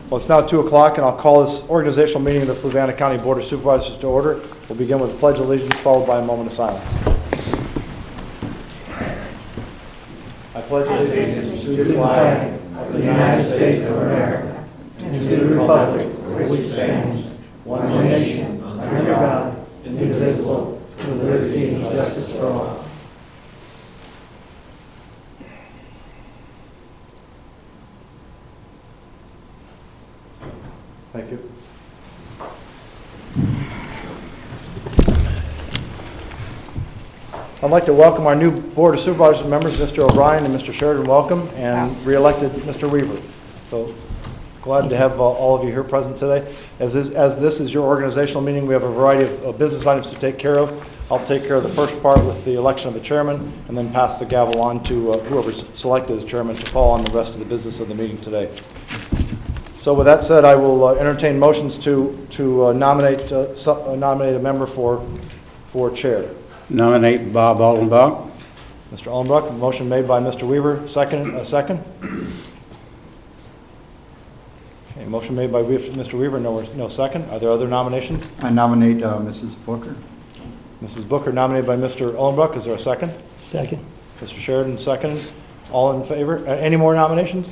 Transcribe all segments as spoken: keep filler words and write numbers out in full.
Well, it's now two o'clock, and I'll call this organizational meeting of the Fluvanna County Board of Supervisors to order. We'll begin with the Pledge of Allegiance, followed by a moment of silence. I pledge allegiance to the flag of the United States of America and to the republic for which it stands, one nation, under God, indivisible, with liberty and justice for all. Thank you. I'd like to welcome our new Board of Supervisors members, Mister O'Brien and Mister Sheridan. Welcome, and re-elected Mister Weaver. So glad to have uh, all of you here present today. As this, as this is your organizational meeting, we have a variety of uh, business items to take care of. I'll take care of the first part with the election of the chairman, and then pass the gavel on to uh, whoever's selected as chairman to fall on the rest of the business of the meeting today. So with that said, I will uh, entertain motions to to uh, nominate uh, su- uh, nominate a member for for chair. Nominate Bob Allenbach. Mister Allenbach, motion made by Mister Weaver. Second, a second. Okay, motion made by Mister Weaver. No, no second. Are there other nominations? I nominate uh, Missus Booker. Missus Booker nominated by Mister Allenbach. Is there a second? Second. Mister Sheridan, second. All in favor? Uh, any more nominations?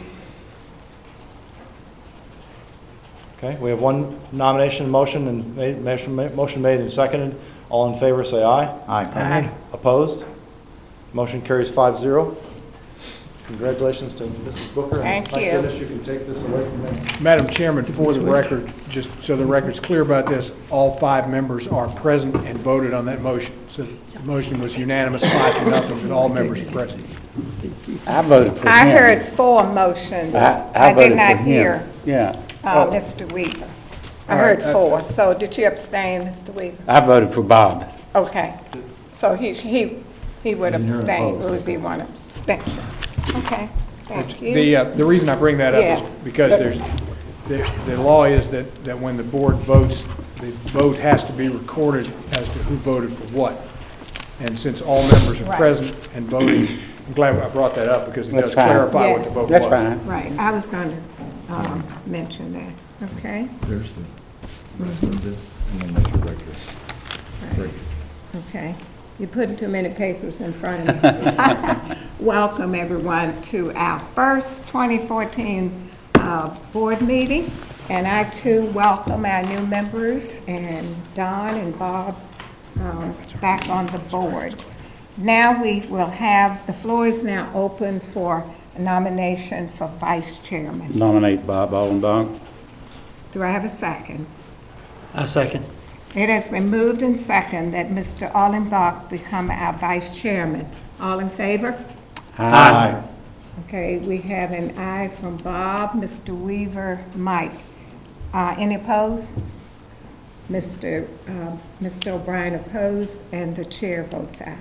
Okay, we have one nomination, motion, and made, motion, motion made and seconded. All in favor, say aye. Aye. Aye. Opposed? Motion carries five zero. Congratulations to Missus Booker. Thank and you. Thank goodness you can take this away from me. Madam Chairman, for the record, just so the record's clear about this, all five members are present and voted on that motion. So the motion was unanimous, five to nothing, with all members present. I voted for I him. heard four motions. I, I, I voted did not for him. hear Yeah. uh, Mister Weaver. I All heard right, uh, four. So did you abstain, Mister Weaver? I voted for Bob. Okay. So he he he would And you're abstain. opposed. It would be one abstention. Okay. Thank you. The, uh, the reason I bring that up Yes. is because there's, the, the law is that, that when the board votes, the vote has to be recorded as to who voted for what. And since all members are Right. present and voting, I'm glad I brought that up because it That's does fine. clarify what Yes. the vote That's was. fine. Right. I was going to um, mention that. Okay. There's the rest of this, and then there's your regular. Right. Okay. You're putting too many papers in front of me. Welcome, everyone, to our first twenty fourteen uh, board meeting. And I, too, welcome our new members, and Don and Bob um, back on the board. Now we will have, the floor is now open for a nomination for vice chairman. Nominate Bob Allenbach. Do I have a second? I second. It has been moved and seconded that Mister Allenbach become our vice chairman. All in favor? Aye. Okay, we have an aye from Bob, Mister Weaver, Mike. Uh, any opposed? Mister Uh, Mister O'Brien opposed, and the chair votes aye.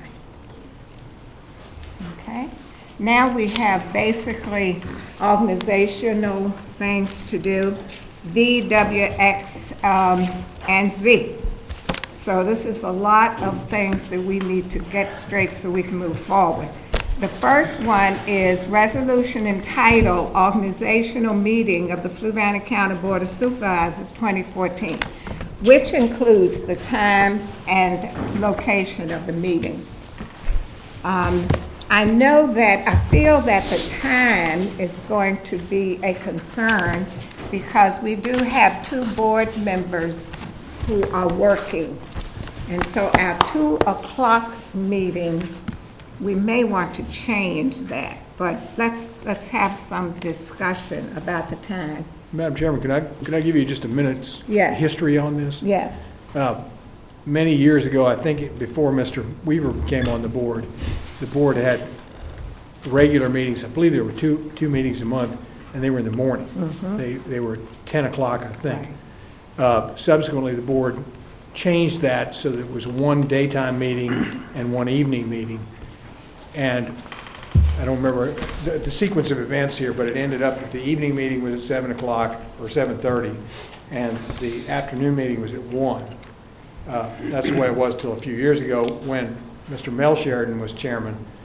Okay. Now we have basically organizational things to do. V, W, X, um, and Z. So this is a lot of things that we need to get straight so we can move forward. The first one is resolution entitled Organizational Meeting of the Fluvanna County Board of Supervisors twenty fourteen, which includes the times and location of the meetings. Um, I know that, I feel that the time is going to be a concern because we do have two board members who are working. And so our two o'clock meeting, we may want to change that, but let's let's have some discussion about the time. Madam Chairman, can I, can I give you just a minute's Yes. history on this? Yes. Uh, Many years ago, I think it- before Mister Weaver came on the board, the board had regular meetings. I believe there were two two meetings a month, and they were in the morning. They they were ten o'clock, I think. Uh, Subsequently, the board changed that so that it was one daytime meeting and one evening meeting. And I don't remember the, the sequence of events here, but it ended up that the evening meeting was at seven o'clock or seven thirty, and the afternoon meeting was at one. Uh, that's the way it was till a few years ago when Mister Mel Sheridan was chairman.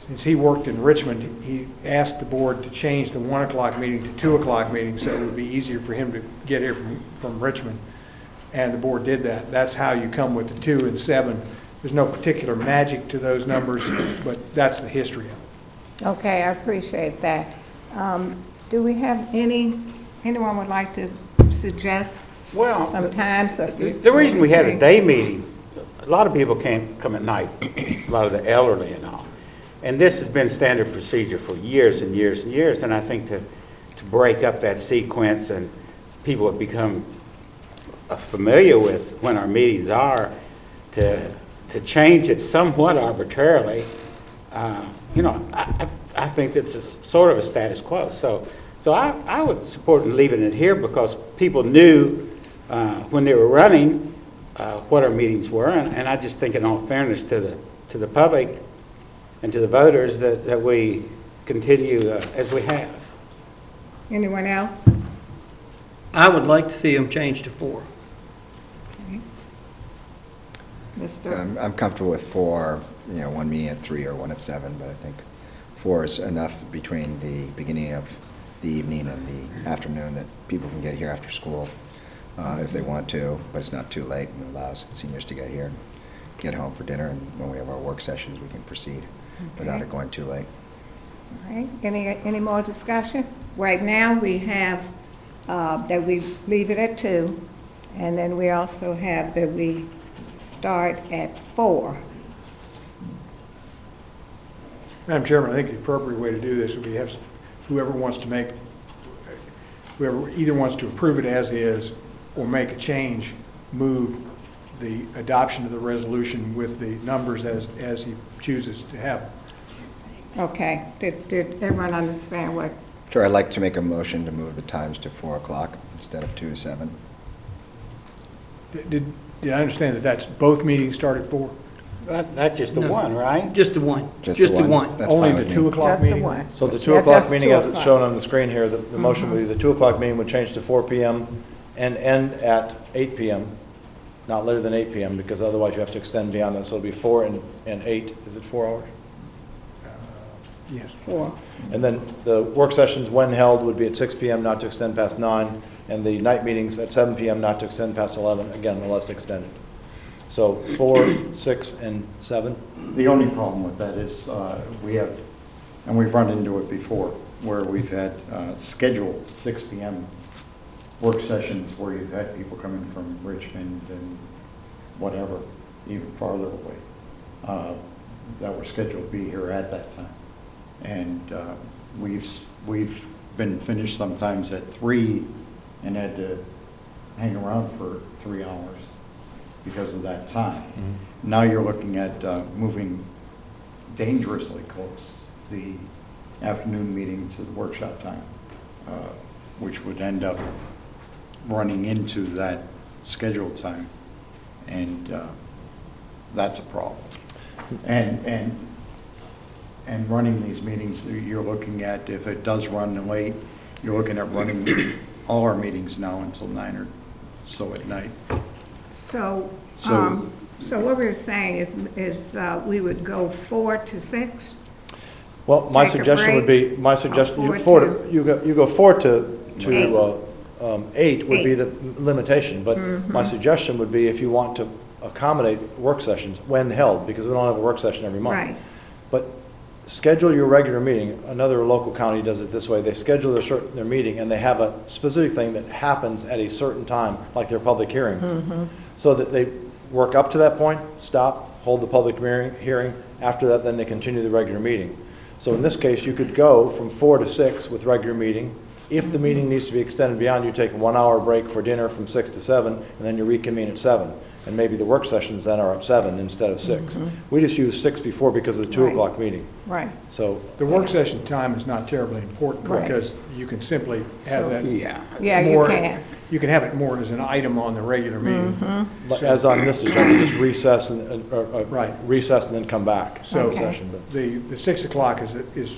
since he worked in Richmond, he asked the board to change the one o'clock meeting to two o'clock meeting so it would be easier for him to get here from, from Richmond. And the board did that. That's how you come with the two and seven. There's no particular magic to those numbers, but that's the history of it. Okay, I appreciate that. Um, Do we have any, anyone would like to suggest Well, some times? of- the the reason we had a day meeting, a lot of people can't come at night, a lot of the elderly and all. And this has been standard procedure for years and years and years. And I think to, to break up that sequence and people have become uh, familiar with when our meetings are, to to change it somewhat arbitrarily, uh, you know, I, I, I think that's a, sort of a status quo. So, so I, I would support leaving it here because people knew uh, when they were running uh, what our meetings were, and, and I just think, in all fairness to the to the public and to the voters, that, that we continue uh, as we have. Anyone else? I would like to see them change to four. Mister I'm, I'm comfortable with four, you know, one meeting at three or one at seven, but I think four is enough between the beginning of the evening and the afternoon that people can get here after school uh, if they want to, but it's not too late and it allows seniors to get here and get home for dinner, and when we have our work sessions, we can proceed without it going too late. All right, any, any more discussion? Right now, we have uh, that we leave it at two, and then we also have that we start at four. Madam Chairman, I think the appropriate way to do this would be have whoever wants to make, whoever either wants to approve it as is or make a change, move the adoption of the resolution with the numbers as, as he chooses to have them. Okay, did, did everyone understand what? Sure, I'd like to make a motion to move the times to four o'clock instead of two to seven. Did, did did I understand that that's both meetings start at four? That, that's just the No. one, right? Just the one. Just Just the the one. one. That's Only fine the with two me. o'clock Just the meeting? one. So the Yeah, two o'clock just meeting, two as it's o'clock. shown on the screen here, the, the motion would be the two o'clock meeting would change to four p.m. and end at eight p.m., not later than eight p.m., because otherwise you have to extend beyond that. So it'll be four and, and eight. Is it four hours? Yes. Four. And then the work sessions, when held, would be at six p.m., not to extend past nine, and the night meetings at seven p.m., not to extend past eleven, again, unless extended. So four, six, and seven. The only problem with that is uh, we have, and we've run into it before, where we've had uh, scheduled six p.m. work sessions where you've had people coming from Richmond and whatever, even farther away, uh, that were scheduled to be here at that time. And uh, we've we've been finished sometimes at three and had to hang around for three hours because of that time. Mm-hmm. Now you're looking at uh, moving dangerously close the afternoon meeting to the workshop time, uh, which would end up running into that scheduled time, and uh, that's a problem. And and and running these meetings, you're looking at, if it does run late, you're looking at running all our meetings now until nine or so at night. So, So- um, so what we're saying is, is uh, we would go four to six? Well, my Take a suggestion would break. be, my suggestion, you Four four to- to, you go, you go four to, Eight. to, uh, um, eight would be Eight. the limitation. But my suggestion would be if you want to accommodate work sessions when held, because we don't have a work session every month. Right. But schedule your regular meeting. Another local county does it this way. They schedule their certain, their meeting, and they have a specific thing that happens at a certain time, like their public hearings. So that they work up to that point, stop, hold the public hearing, hearing. After that, then they continue the regular meeting. So in this case, you could go from four to six with regular meeting. If the meeting needs to be extended beyond, you take a one-hour break for dinner from six to seven, and then you reconvene at seven. And maybe the work sessions then are at seven instead of six. We just used six before because of the two Right. o'clock meeting. Right. So The work session time is not terribly important Right. because you can simply have that. Yeah. Yeah, you more- can. You can have it more as an item on the regular meeting. but as on this agenda, just recess and, and- or, or Right. recess and then come back. So to session. But the, the six o'clock is, is,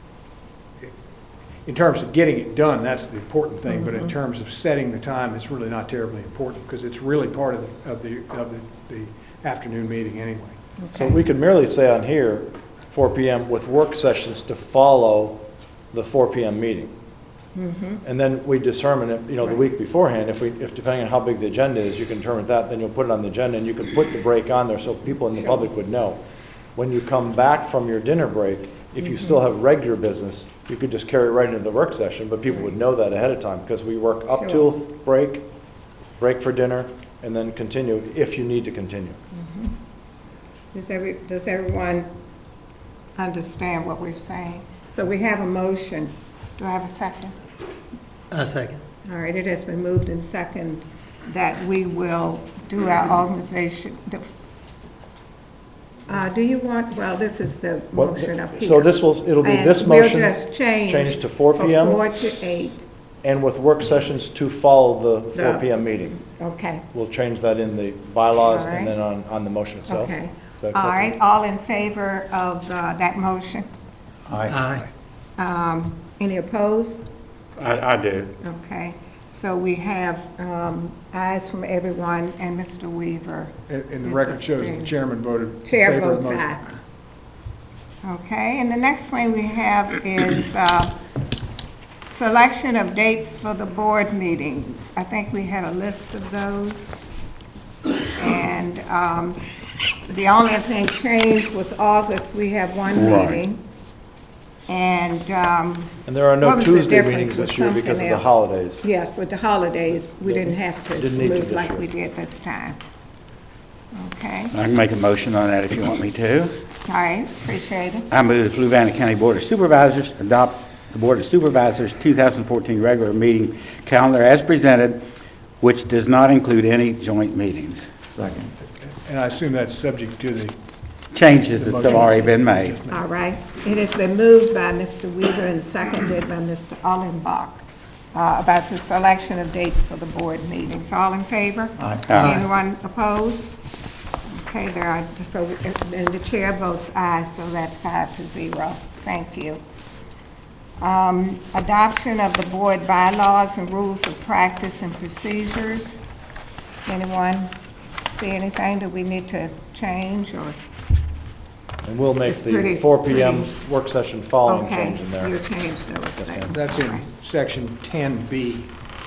in terms of getting it done, that's the important thing. But in terms of setting the time, it's really not terribly important because it's really part of the, of the, of the, the afternoon meeting anyway. So we could merely say on here, four P M with work sessions to follow the four P M meeting. And then we determine it, you know, the week beforehand, if we, if depending on how big the agenda is, you can determine that, then you'll put it on the agenda and you can put the break on there so people in the Sure. public would know. When you come back from your dinner break, if you still have regular business, you could just carry it right into the work session, but people would know that ahead of time, because we work up Sure. till break, break for dinner, and then continue if you need to continue. Does every, does everyone understand what we're saying? So we have a motion. Do I have a second? A second. All right, it has been moved and second that we will do our organization. Uh, do you want, well, this is the Well, motion up here. So this will, it'll be And this motion. We'll just change. change to four P M. From four to eight, And with work sessions to follow the The- four P M meeting. okay, We'll change that in the bylaws All right. and then on, on the motion itself. okay. Is that All acceptable? right, all in favor of uh, that motion? Aye. Aye. Um, Any opposed? I, I do. Okay, so we have um, ayes from everyone and Mister Weaver. And and the is record shows the abstaining. chairman voted in Chair favor of votes the motion. aye. Okay, and the next one we have is uh, selection of dates for the board meetings. I think we had a list of those. And um, the only thing changed was August, we have one Right. meeting. And um, And there are what no was the Tuesday difference meetings with this year because of something the else? holidays. Yes, with the holidays, we didn't have to Didn't need to move this like year. we did this time. Okay, I can make a motion on that if you want me to. all right, appreciate it. I move the Fluvanna County Board of Supervisors adopt the Board of Supervisors two thousand fourteen regular meeting calendar as presented, which does not include any joint meetings. Second. And I assume that's subject to the, Changes that have already been made. All right. It has been moved by Mister Weaver and seconded by Mister Ollenbach uh, about the selection of dates for the board meetings. All in favor? Aye. Aye. Anyone opposed? Okay, there are, so, and the chair votes aye, so that's five to zero. Thank you. Um, Adoption of the board bylaws and rules of practice and procedures. Anyone see anything that we need to change or? And we'll make It's pretty- the four P M pretty- work session following Okay, change in there. you changed those things. that's All in right. section ten B.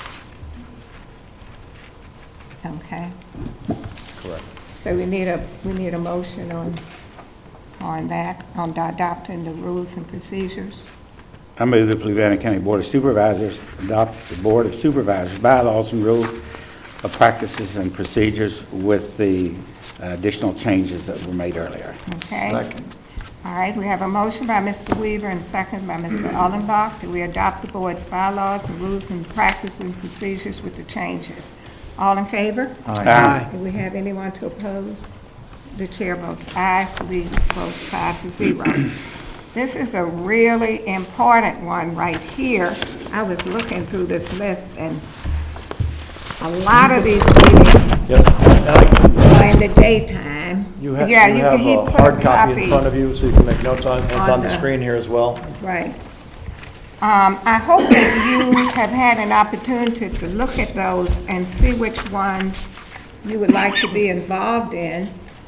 Okay, Correct. so we need a, we need a motion on, on that, on adopting the rules and procedures. I move the Fluvanna County Board of Supervisors adopt the Board of Supervisors bylaws and rules of practices and procedures with the additional changes that were made earlier. Okay? Second. All right, we have a motion by Mister Weaver and second by Mister Ollenbach that we adopt the board's bylaws and rules and practices and procedures with the changes. All in favor? Aye. Do we have anyone to oppose? The chair votes aye, so we vote five to zero. This is a really important one right here. I was looking through this list, and a lot of these meetings Yes, and I, are in the daytime. you have, Yeah, you can- have he a put hard copy in front of you, so you can make notes on it. It's on on the the- screen here as well. Right. Um, I hope that you have had an opportunity to look at those and see which ones you would like to be involved in.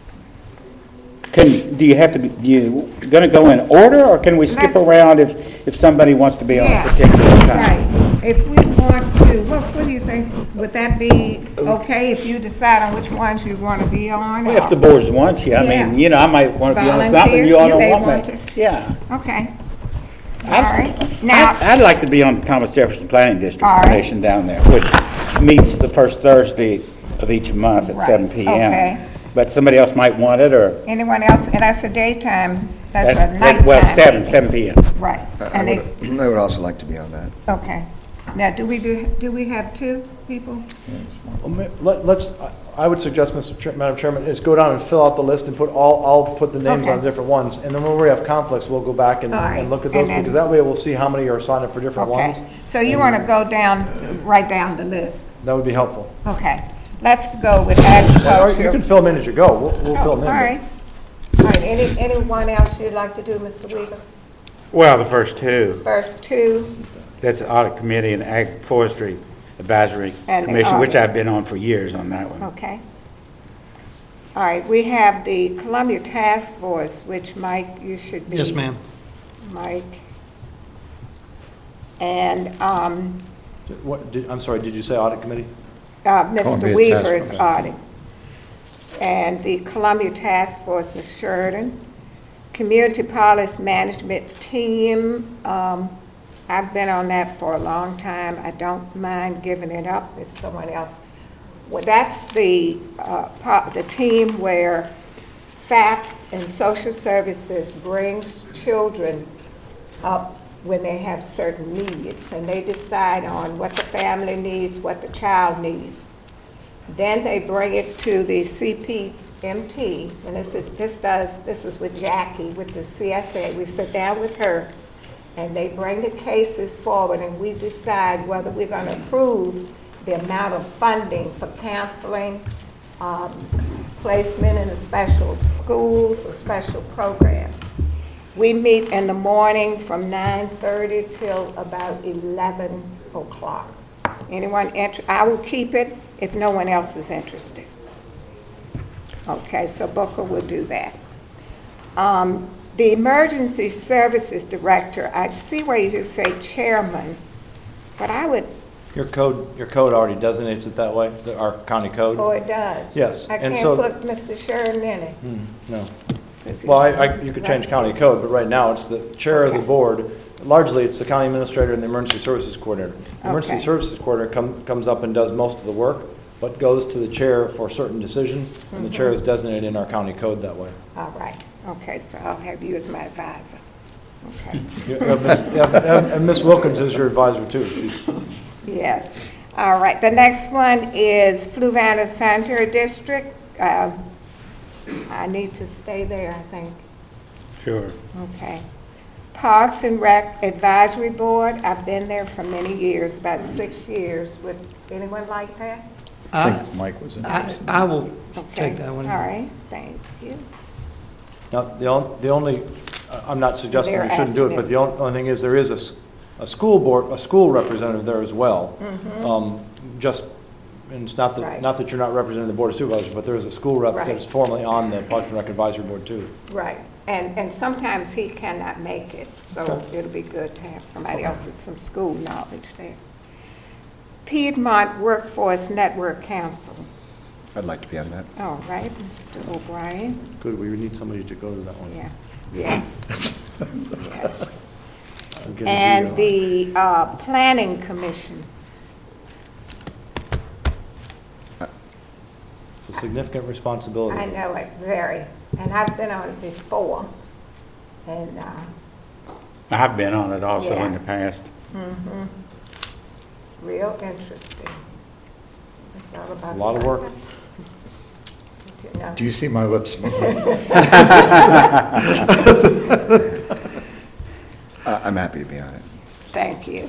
Can, do you have to be, you going to go in order, or can we skip Let's- around if, if somebody wants to be on a Yeah, particular time? right. If we want to, what, what do you think? Would that be okay if you decide on which ones you want to be on? Well, if or- the board wants you, I Yeah. mean, you know, I might want to be on Volunteer, something, you all you don't may want want me. Yeah. Okay. All I- right. Now, I'd, I'd like to be on the Thomas Jefferson Planning District All right. Commission down there, which meets the first Thursday of each month at Right, seven P M okay. But somebody else might want it, or, anyone else? And that's a daytime, that's a that's, nighttime. well, seven, meeting. seven P M Right. I- I And it- would, I would also like to be on that. Okay. Now, do we do, do we have two people? Well, ma- Let, let's, I- I would suggest, Mister Chair, Madam Chairman, is go down and fill out the list and put all, I'll put the names on Okay. different ones. And then when we have conflicts, we'll go back and, All right. and look at And those, then- because that way we'll see how many are signed up for different ones. Okay. So you want to go down, write down the list? That would be helpful. Okay. Let's go with Or you agriculture. can fill them in as you go. We'll, we'll Oh, fill all them in. right. All right. Any, anyone else you'd like to do, Mister Weaver? Well, the first two, First two, that's the Audit Committee and Ag Forestry Advisory And the Commission, which audit. I've been on for years on that one. okay. All right, we have the Columbia Task Force, which Mike, you should be. Yes, ma'am. Mike. And um, What, did, I'm sorry, did you say audit committee? uh, Mister Columbia Weaver Task is Force. auditing. And the Columbia Task Force, Miz Sheridan. Community Policy Management Team, um, I've been on that for a long time. I don't mind giving it up if someone else. Well, that's the uh, po- the team where F A P and Social Services brings children up when they have certain needs, and they decide on what the family needs, what the child needs. Then they bring it to the C P M T, and this is this does this is with Jackie with the C S A. We sit down with her, and they bring the cases forward, and we decide whether we're going to approve the amount of funding for counseling, um, placement in the special schools or special programs. We meet in the morning from nine thirty till about eleven o'clock. Anyone inter- I will keep it if no one else is interested. Okay, so Booker will do that. Um, the Emergency Services Director, I see where you say chairman, but I would, Your code, your code already designates it that way, the- our county code? oh, it does. Yes, I and can't so- put Mister Sheridan in it. Hmm, No. 'Cause Well, I, he's- I, you could change county code, but right now it's the chair of the Okay. board. Largely, it's the county administrator and the emergency services coordinator. The emergency Okay. services coordinator come, comes up and does most of the work, but goes to the chair for certain decisions, and the chair is designated in our county code that way. All right, okay, so I'll have you as my advisor. Okay. You have Miz yeah, And and Miz Wilkins is your advisor too. She- Yes. All right. The next one is Fluvanna Sanitary District. Um, I need to stay there, I think. Sure. Okay. Parks and Rec Advisory Board. I've been there for many years, about six years. Would anyone like that? I I, think Mike was I, interested. I will Okay. take that one. All right. Thank you. Now, the only, the only, uh, I'm not suggesting Their you shouldn't do it, but the only only thing is, there is a, s- a school board, a school representative there as well. Um, Just, and it's not Mm-hmm. Right. that, not that you're not representing the Board of Supervisors, but there is a school rep Right. that is formally on the Parks and Rec Advisory Board too. Right. And, and sometimes he cannot make it, so Okay. it'll be good to have somebody else with some school knowledge there. Piedmont Workforce Network Council. I'd like to be on that. All right, Mister O'Brien. Good, we would need somebody to go to that one. Yeah, yes. Yes. I'll get a And deal. the uh, Planning Commission. It's a significant responsibility. I know it very, and I've been on it before. And, uh, I've been on it also Yeah. in the past. real interesting. It's all about. A lot of work. You know. Do you see my lips moving? Uh, I'm happy to be on it. Thank you.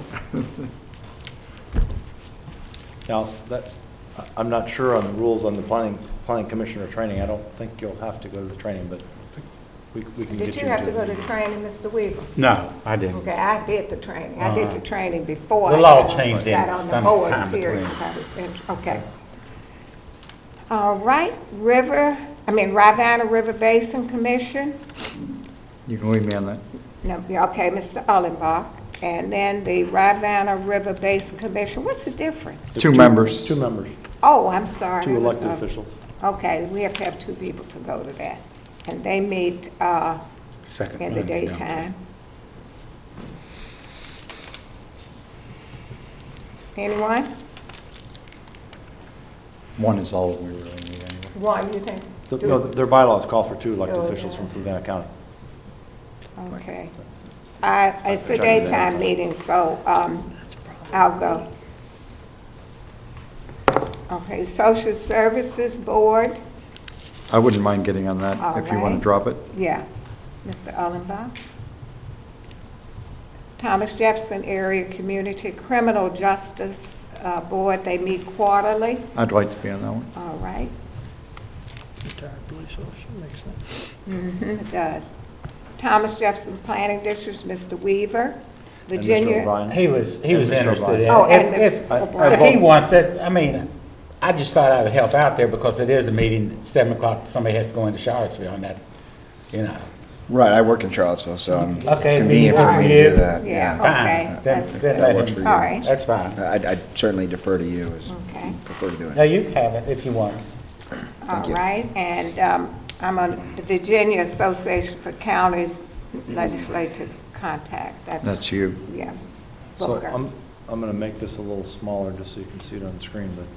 Now, that, I- I'm not sure on the rules on the planning, planning commissioner training. I don't think you'll have to go to the training, but we, we can get you. Did you have to into go the- to training, Mister Weaver? No, I didn't. Okay, I did the training. I did the Uh-huh. training before. The I law got on- changed in got on the some board, time period, between. 'cause I was in- Okay. All right, River, I mean, Rivanna River Basin Commission. You can leave me on that. No, yeah, okay, Mister Ullenbach. And then the Rivanna River Basin Commission. What's the difference? Two members. Two members, Oh, I'm sorry. two I was, elected uh, officials. Okay, we have to have two people to go to that. And they meet uh, Second in the Monday, don't they? daytime. Anyone? One is all we really need anyway. One, you think? The- No, their bylaws call for two elected Oh, officials yeah. from Fluvanna County. Okay. I, it's a daytime meeting, so um, I'll go. Okay, Social Services Board, I wouldn't mind getting on that All if you want right. to drop it. yeah, Mister Ullenbach. Thomas Jefferson Area Community Criminal Justice uh, Board, they meet quarterly. I'd like to be on that one. All right. Retired police officer, makes sense. Mm-hmm, it does. Thomas Jefferson Planning District, Mister Weaver. And Mister Virginia. O'Brien. He was, he And was Mister interested O'Brien. in it. Oh, and If- Mister if- I- I If he vote- wants it, I mean, I just thought I would help out there because it is a meeting, seven o'clock, somebody has to go into Charlottesville, and that, you know. Right, I work in Charlottesville, so I'm, it's Okay, convenient for me to you. do that. Yeah. Fine. Okay, Then- that's- then That let works him- for you. All right. That's fine. I'd, I'd certainly defer to you as Okay. you prefer to do No, it. you have it if you want. All you. right, and um, I'm on the Virginia Association for Counties Legislative Contact. That's you. Yeah. So Booker. I'm, I'm going to make this a little smaller just so you can see it on the screen, but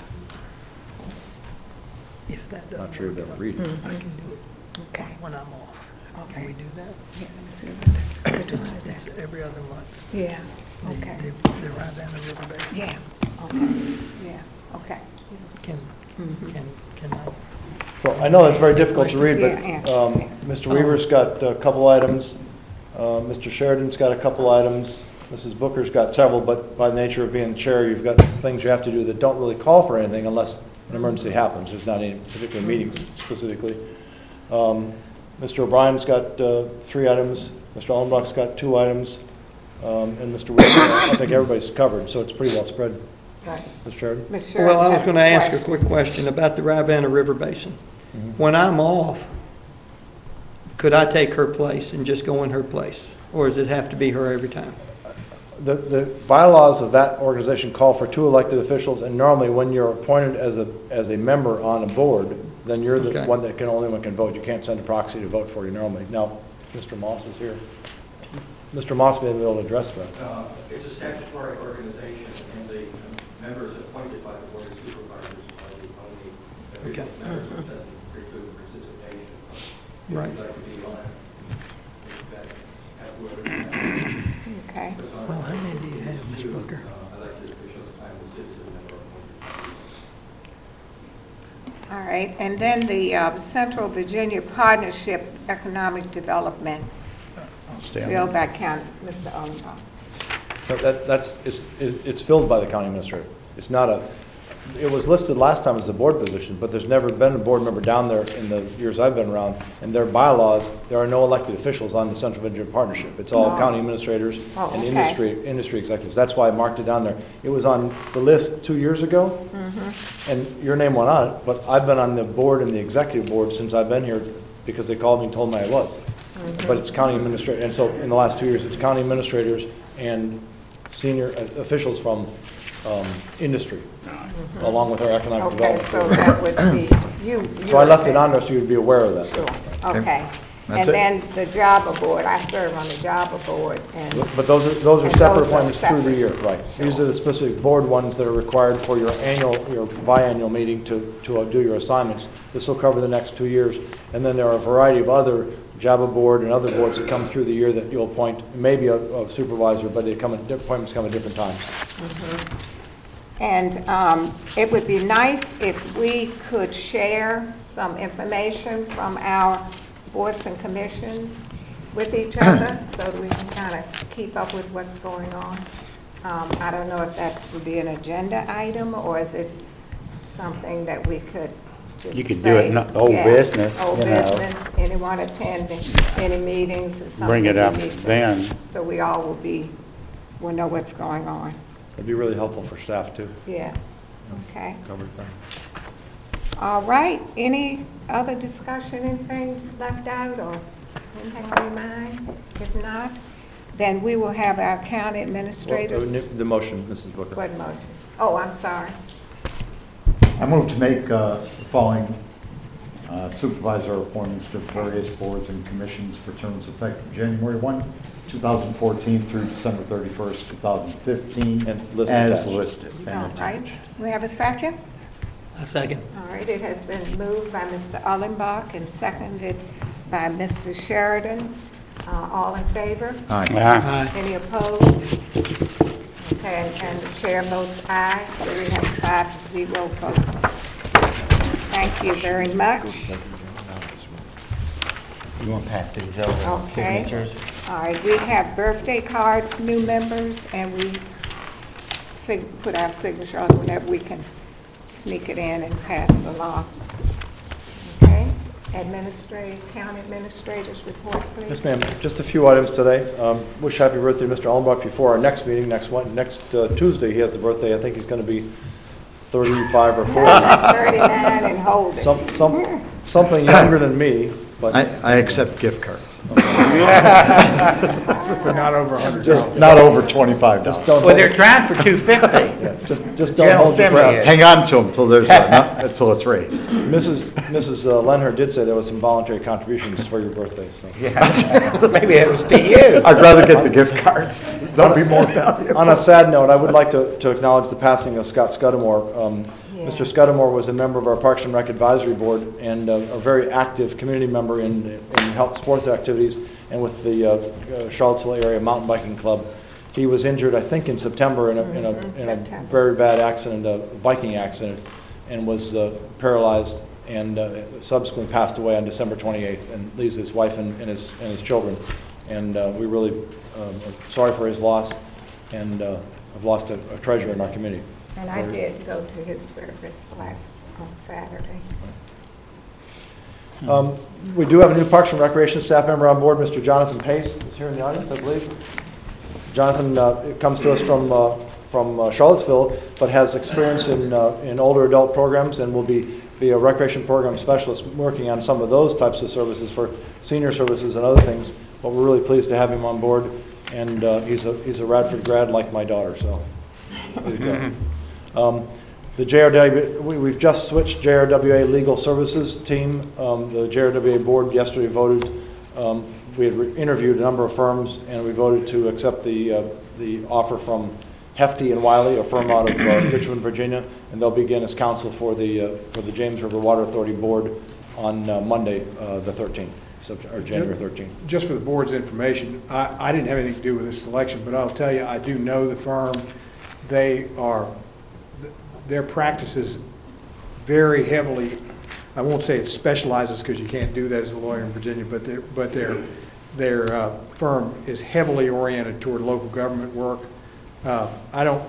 If that doesn't not sure you'll be able to read it. I can do it Okay. when I'm off. Can we do that? Yeah, let me see what I do. Which one is It's that? every other month. Yeah, The- okay. The, the right down the river basin. Yeah, okay, yeah, okay. Can, can, can I? So I know that's very difficult to read, Yeah, but answer. um, Mister Weaver's got a couple items, uh, Mister Sheridan's got a couple items, Missus Booker's got several, but by the nature of being chair, you've got things you have to do that don't really call for anything unless an emergency happens. There's not any particular meetings specifically. Um, Mister O'Brien's got uh, three items, Mister Allenbach's got two items, um, and Mister Weaver, I think everybody's covered, so it's pretty well spread. Right. Mister Sheridan? Miz Sheridan Well, I was has going to ask a question. quick question about the Rivanna River Basin. Mm-hmm. When I'm off, could I take her place and just go in her place? Or does it have to be her every time? The, the bylaws of that organization call for two elected officials, and normally when you're appointed as a, as a member on a board, then you're the Okay. one that can, only one can vote. You can't send a proxy to vote for you normally. Now, Mister Moss is here. Mister Moss may be able to address that. Uh, It's a statutory organization, and the members appointed by the Board of Supervisors are the only official Okay. members, which doesn't preclude participation. If Right. you'd like to be on it, you've got to have whoever you have. Okay, Because on- Well, how many do you have, Miz two, Booker? uh, Elected officials, I'm the citizen member appointed. all right. And then the uh, Central Virginia Partnership Economic Development, I'll stay on bill that. by county, Mister Olenbach. So that, that's, it's, it- it's filled by the county administrator. It's not a, it was listed last time as a board position, but there's never been a board member down there in the years I've been around. And their bylaws, there are no elected officials on the Central Virginia Partnership. It's all No. county administrators Oh, and okay. industry, industry executives. That's why I marked it down there. It was on the list two years ago, Mm-hmm. and your name went on it, but I've been on the board and the executive board since I've been here because they called me and told me I was. Mm-hmm. But it's county administrator, and so in the last two years, it's county administrators and senior uh, officials from um, industry, along with our economic Okay, development. so program. that would be you. So I left it you- on there so you'd be aware of that. Sure, okay. That's And it. then the JABA board, I serve on the JABA board, and, But those are, those are And separate those are appointments through the separate. year, right. These are the specific board ones that are required for your annual, your biannual meeting to, to uh, do your assignments. This will cover the next two years. And then there are a variety of other JABA board and other boards that come through the year that you'll appoint, maybe a a supervisor, but they come at, appointments come at different times. and um, it would be nice if we could share some information from our boards and commissions with each other so that we can kind of keep up with what's going on. Um, I don't know if that would be an agenda item, or is it something that we could just You could do say, it in old yeah, business, Old you know. business, anyone attending any meetings or something. Bring it we up need to- then. So we all will be, will know what's going on. It'd be really helpful for staff too, Yeah, okay. cover them. All right, any other discussion, anything left out or anything on your mind? If not, then we will have our county administrators. Well, The motion, Missus Booker. What motion? Oh, I'm sorry. I move to make uh, the following uh, supervisor appointments to various boards and commissions for terms effective January first, two thousand fourteen through December thirty-first, two thousand fifteen, And list as attached. listed. All right, we have a second? A second. All right, it has been moved by Mister Ullenbach and seconded by Mister Sheridan. Uh, All in favor? Aye. Ah, Aye. Any opposed? Okay, and- and the chair votes aye, so we have five to zero vote. Thank you very much. You want to pass these over, Okay. signatures? All right, we have birthday cards, new members, and we s- sig- put our signature on whenever we can sneak it in and pass it along. Okay, administrative, county administrators report, please. Yes, ma'am. Just a few items today. Um, Wish happy birthday to Mister Allenbach before our next meeting, next one, next uh, Tuesday. He has the birthday. I think he's going to be thirty-five or forty. thirty-nine and hold it. Some, some, something younger than me, but. I, I accept gift cards, But not over a hundred Just dollars. not over twenty-five Just dollars. don't, Well, hold- they're trying for two fifty. yeah, just, just don't General hold your Assembly breath. is. Hang on to them until there's, uh, until it's raised. Missus Missus uh, Lenhart did say there was some voluntary contributions for your birthday, so. Yeah, maybe it was to you. I'd rather get the gift cards. They'll be more valuable. On a sad note, I would like to, to acknowledge the passing of Scott Scudamore. Um, Mister Yes. Scudamore was a member of our Parks and Rec Advisory Board and uh, a very active community member in, in health sports activities and with the uh, uh, Charlottesville Area Mountain Biking Club. He was injured, I think, in September in a, in a, Mhm, in a September. very bad accident, a biking accident, and was uh, paralyzed and uh, subsequently passed away on December twenty-eighth and leaves his wife and, and, his, and his children. And uh, we really um, are sorry for his loss and uh, have lost a, a treasure in our community. And I did go to his service last, on Saturday. Um, We do have a new Parks and Recreation staff member on board, Mister Jonathan Pace is here in the audience, I believe. Jonathan uh, comes to us from uh, from uh, Charlottesville, but has experience in uh, in older adult programs and will be be a recreation program specialist working on some of those types of services for senior services and other things. But we're really pleased to have him on board, and uh, he's a he's a Radford grad like my daughter, so there you go. Um, The J R W, we- we've just switched J R W A Legal Services team. Um, The J R W A board yesterday voted, um, we had re- interviewed a number of firms, and we voted to accept the uh, the offer from Hefty and Wiley, a firm out of uh, Richmond, Virginia, and they'll begin as counsel for the uh, for the James River Water Authority Board on uh, Monday, uh, the thirteenth, or January thirteenth. Just for the board's information, I, I didn't have anything to do with this selection, but I'll tell you, I do know the firm. They are, their practices very heavily, I won't say it specializes because you can't do that as a lawyer in Virginia, but their, but their, their uh, firm is heavily oriented toward local government work. Uh, I don't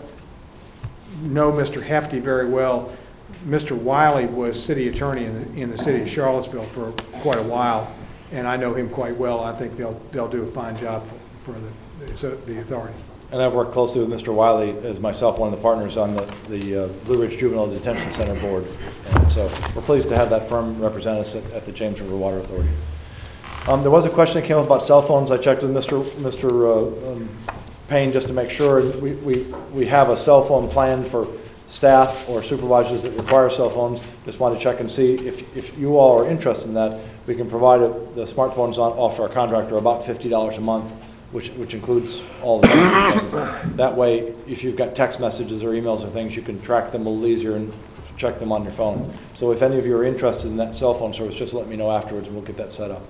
know Mister Hefty very well. Mister Wiley was city attorney in the, in the city of Charlottesville for quite a while, and I know him quite well. I think they'll they'll do a fine job for, for the so the authority. And I've worked closely with Mister Wiley as myself, one of the partners on the, the uh, Blue Ridge Juvenile Detention Center board. And so we're pleased to have that firm represent us at, at the James River Water Authority. Um, there was a question that came up about cell phones. I checked with Mister Mister Uh, um, Payne just to make sure. We, we, we have a cell phone plan for staff or supervisors that require cell phones. Just wanted to check and see if, if you all are interested in that. We can provide a, the smartphones on, off our contractor about fifty dollars a month, which which includes all the things. That way, if you've got text messages or emails or things, you can track them a little easier and check them on your phone. So if any of you are interested in that cell phone service, just let me know afterwards and we'll get that set up.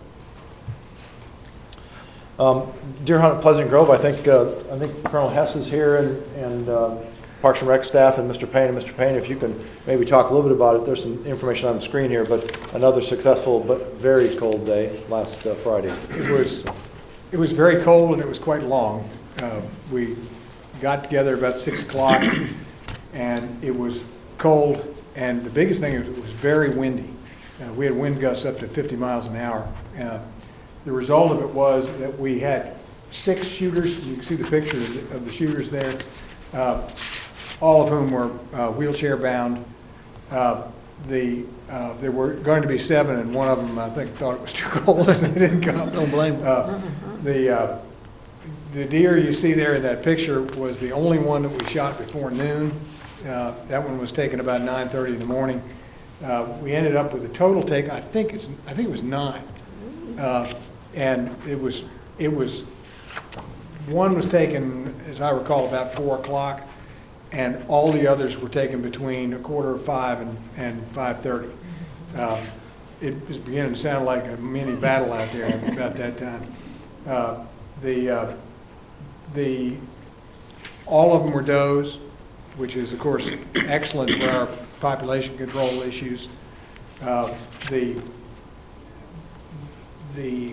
Um, Deer Hunt at Pleasant Grove, I think uh, I think Colonel Hess is here, and, and uh, Parks and Rec staff, and Mister Payne. And Mister Payne, if you can maybe talk a little bit about it. There's some information on the screen here, but another successful but very cold day last uh, Friday. It was it was very cold and it was quite long. Uh, we got together about six o'clock, and it was cold. And the biggest thing is it was very windy. Uh, we had wind gusts up to fifty miles an hour. Uh, The result of it was that we had six shooters. You can see the pictures of the shooters there, uh, all of whom were uh, wheelchair bound. Uh, the uh, there were going to be seven, and one of them I think thought it was too cold and they didn't come. Don't blame them. Uh, the uh, the deer you see there in that picture was the only one that we shot before noon. Uh, that one was taken about nine thirty in the morning. Uh, we ended up with a total take. I think it's I think it was nine. Uh, and it was, it was, one was taken, as I recall, about four o'clock, and all the others were taken between a quarter of five and, and five thirty. Uh, it was beginning to sound like a mini battle out there about that time. Uh, the, uh, the, all of them were does, which is, of course, excellent for our population control issues. Uh, the The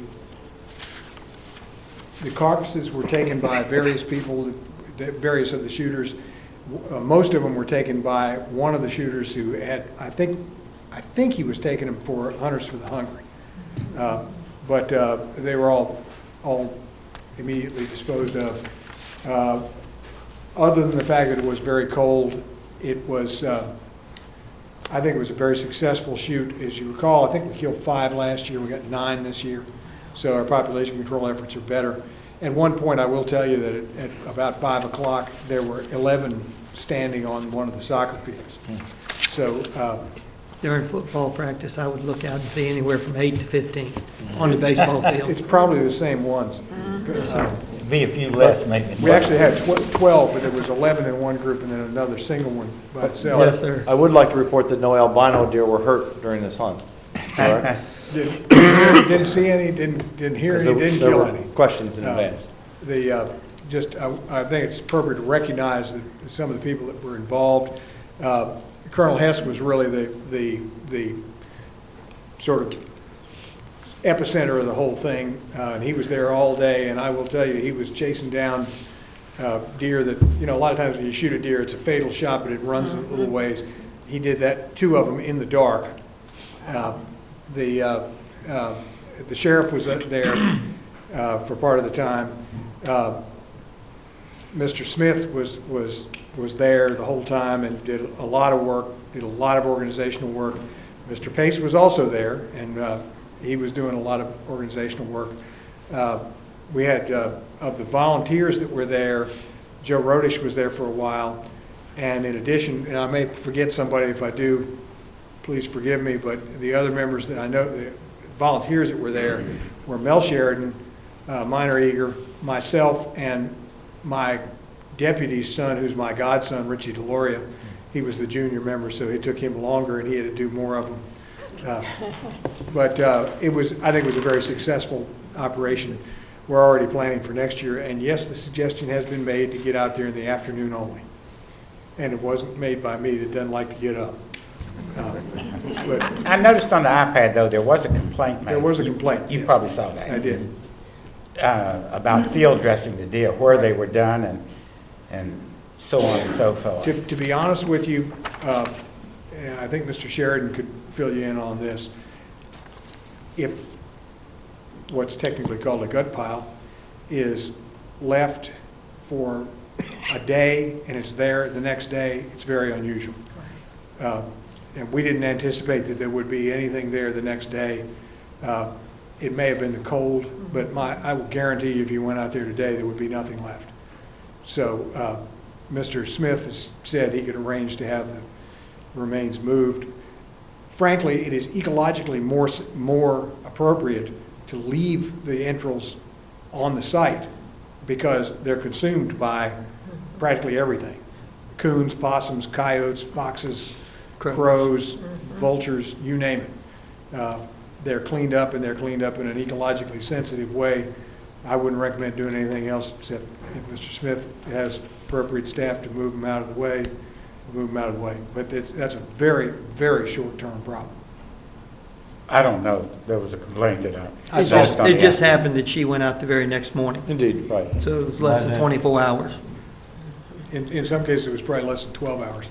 the carcasses were taken by various people, the various of the shooters. Uh, most of them were taken by one of the shooters who had, I think, I think he was taking them for Hunters for the Hungry. Uh, but uh, they were all all immediately disposed of. Uh, other than the fact that it was very cold, it was uh, I think it was a very successful shoot. As you recall, I think we killed five last year. We got nine this year. So our population control efforts are better. At one point, I will tell you that at, at about five o'clock, there were eleven standing on one of the soccer fields. So uh, During football practice, I would look out and see anywhere from eight to fifteen on the baseball field. it's probably the same ones. Uh, Be a few less, maybe. we actually had tw- twelve, but there was eleven in one group and then another single one by itself. Yes, sir. I would like to report that no albino deer were hurt during this hunt. Correct? Didn't, didn't see any, didn't, didn't hear any, There- didn't there kill were any. questions in Uh, advance. The, uh, just, I I think it's appropriate to recognize that some of the people that were involved. Uh, Colonel Hess was really the, the, the sort of epicenter of the whole thing, uh, and he was there all day, and I will tell you, he was chasing down uh, deer that, you know, a lot of times when you shoot a deer, it's a fatal shot, but it runs a little ways. He did that, two of them in the dark. Uh, The, uh, uh, the sheriff was uh, there uh, for part of the time. Uh, Mister Smith was, was, was there the whole time and did a lot of work, did a lot of organizational work. Mister Pace was also there, and uh, he was doing a lot of organizational work. Uh, we had, uh, of the volunteers that were there, Joe Rodish was there for a while, and in addition, and I may forget somebody if I do, please forgive me, but the other members that I know, the volunteers that were there were Mel Sheridan, uh, Minor Eager, myself, and my deputy's son, who's my godson, Richie Deloria. He was the junior member, so it took him longer, and he had to do more of them. Uh, but uh, it was, I think it was a very successful operation. We're already planning for next year, and yes, the suggestion has been made to get out there in the afternoon only. And it wasn't made by me that doesn't like to get up. Uh, but I noticed on the iPad, though, there was a complaint made. there was a complaint. You yes. probably saw that. I did. Uh, about field dressing the deer, where they were done, and and so on and so forth. To, to be honest with you, uh, and I think Mister Sheridan could fill you in on this. If what's technically called a gut pile is left for a day and it's there the next day, it's very unusual. Uh, and we didn't anticipate that there would be anything there the next day. Uh, it may have been the cold, but my, I will guarantee you if you went out there today, there would be nothing left. So uh, Mister Smith has said he could arrange to have the remains moved. Frankly, it is ecologically more, more appropriate to leave the entrails on the site because they're consumed by practically everything. Coons, possums, coyotes, foxes, Crows. crows, vultures, you name it. Uh, they're cleaned up, and they're cleaned up in an ecologically sensitive way. I wouldn't recommend doing anything else except if Mister Smith has appropriate staff to move them out of the way, move them out of the way. But it's, that's a very, very short-term problem. I don't know. There was a complaint that I It saw just, on it the just iPad. happened that she went out the very next morning, Indeed, right. so it was less than twenty-four hours. In, in some cases, it was probably less than twelve hours.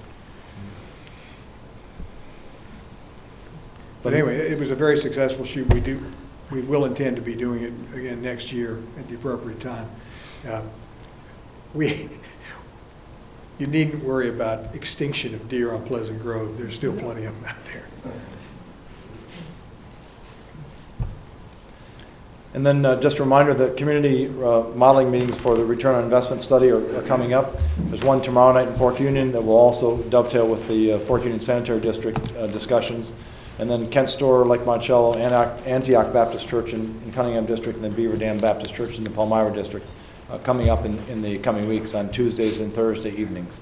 But anyway, it was a very successful shoot. We do, we will intend to be doing it again next year at the appropriate time. Uh, we, you needn't worry about extinction of deer on Pleasant Grove. There's still plenty of them out there. And then uh, just a reminder that community uh, modeling meetings for the return on investment study are, are coming up. There's one tomorrow night in Fork Union that will also dovetail with the uh, Fork Union Sanitary District uh, discussions. And then Kent Store, Lake Monticello, Antioch, Antioch Baptist Church in, in Cunningham District, and then Beaver Dam Baptist Church in the Palmyra District uh, coming up in, in the coming weeks on Tuesdays and Thursday evenings.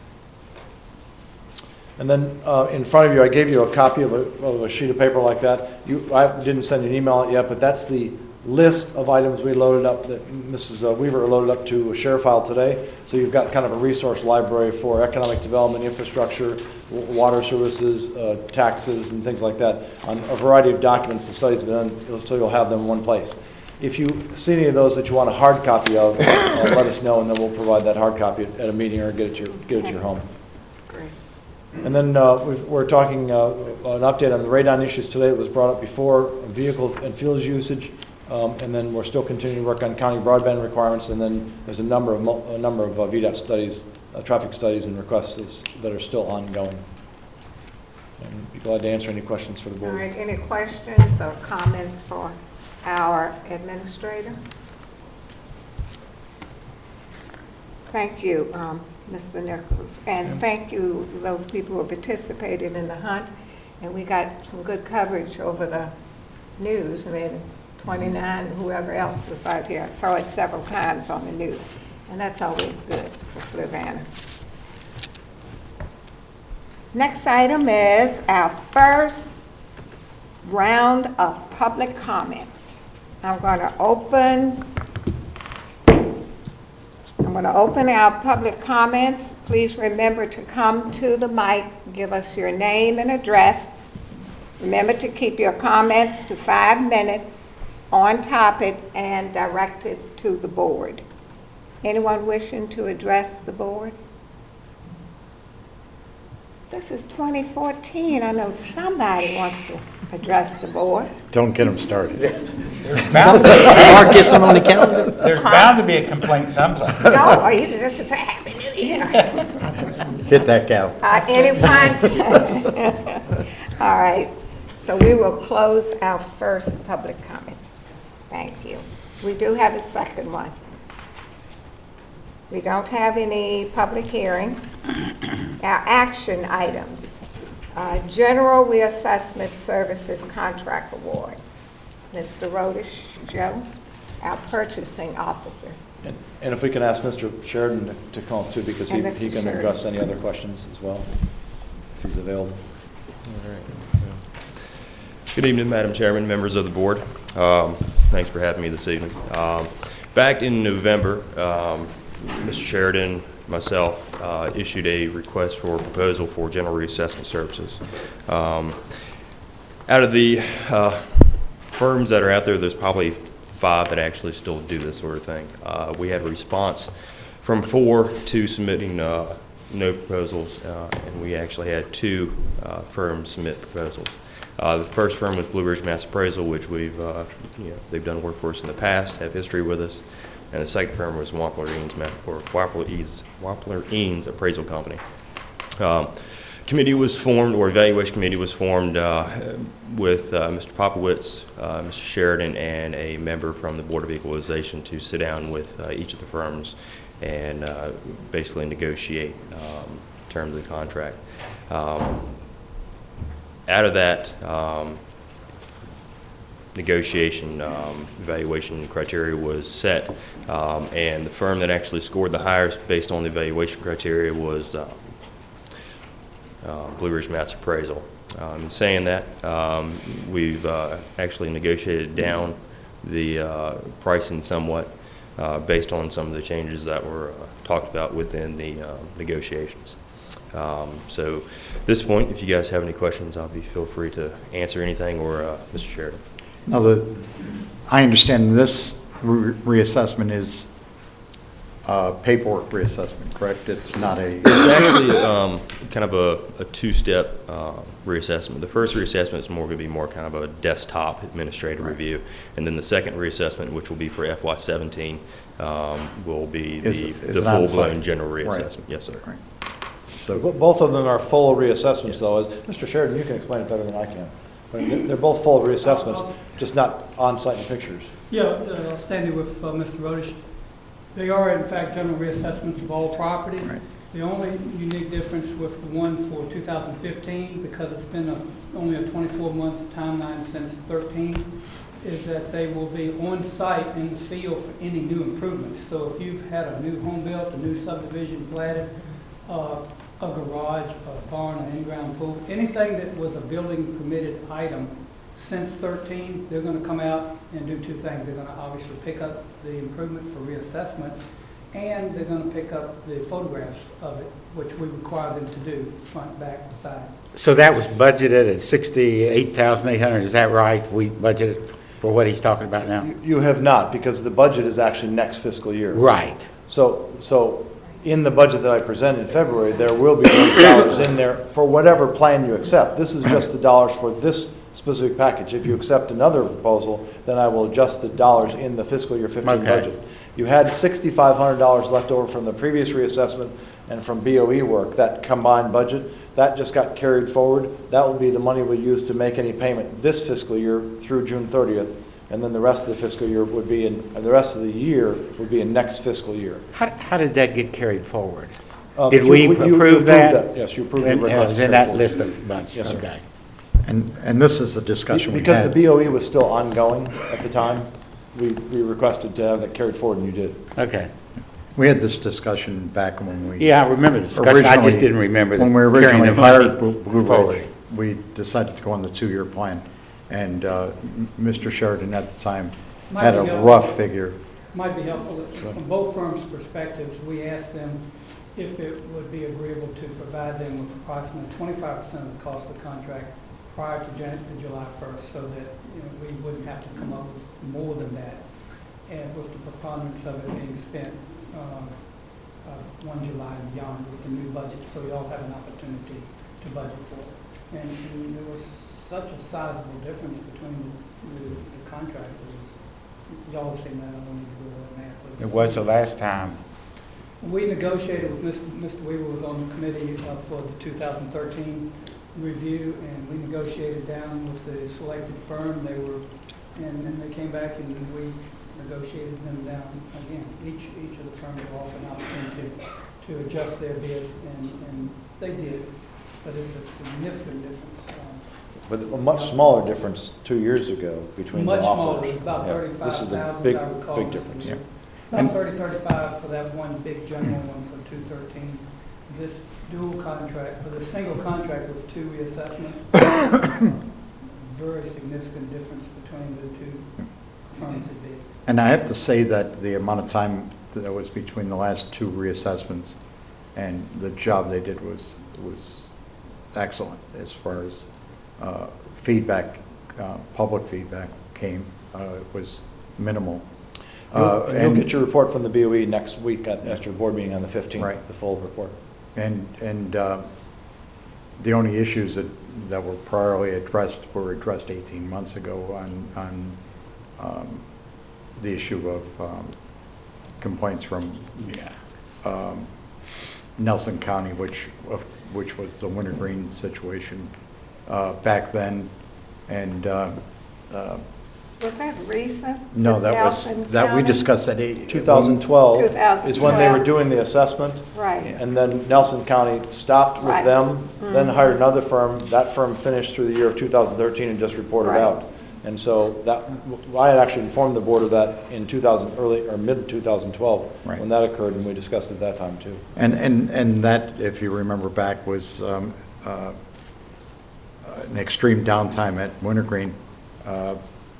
And then uh, in front of you, I gave you a copy of a, of a sheet of paper like that. You, I didn't send you an email yet, but that's the list of items we loaded up that Missus Weaver loaded up to a share file today. So you've got kind of a resource library for economic development, infrastructure, w- water services, uh, taxes, and things like that on a variety of documents the studies have done, so you'll have them in one place. If you see any of those that you want a hard copy of, uh, let us know, and then we'll provide that hard copy at, at a meeting or get it to your, get it to your home. And then uh, we've, we're talking uh, an update on the radon issues today that was brought up before, vehicle and fuels usage. Um, and then we're still continuing to work on county broadband requirements, and then there's a number of mul- a number of uh, V DOT studies, uh, traffic studies, and requests that are still ongoing. And be glad to answer any questions for the All board. right, any questions or comments for our administrator? Thank you, um, Mister Nichols, and thank you those people who participated in the hunt. And we got some good coverage over the news. I mean, twenty-nine, whoever else was out here, I saw it several times on the news, and that's always good for Fluvanna. Next item is our first round of public comments. I'm going to open I'm going to open our public comments. Please remember to come to the mic, give us your name and address. Remember to keep your comments to five minutes on topic and directed to the board. Anyone wishing to address the board? This is twenty fourteen. I know somebody wants to address the board. Don't get them started. There's bound, Mark gets them on the calendar. there's bound to be a complaint someplace. No, this is a happy new year. Hit that gal. Uh, anyone? All right. So we will close our first public comment. Thank you. We do have a second one. We don't have any public hearing. Our action items. Uh, General Reassessment Services Contract Award. Mister Rodish, Joe, our purchasing officer. And and if we can ask Mister Sheridan to come up too, because he And Mister he can Sheridan. address any other questions as well, if he's available. Good evening, Madam Chairman, members of the board. Um, thanks for having me this evening. Um, back in November, um, Mister Sheridan, myself, uh, issued a request for a proposal for general reassessment services. Um, out of the uh, firms that are out there, there's probably five that actually still do this sort of thing. Uh, we had a response from four to submitting uh, no proposals, uh, and we actually had two uh, firms submit proposals. Uh, the first firm was Blue Ridge Mass Appraisal, which we've, uh, you know, they've done work for us in the past, have history with us. And the second firm was Wampler Eanes, or Wampler Eanes, Wampler Eanes Appraisal Company. Um, committee was formed, or evaluation committee was formed uh, with uh, Mister Popowitz, uh, Mister Sheridan, and a member from the Board of Equalization to sit down with uh, each of the firms and uh, basically negotiate um, terms of the contract. Um, out of that um, negotiation, um, evaluation criteria was set, um, and the firm that actually scored the highest based on the evaluation criteria was uh, uh, Blue Ridge Mass Appraisal. Um, in saying that, um, we've uh, actually negotiated down the uh, pricing somewhat uh, based on some of the changes that were uh, talked about within the uh, negotiations. Um, so at this point, if you guys have any questions, I'll be feel free to answer anything, or uh, Mister Sheridan. Now, the, I understand this re- reassessment is uh, paperwork reassessment, correct? It's not a... It's actually um, kind of a, a two-step uh, reassessment. The first reassessment is more going to be more kind of a desktop administrative Right. review, and then the second reassessment, which will be for F Y seventeen, um, will be Is- the, is the it on full-blown site? general Right. reassessment. Yes, sir. Right. So So, bo- both of them are full reassessments, Yes. though, as Mister Sheridan, you can explain it better than I can. But they're they're both full reassessments, just not on-site in pictures. Yeah, uh, standing with uh, Mister Rodish, they are in fact general reassessments of all properties. Right. The only unique difference with the one for two thousand fifteen, because it's been a, only a twenty-four month timeline since thirteen, is that they will be on site in the field for any new improvements. So if you've had a new home built, a new subdivision platted, uh, a garage, a barn, an in-ground pool, anything that was a building permitted item since thirteen, they're going to come out and do two things. They're going to obviously pick up the improvement for reassessment, and they're going to pick up the photographs of it, which we require them to do, front, back, side. So that was budgeted at sixty-eight thousand eight hundred, is that right? We budgeted for what he's talking about now? You- You have not, because the budget is actually next fiscal year. Right. So, so in the budget that I presented in February, there will be those dollars in there for whatever plan you accept. This is just the dollars for this specific package. If you accept another proposal, then I will adjust the dollars in the fiscal year fifteen Okay. budget. You had sixty-five hundred dollars left over from the previous reassessment and from B O E work, that combined budget. That just got carried forward. That will be the money we use to make any payment this fiscal year through June thirtieth. And then the rest of the fiscal year would be in, and the rest of the year would be in next fiscal year. How, how did that get carried forward? Uh, Did you- we you- you approve approved that? Yes, you approved the And it request. was to in carry that forward. list of bunch? Yes, sir. Okay. And, and this is the discussion we Because the had. B O E was still ongoing at the time, we, we requested to have that carried forward, and you did. Okay. We had this discussion back when we. Yeah, I remember the discussion. I originally- just didn't remember the When we carrying originally the money hired Blue Blue forward. Ridge, we decided to go on the two-year plan. And uh, M- Mister Sheridan at the time Might had be a helpful. rough figure. Might be helpful, from both firms' perspectives, we asked them if it would be agreeable to provide them with approximately twenty-five percent of the cost of the contract prior to Jan- to July first, so that, you know, we wouldn't have to come up with more than that. And with the preponderance of it being spent um, uh, one July and beyond with the new budget, so we all have an opportunity to budget for it. And and there was such a sizable difference between the the contracts, it was, y'all have seen that, I don't need to go over that math. but It was the last time. We negotiated with Mister Mister Weaver was on the committee uh, for the two thousand thirteen review, and we negotiated down with the selected firm. They were, and then they came back and we negotiated them down again. Each each of the firms were offered an opportunity to adjust their bid, and, and they did. But it's a significant difference. Um, With a much smaller difference two years ago between the Much smaller, offers. it was about Yeah, thirty-five This is a thousand, big, I recall. big Mister difference. Weaver. And- About thirty, thirty-five for that one big general one for two thirteen. This dual contract, for the single contract with two reassessments, very significant difference between the two firms that bid. And I have to say that the amount of time that was between the last two reassessments and the job they did was, was excellent as far as uh, feedback, uh, public feedback came. Uh, It was minimal. You'll, Uh, and you'll and- get your report from the B O E next week at, at your board meeting on the fifteenth, Right. the full report. And, and uh, the only issues that, that were priorly addressed were addressed eighteen months ago on, on um, the issue of um, complaints from Yeah. um, Nelson County, which, of, which was the wintergreen situation uh, back then. And uh, uh, Was that recent? no, with that was, Nelson that, we County? discussed that. eight- two thousand twelve two thousand is when they were twelve. doing the assessment. Right. And then Nelson County stopped with Right. them, then Mhm. hired another firm. That firm finished through the year of two thousand thirteen and just reported Right. out. And so that, I had actually informed the board of that in two thousand, early, or mid two thousand twelve, Right. when that occurred, and we discussed it that time too. And, and, and that, if you remember back, was um, uh, an extreme downtime at Wintergreen. Uh,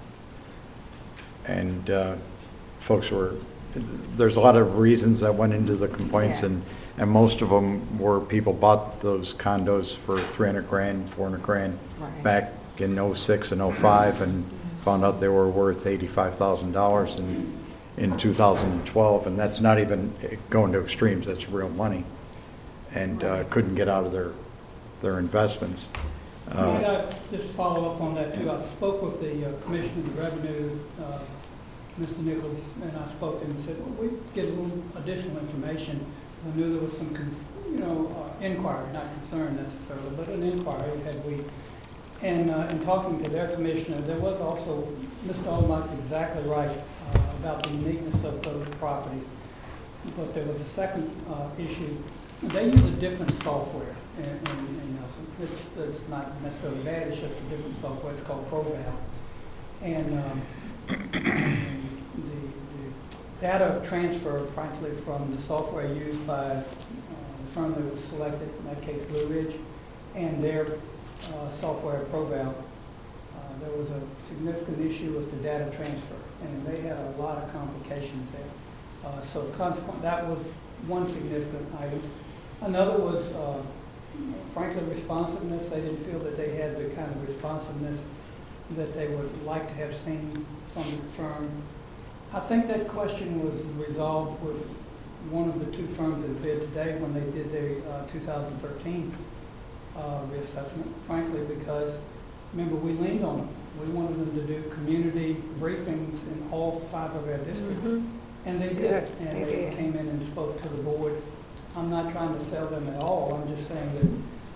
And uh, folks were, there's a lot of reasons that went into the complaints, Yeah. and, and most of them were people bought those condos for three hundred grand, four hundred grand Right. back in oh six and oh five, and found out they were worth eighty-five thousand dollars in, in two thousand twelve, and that's not even going to extremes, that's real money, and uh, couldn't get out of their, their investments. Uh, May I just follow up on that too? I spoke with the uh, Commissioner of the Revenue, uh, Mister Nichols, and I spoke to him and said, well, we get a little additional information. I knew there was some, cons- you know, uh, inquiry, not concern necessarily, but an inquiry had we. And uh, in talking to their commissioner, there was also, Mister Olmott's exactly right uh, about the uniqueness of those properties. But there was a second uh, issue. They use a different software in, in, in Nelson. It's, it's not necessarily bad, it's just a different software. It's called ProVal. And um, the, the data transfer, frankly, from the software used by uh, the firm that was selected, in that case Blue Ridge, and their uh, software ProVal, uh, there was a significant issue with the data transfer, and they had a lot of complications there. Uh, so consequently, that was one significant item. Another was, uh, frankly, responsiveness. They didn't feel that they had the kind of responsiveness that they would like to have seen from the firm. I think that question was resolved with one of the two firms that bid today when they did their uh, two thousand thirteen uh, reassessment, frankly, because, remember, we leaned on them. We wanted them to do community briefings in all five of our districts. Mhm. And they did, Good, and they they did. came in and spoke to the board. I'm not trying to sell them at all, I'm just saying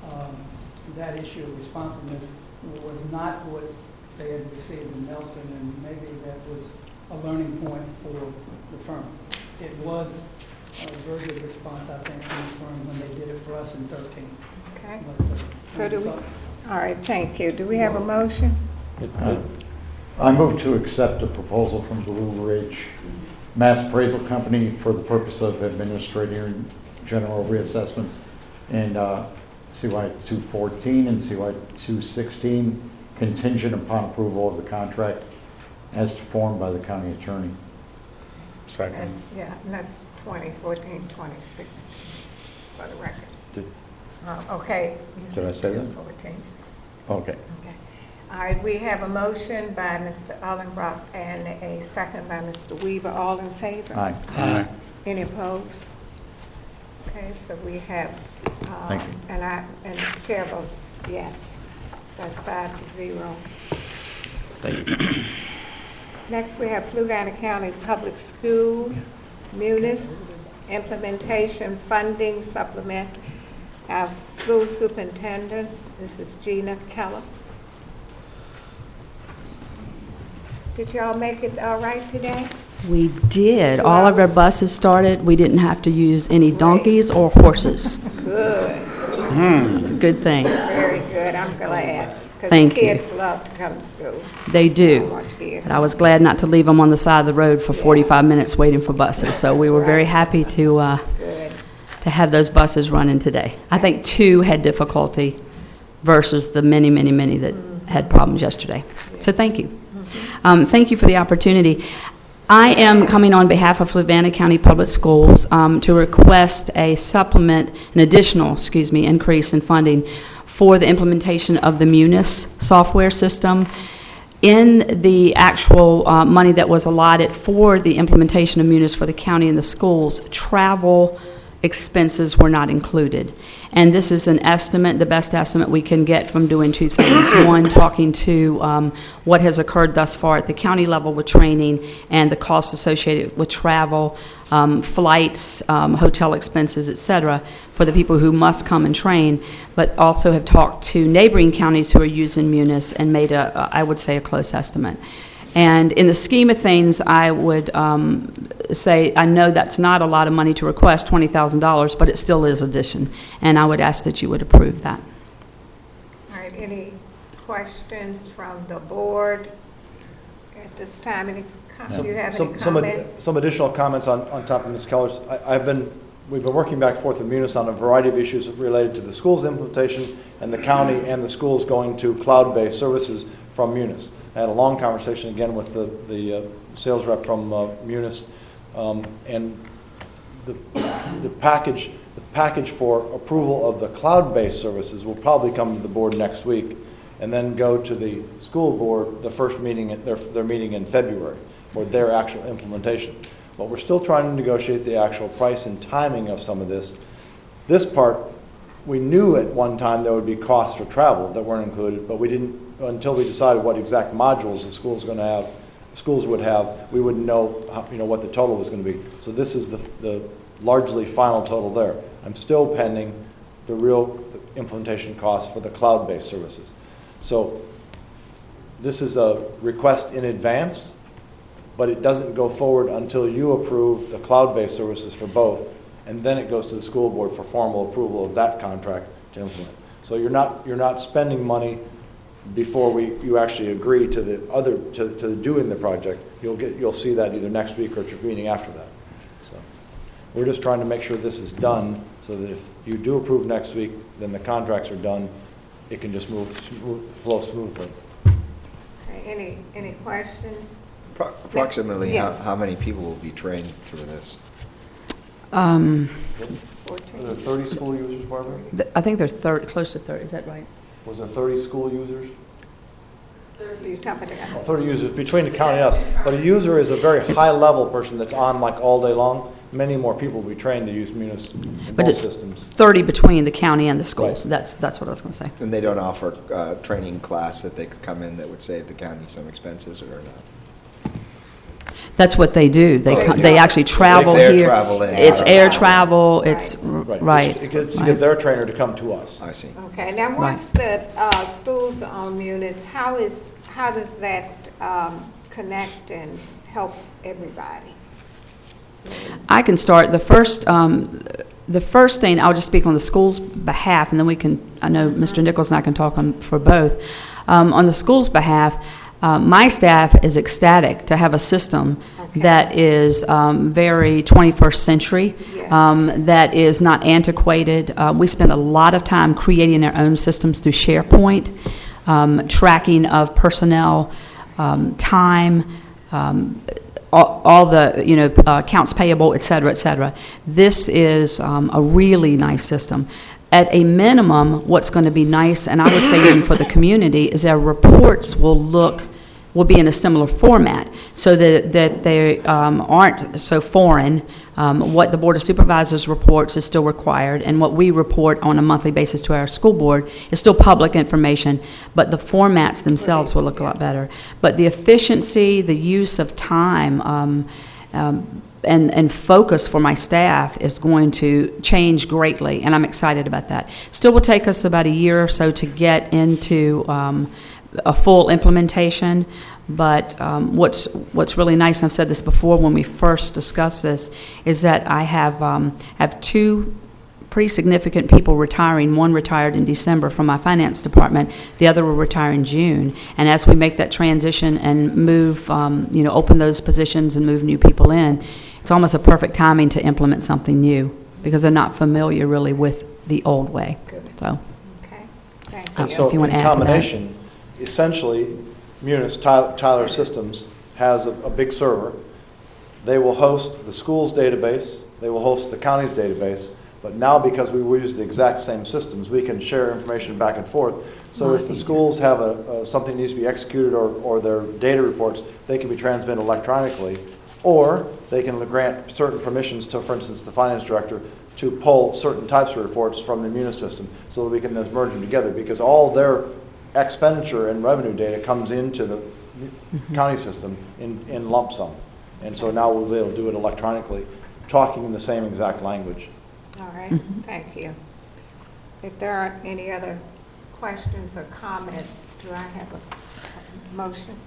um, that issue of responsiveness was not what they had received in Nelson, and maybe that was a learning point for the firm. It was a very good response, I think, from the firm when they did it for us in thirteen. Okay. But, uh, So do we, so- all right, thank you. Do we have a motion? Uh, I move to accept a proposal from Blue Ridge Mass Appraisal Company for the purpose of administrating general reassessments in uh, C Y two fourteen and C Y two sixteen, contingent upon approval of the contract as formed by the county attorney. Second. And- Yeah, and that's twenty fourteen, twenty sixteen, for the record. Did- Uh, Okay. you Did I say that? fourteen. Okay. Okay. All right, we have a motion by Mister Allenbrock and a second by Mister Weaver. All in favor? Aye. Aye. Any opposed? Okay, so we have, um, Thank you. and I, and the chair votes yes. That's five to zero. Thank you. Next, we have Fluvanna County Public School, Munis, implementation funding supplement. Our school superintendent, this is Gina Keller. Did y'all make it all right today? We did. Two All of our hours. buses started. We didn't have to use any donkeys or horses. Good, It's a good thing. very good, I'm glad. Thank you. Because the kids love to come to school. They I do. want to be at But I was glad not to leave them on the side of the road for forty-five minutes waiting for buses. So we were very happy to uh, Good. to have those buses running today. I think two had difficulty versus the many, many, many that had problems yesterday. So thank you. Um, thank you for the opportunity. I am coming on behalf of Fluvanna County Public Schools um, to request a supplement, an additional, excuse me, increase in funding for the implementation of the Munis software system. In the actual uh, money that was allotted for the implementation of Munis for the county and the schools, travel expenses were not included. And this is an estimate, the best estimate we can get from doing two things. One, talking to um, what has occurred thus far at the county level with training and the costs associated with travel, um, flights, um, hotel expenses, et cetera, for the people who must come and train, but also have talked to neighboring counties who are using Munis and made, a, I would say, a close estimate. And in the scheme of things, I would um, say, I know that's not a lot of money to request, twenty thousand dollars, but it still is addition. And I would ask that you would approve that. All right, any questions from the board at this time? Any, com- do you have Some- any some ad- comments? Some additional comments on, on top of Miz Keller's. I, I've been, we've been working back and forth with Munis on a variety of issues related to the school's implementation and the county and the schools going to cloud-based services from Munis. I had a long conversation again with the, the uh, sales rep from uh, Munis, um, and the, the package the package for approval of the cloud-based services will probably come to the board next week, and then go to the school board, the first meeting, at their, their meeting in February for their actual implementation. But we're still trying to negotiate the actual price and timing of some of this. This part, we knew at one time there would be costs for travel that weren't included, but we didn't, until we decided what exact modules the school's going to have, schools would have, we wouldn't know, how, you know, what the total was going to be. So this is the, the largely final total there. I'm still pending the real implementation costs for the cloud-based services. So this is a request in advance, but it doesn't go forward until you approve the cloud-based services for both, and then it goes to the school board for formal approval of that contract to implement. So you're not you're not spending money before we you actually agree to the other to, to doing the project. You'll get you'll see that either next week or at your meeting after that. So we're just trying to make sure this is done so that if you do approve next week, then the contracts are done. It can just move smooth, flow smoothly. Okay, Any, any questions? Pro- Approximately, how, Yes. how many people will be trained through this? Um, Were there thirty school users, Barbara? th- I think there's thirty, close to thirty, is that right? Was there thirty school users? You talking Well, about? thirty users between the county and us. But a user is a very high-level person that's on like all day long. Many more people will be trained to use Munis in But both it's systems. thirty between the county and the schools. Right. That's, that's what I was going to say. And they don't offer uh, training class that they could come in that would save the county some expenses or not? That's what they do. They Oh, co- yeah. they actually travel It's air here. travel in. It's Yeah. air travel. It's r- Right. right. It gets, you right. get their trainer to come to us. I see. Okay, now, once the uh, schools are on Munis, how is, how does that um, connect and help everybody? I can start. The first, um, the first thing, I'll just speak on the school's behalf, and then we can, I know Mister Nichols and I can talk on for both. Um, on the school's behalf, uh, my staff is ecstatic to have a system Okay. that is um, very twenty-first century, Yes. um, that is not antiquated. Uh, we spend a lot of time creating our own systems through SharePoint, um, tracking of personnel, um, time, um, all, all the, you know, uh, accounts payable, et cetera, et cetera. This is um, a really nice system. At a minimum, what's going to be nice, and I would say even for the community, is our reports will look, will be in a similar format so that, that they um, aren't so foreign. Um, what the Board of Supervisors reports is still required, and what we report on a monthly basis to our school board is still public information, but the formats themselves will look a lot better. But the efficiency, the use of time, um, um, and, and focus for my staff is going to change greatly, and I'm excited about that. Still will take us about a year or so to get into um, a full implementation, but um, what's what's really nice, and I've said this before when we first discussed this, is that I have um, have two pretty significant people retiring. One retired in December from my finance department. The other will retire in June. And as we make that transition and move, um, you know, open those positions and move new people in, it's almost a perfect timing to implement something new because they're not familiar really with the old way. Good. So, Okay, thank And you. so If you want in to add to that. combination, essentially, Munis, Tyler, Tyler Systems, has a, a big server. They will host the school's database, they will host the county's database, but now because we use the exact same systems, we can share information back and forth. So if the schools have a, a something needs to be executed or, or their data reports, they can be transmitted electronically, or they can grant certain permissions to, for instance, the finance director to pull certain types of reports from the Munis system so that we can then merge them together, because all their expenditure and revenue data comes into the mm-hmm. county system in, in lump sum. And so now we'll be able to do it electronically, talking in the same exact language. All right, Mm-hmm. thank you. If there aren't any other questions or comments, do I have a a motion?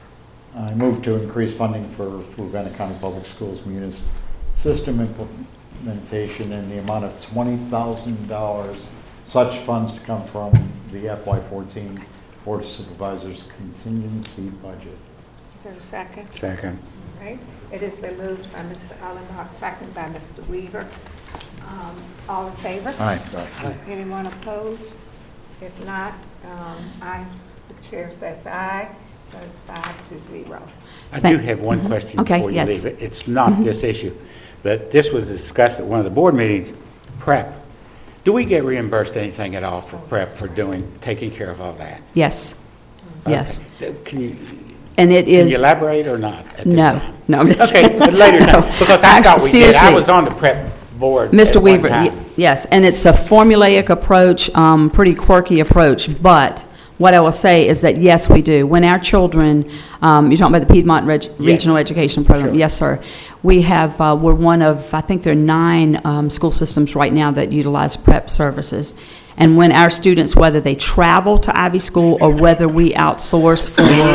I move to increase funding for Fluvanna County Public Schools Munis system implementation in the amount of twenty thousand dollars. Such funds to come from the F Y fourteen Board of Supervisors contingency budget. Is there a second? Second. All right, it has been moved by Mister Allenbach, second by Mister Weaver. Um, All in favor? Aye. Anyone opposed? If not, um, I, the chair says aye, so it's five to zero. I Thank- do have one question Okay, before you yes. leave. It's not this issue, but this was discussed at one of the board meetings, PrEP. Do we get reimbursed anything at all for PrEP for doing, taking care of all that? Yes. Yes. Okay. Can you, And it can is. you elaborate or not at this No, time? no. I'm just- Okay, but later No. time, because I thought Actually, we did. I seriously. was on the PrEP board Mister at one Weaver, time. y- yes, and it's a formulaic approach, um, pretty quirky approach, but what I will say is that, yes, we do. When our children, um, you're talking about the Piedmont Reg- Regional Education Program, Sure. yes, sir. We have, uh, we're one of, I think there are nine um, school systems right now that utilize PrEP services. And when our students, whether they travel to Ivy School or whether we outsource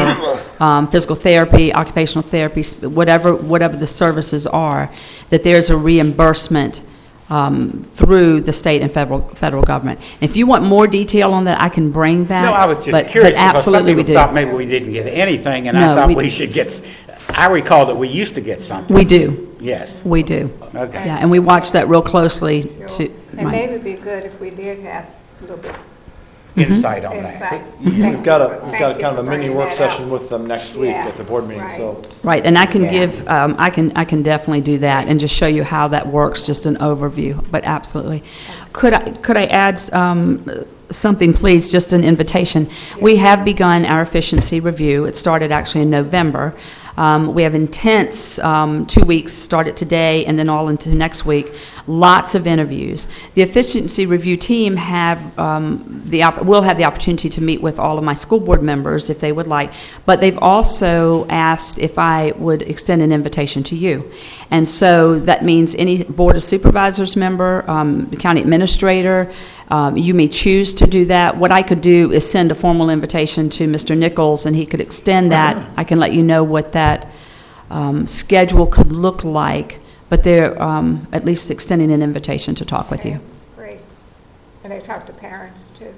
for um, physical therapy, occupational therapy, whatever whatever the services are, that there's a reimbursement um, through the state and federal federal government. If you want more detail on that, I can bring that. No, I was just but, curious but because some absolutely people we do. thought maybe we didn't get anything, and No, I thought we we, do. should get. s- I recall that we used to get something. We do. Yes. We do. Okay. Yeah, and we watch that real closely. To And right. maybe it'd be good if we did have a little bit Insight on that. insight. We've got a, we've Thank got you kind of for a mini bringing work that session up. with them next week Yeah, at the board meeting, right. so. Right, and I can Yeah. give, um, I can, I can definitely do that and just show you how that works, just an overview. But absolutely, could I, could I add um, something, please? Just an invitation. We have begun our efficiency review. It started actually in November. Um, we have intense um, two weeks, started today and then all into next week, lots of interviews. The efficiency review team have um, the op- will have the opportunity to meet with all of my school board members if they would like, but they've also asked if I would extend an invitation to you. And so that means any Board of Supervisors member, um, the county administrator, um, you may choose to do that. What I could do is send a formal invitation to Mister Nichols, and he could extend that. I can let you know what that um, schedule could look like, but they're um, at least extending an invitation to talk with you. Great. And they talk to parents, too?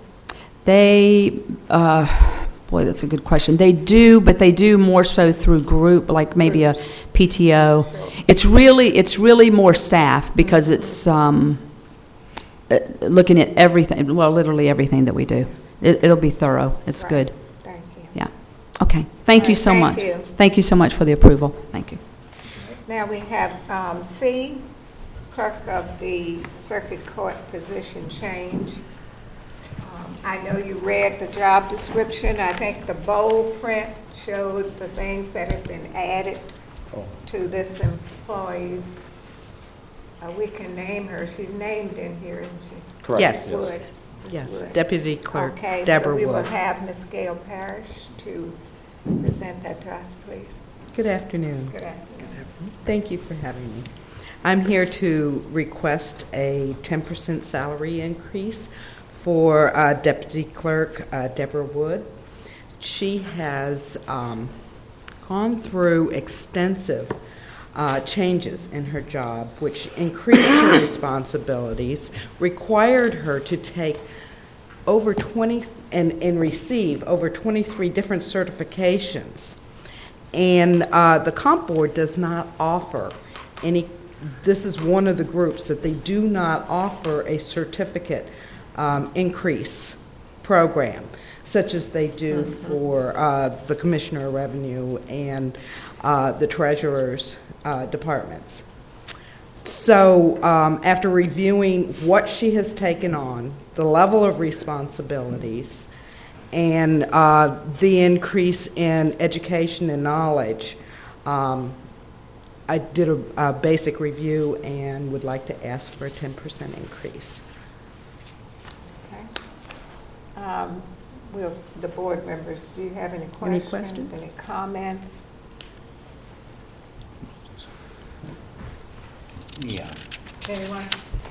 They, uh, boy, that's a good question. They do, but they do more so through group, like maybe a P T O. It's really, it's really more staff because it's um, uh, looking at everything, well, literally everything that we do. It, it'll be thorough. It's Right. good. Thank you. Yeah. Okay. Thank All you right, so thank much. you. Thank you so much for the approval. Thank you. Now we have um, C, clerk of the circuit court position change. Um, I know you read the job description. I think the bold print showed the things that have been added to this employee's. Uh, we can name her. She's named in here, isn't she? Correct. Yes. Wood. Yes, Wood. Deputy Clerk Okay, Deborah so we will Wood. have Miz Gail Parrish to present that to us, please. Good afternoon. Good afternoon. Thank you for having me. I'm here to request a ten percent salary increase for uh, Deputy Clerk uh, Deborah Wood. She has um, gone through extensive uh, changes in her job, which increased her responsibilities, required her to take over twenty and, and receive over twenty-three different certifications. And uh, the comp board does not offer any, this is one of the groups that they do not offer a certificate um, increase program, such as they do mm-hmm. for uh, the Commissioner of Revenue and uh, the Treasurer's uh, departments. So um, after reviewing what she has taken on, the level of responsibilities, and uh, the increase in education and knowledge, um, I did a, a basic review and would like to ask for a ten percent increase. Okay. Um, will the board members, do you have any questions? Any questions? Any comments? Yeah. Anyone?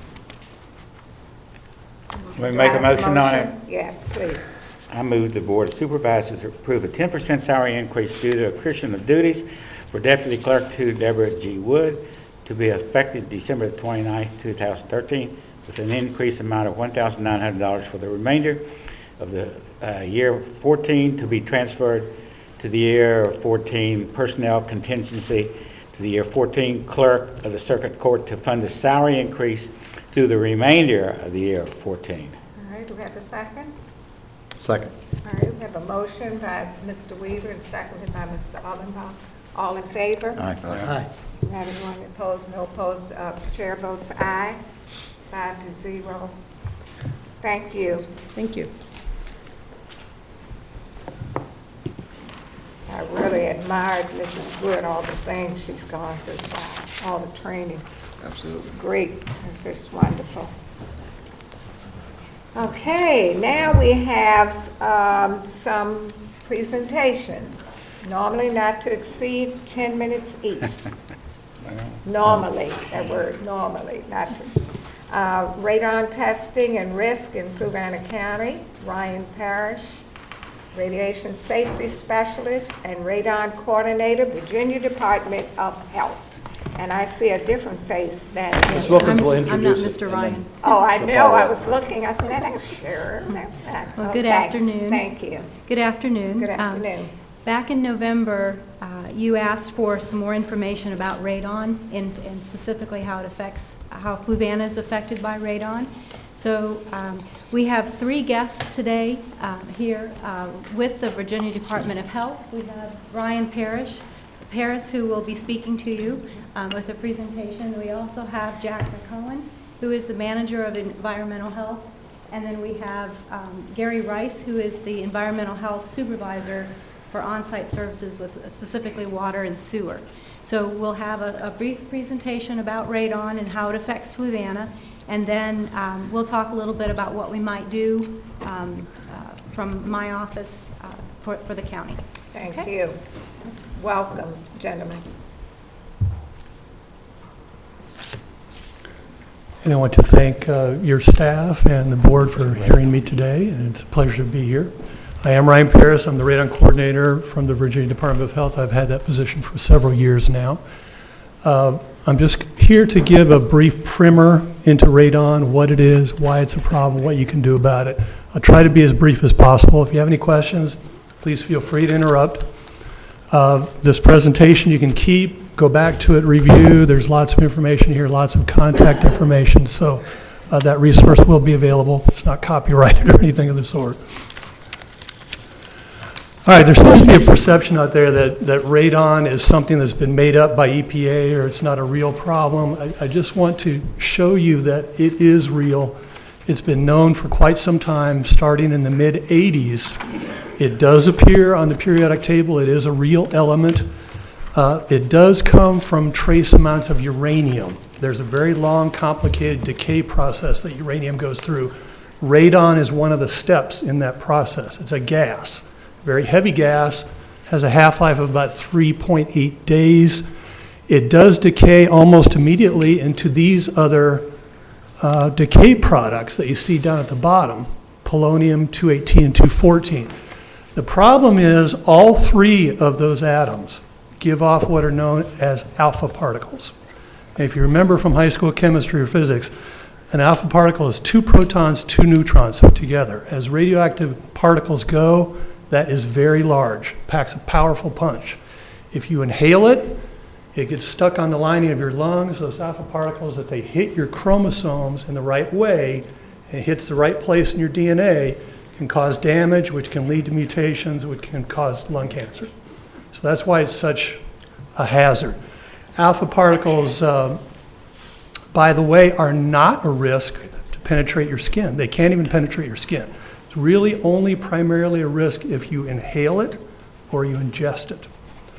We make a motion on it? Yes, please. I move the Board of Supervisors approve a ten percent salary increase due to accretion of duties for Deputy Clerk to Deborah G. Wood to be effective December twenty-ninth, two thousand thirteen, with an increased amount of one thousand nine hundred dollars for the remainder of the uh, year fourteen to be transferred to the year fourteen personnel contingency to the year fourteen clerk of the circuit court to fund the salary increase through the remainder of the year fourteen. All right, do we have a second? Second. All right, we have a motion by Mister Weaver and seconded by Mister Allenbaugh. All in favor? Aye. Aye. Do you have anyone opposed? No opposed. Uh, the chair votes aye. It's five to zero. Thank you. Thank you. I really admired Missus Wood, all the things she's gone through, all the training. Absolutely. It's great. It's just wonderful. Okay, now we have um, some presentations, normally not to exceed ten minutes each. Normally, that word, normally, not to. Uh, radon testing and risk in Fluvanna County, Ryan Parrish, radiation safety specialist and radon coordinator, Virginia Department of Health. And I see a different face than Miz Wilkins will I'm introduce not it, Mister and then Ryan. Oh, I she'll know, follow I up. was looking, I said, that's sure, that's not. Well, good Okay. afternoon. Thank you. Good afternoon. Good Um, afternoon. Back in November, uh, you asked for some more information about radon and, and specifically how it affects, how Fluvanna is affected by radon. So um, we have three guests today um, here uh, with the Virginia Department of Health. We have Ryan Parrish, Paris, who will be speaking to you um, with a presentation. We also have Jack McCohen, who is the manager of environmental health. And then we have um, Gary Rice, who is the environmental health supervisor for on-site services with specifically water and sewer. So we'll have a, a brief presentation about radon and how it affects Fluvanna, and then um, we'll talk a little bit about what we might do um, uh, from my office uh, for, for the county. Thank Okay. you. Welcome, gentlemen. And I want to thank uh, your staff and the board for hearing me today, and it's a pleasure to be here. I am Ryan Paris. I'm the radon coordinator from the Virginia Department of Health. I've had that position for several years now. Uh, I'm just here to give a brief primer into radon, what it is, why it's a problem, what you can do about it. I'll try to be as brief as possible. If you have any questions, please feel free to interrupt. Uh, this presentation you can keep, go back to it, review. There's lots of information here, lots of contact information, so uh, that resource will be available. It's not copyrighted or anything of the sort. All right, there seems to be a perception out there that, that radon is something that's been made up by E P A or it's not a real problem. I, I just want to show you that it is real. It's been known for quite some time, starting in the mid eighties. It does appear on the periodic table. It is a real element. Uh, it does come from trace amounts of uranium. There's a very long, complicated decay process that uranium goes through. Radon is one of the steps in that process. It's a gas. Very heavy gas, has a half-life of about three point eight days. It does decay almost immediately into these other uh, decay products that you see down at the bottom, polonium, two eighteen, and two fourteen. The problem is all three of those atoms give off what are known as alpha particles. And if you remember from high school chemistry or physics, an alpha particle is two protons, two neutrons put together. As radioactive particles go, that is very large, packs a powerful punch. If you inhale it, it gets stuck on the lining of your lungs. Those alpha particles, if they hit your chromosomes in the right way, and it hits the right place in your D N A, can cause damage, which can lead to mutations, which can cause lung cancer. So that's why it's such a hazard. Alpha particles, uh, by the way, are not a risk to penetrate your skin. They can't even penetrate your skin. It's really only primarily a risk if you inhale it or you ingest it.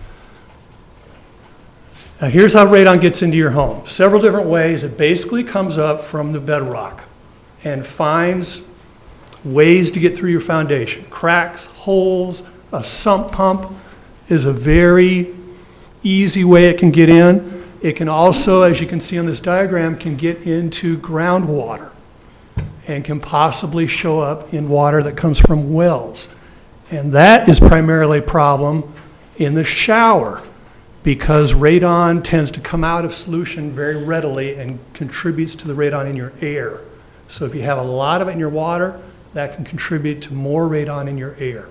Now here's how radon gets into your home. Several different ways. It basically comes up from the bedrock and finds ways to get through your foundation. Cracks, holes, a sump pump is a very easy way it can get in. It can also, as you can see on this diagram, can get into groundwater and can possibly show up in water that comes from wells. And that is primarily a problem in the shower because radon tends to come out of solution very readily and contributes to the radon in your air. So if you have a lot of it in your water, that can contribute to more radon in your air.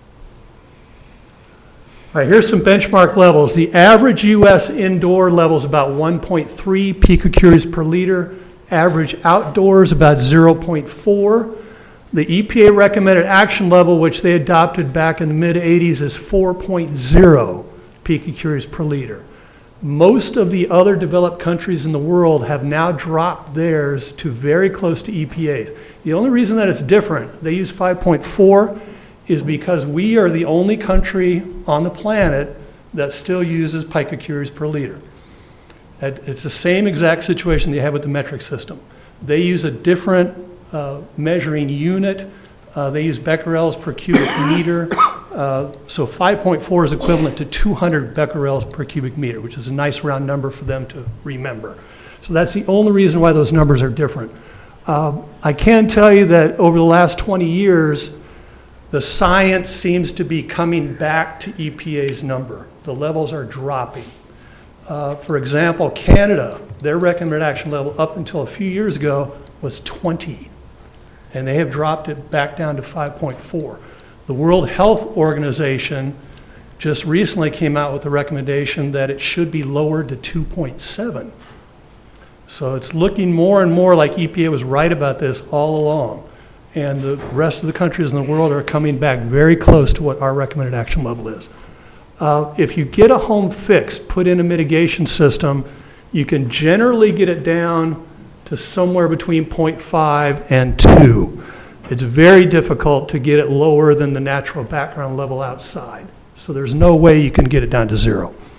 All right, here's some benchmark levels. The average U S indoor level is about one point three picocuries per liter. Average outdoors about zero point four. The E P A recommended action level, which they adopted back in the mid eighties, is four point zero picocuries per liter. Most of the other developed countries in the world have now dropped theirs to very close to E P A's. The only reason that it's different, they use five point four, is because we are the only country on the planet that still uses picocuries per liter. It's the same exact situation they have with the metric system. They use a different uh, measuring unit. Uh, they use becquerels per cubic meter. Uh, so five point four is equivalent to two hundred becquerels per cubic meter, which is a nice round number for them to remember. So that's the only reason why those numbers are different. Uh, I can tell you that over the last twenty years, the science seems to be coming back to E P A's number. The levels are dropping. Uh, for example, Canada, their recommended action level up until a few years ago was twenty, and they have dropped it back down to five point four. The World Health Organization just recently came out with a recommendation that it should be lowered to two point seven. So it's looking more and more like E P A was right about this all along, and the rest of the countries in the world are coming back very close to what our recommended action level is. Uh, if you get a home fixed, put in a mitigation system, you can generally get it down to somewhere between zero point five and two. It's very difficult to get it lower than the natural background level outside. So there's no way you can get it down to zero.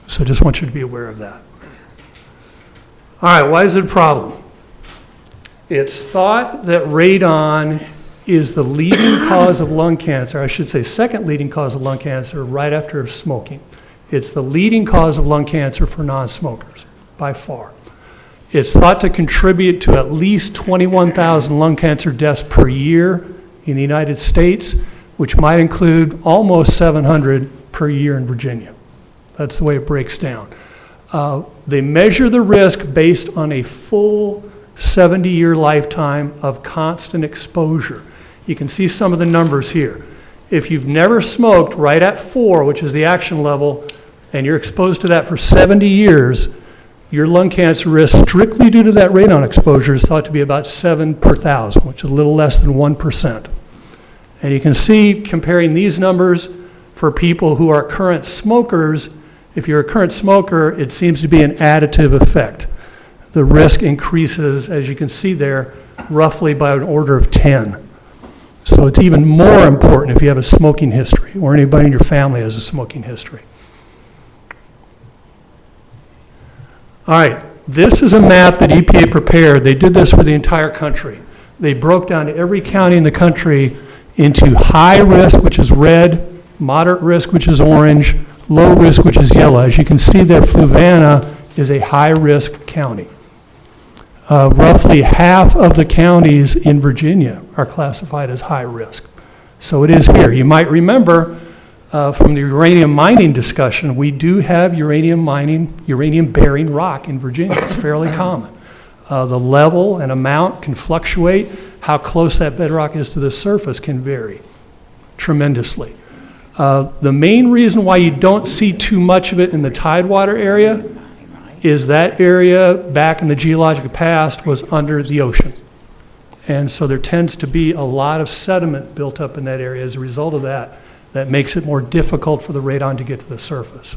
So just want you to be aware of that. All right, why is it a problem? It's thought that radon is the leading cause of lung cancer, I should say second leading cause of lung cancer right after smoking. It's the leading cause of lung cancer for non-smokers, by far. It's thought to contribute to at least twenty-one thousand lung cancer deaths per year in the United States, which might include almost seven hundred per year in Virginia. That's the way it breaks down. Uh, they measure the risk based on a full seventy-year lifetime of constant exposure. You can see some of the numbers here. If you've never smoked right at four, which is the action level, and you're exposed to that for seventy years, your lung cancer risk strictly due to that radon exposure is thought to be about seven per thousand, which is a little less than one percent. And you can see, comparing these numbers for people who are current smokers, if you're a current smoker, it seems to be an additive effect. The risk increases, as you can see there, roughly by an order of ten. So it's even more important if you have a smoking history or anybody in your family has a smoking history. All right, this is a map that E P A prepared. They did this for the entire country. They broke down every county in the country into high risk, which is red, moderate risk, which is orange, low risk, which is yellow. As you can see there, Fluvanna is a high-risk county. Uh, roughly half of the counties in Virginia are classified as high risk. So it is here. You might remember uh, from the uranium mining discussion, we do have uranium mining, uranium-bearing rock in Virginia. It's fairly common. Uh, the level and amount can fluctuate. How close that bedrock is to the surface can vary tremendously. Uh, the main reason why you don't see too much of it in the Tidewater area is that area back in the geologic past was under the ocean. And so there tends to be a lot of sediment built up in that area. As a result of that, that makes it more difficult for the radon to get to the surface.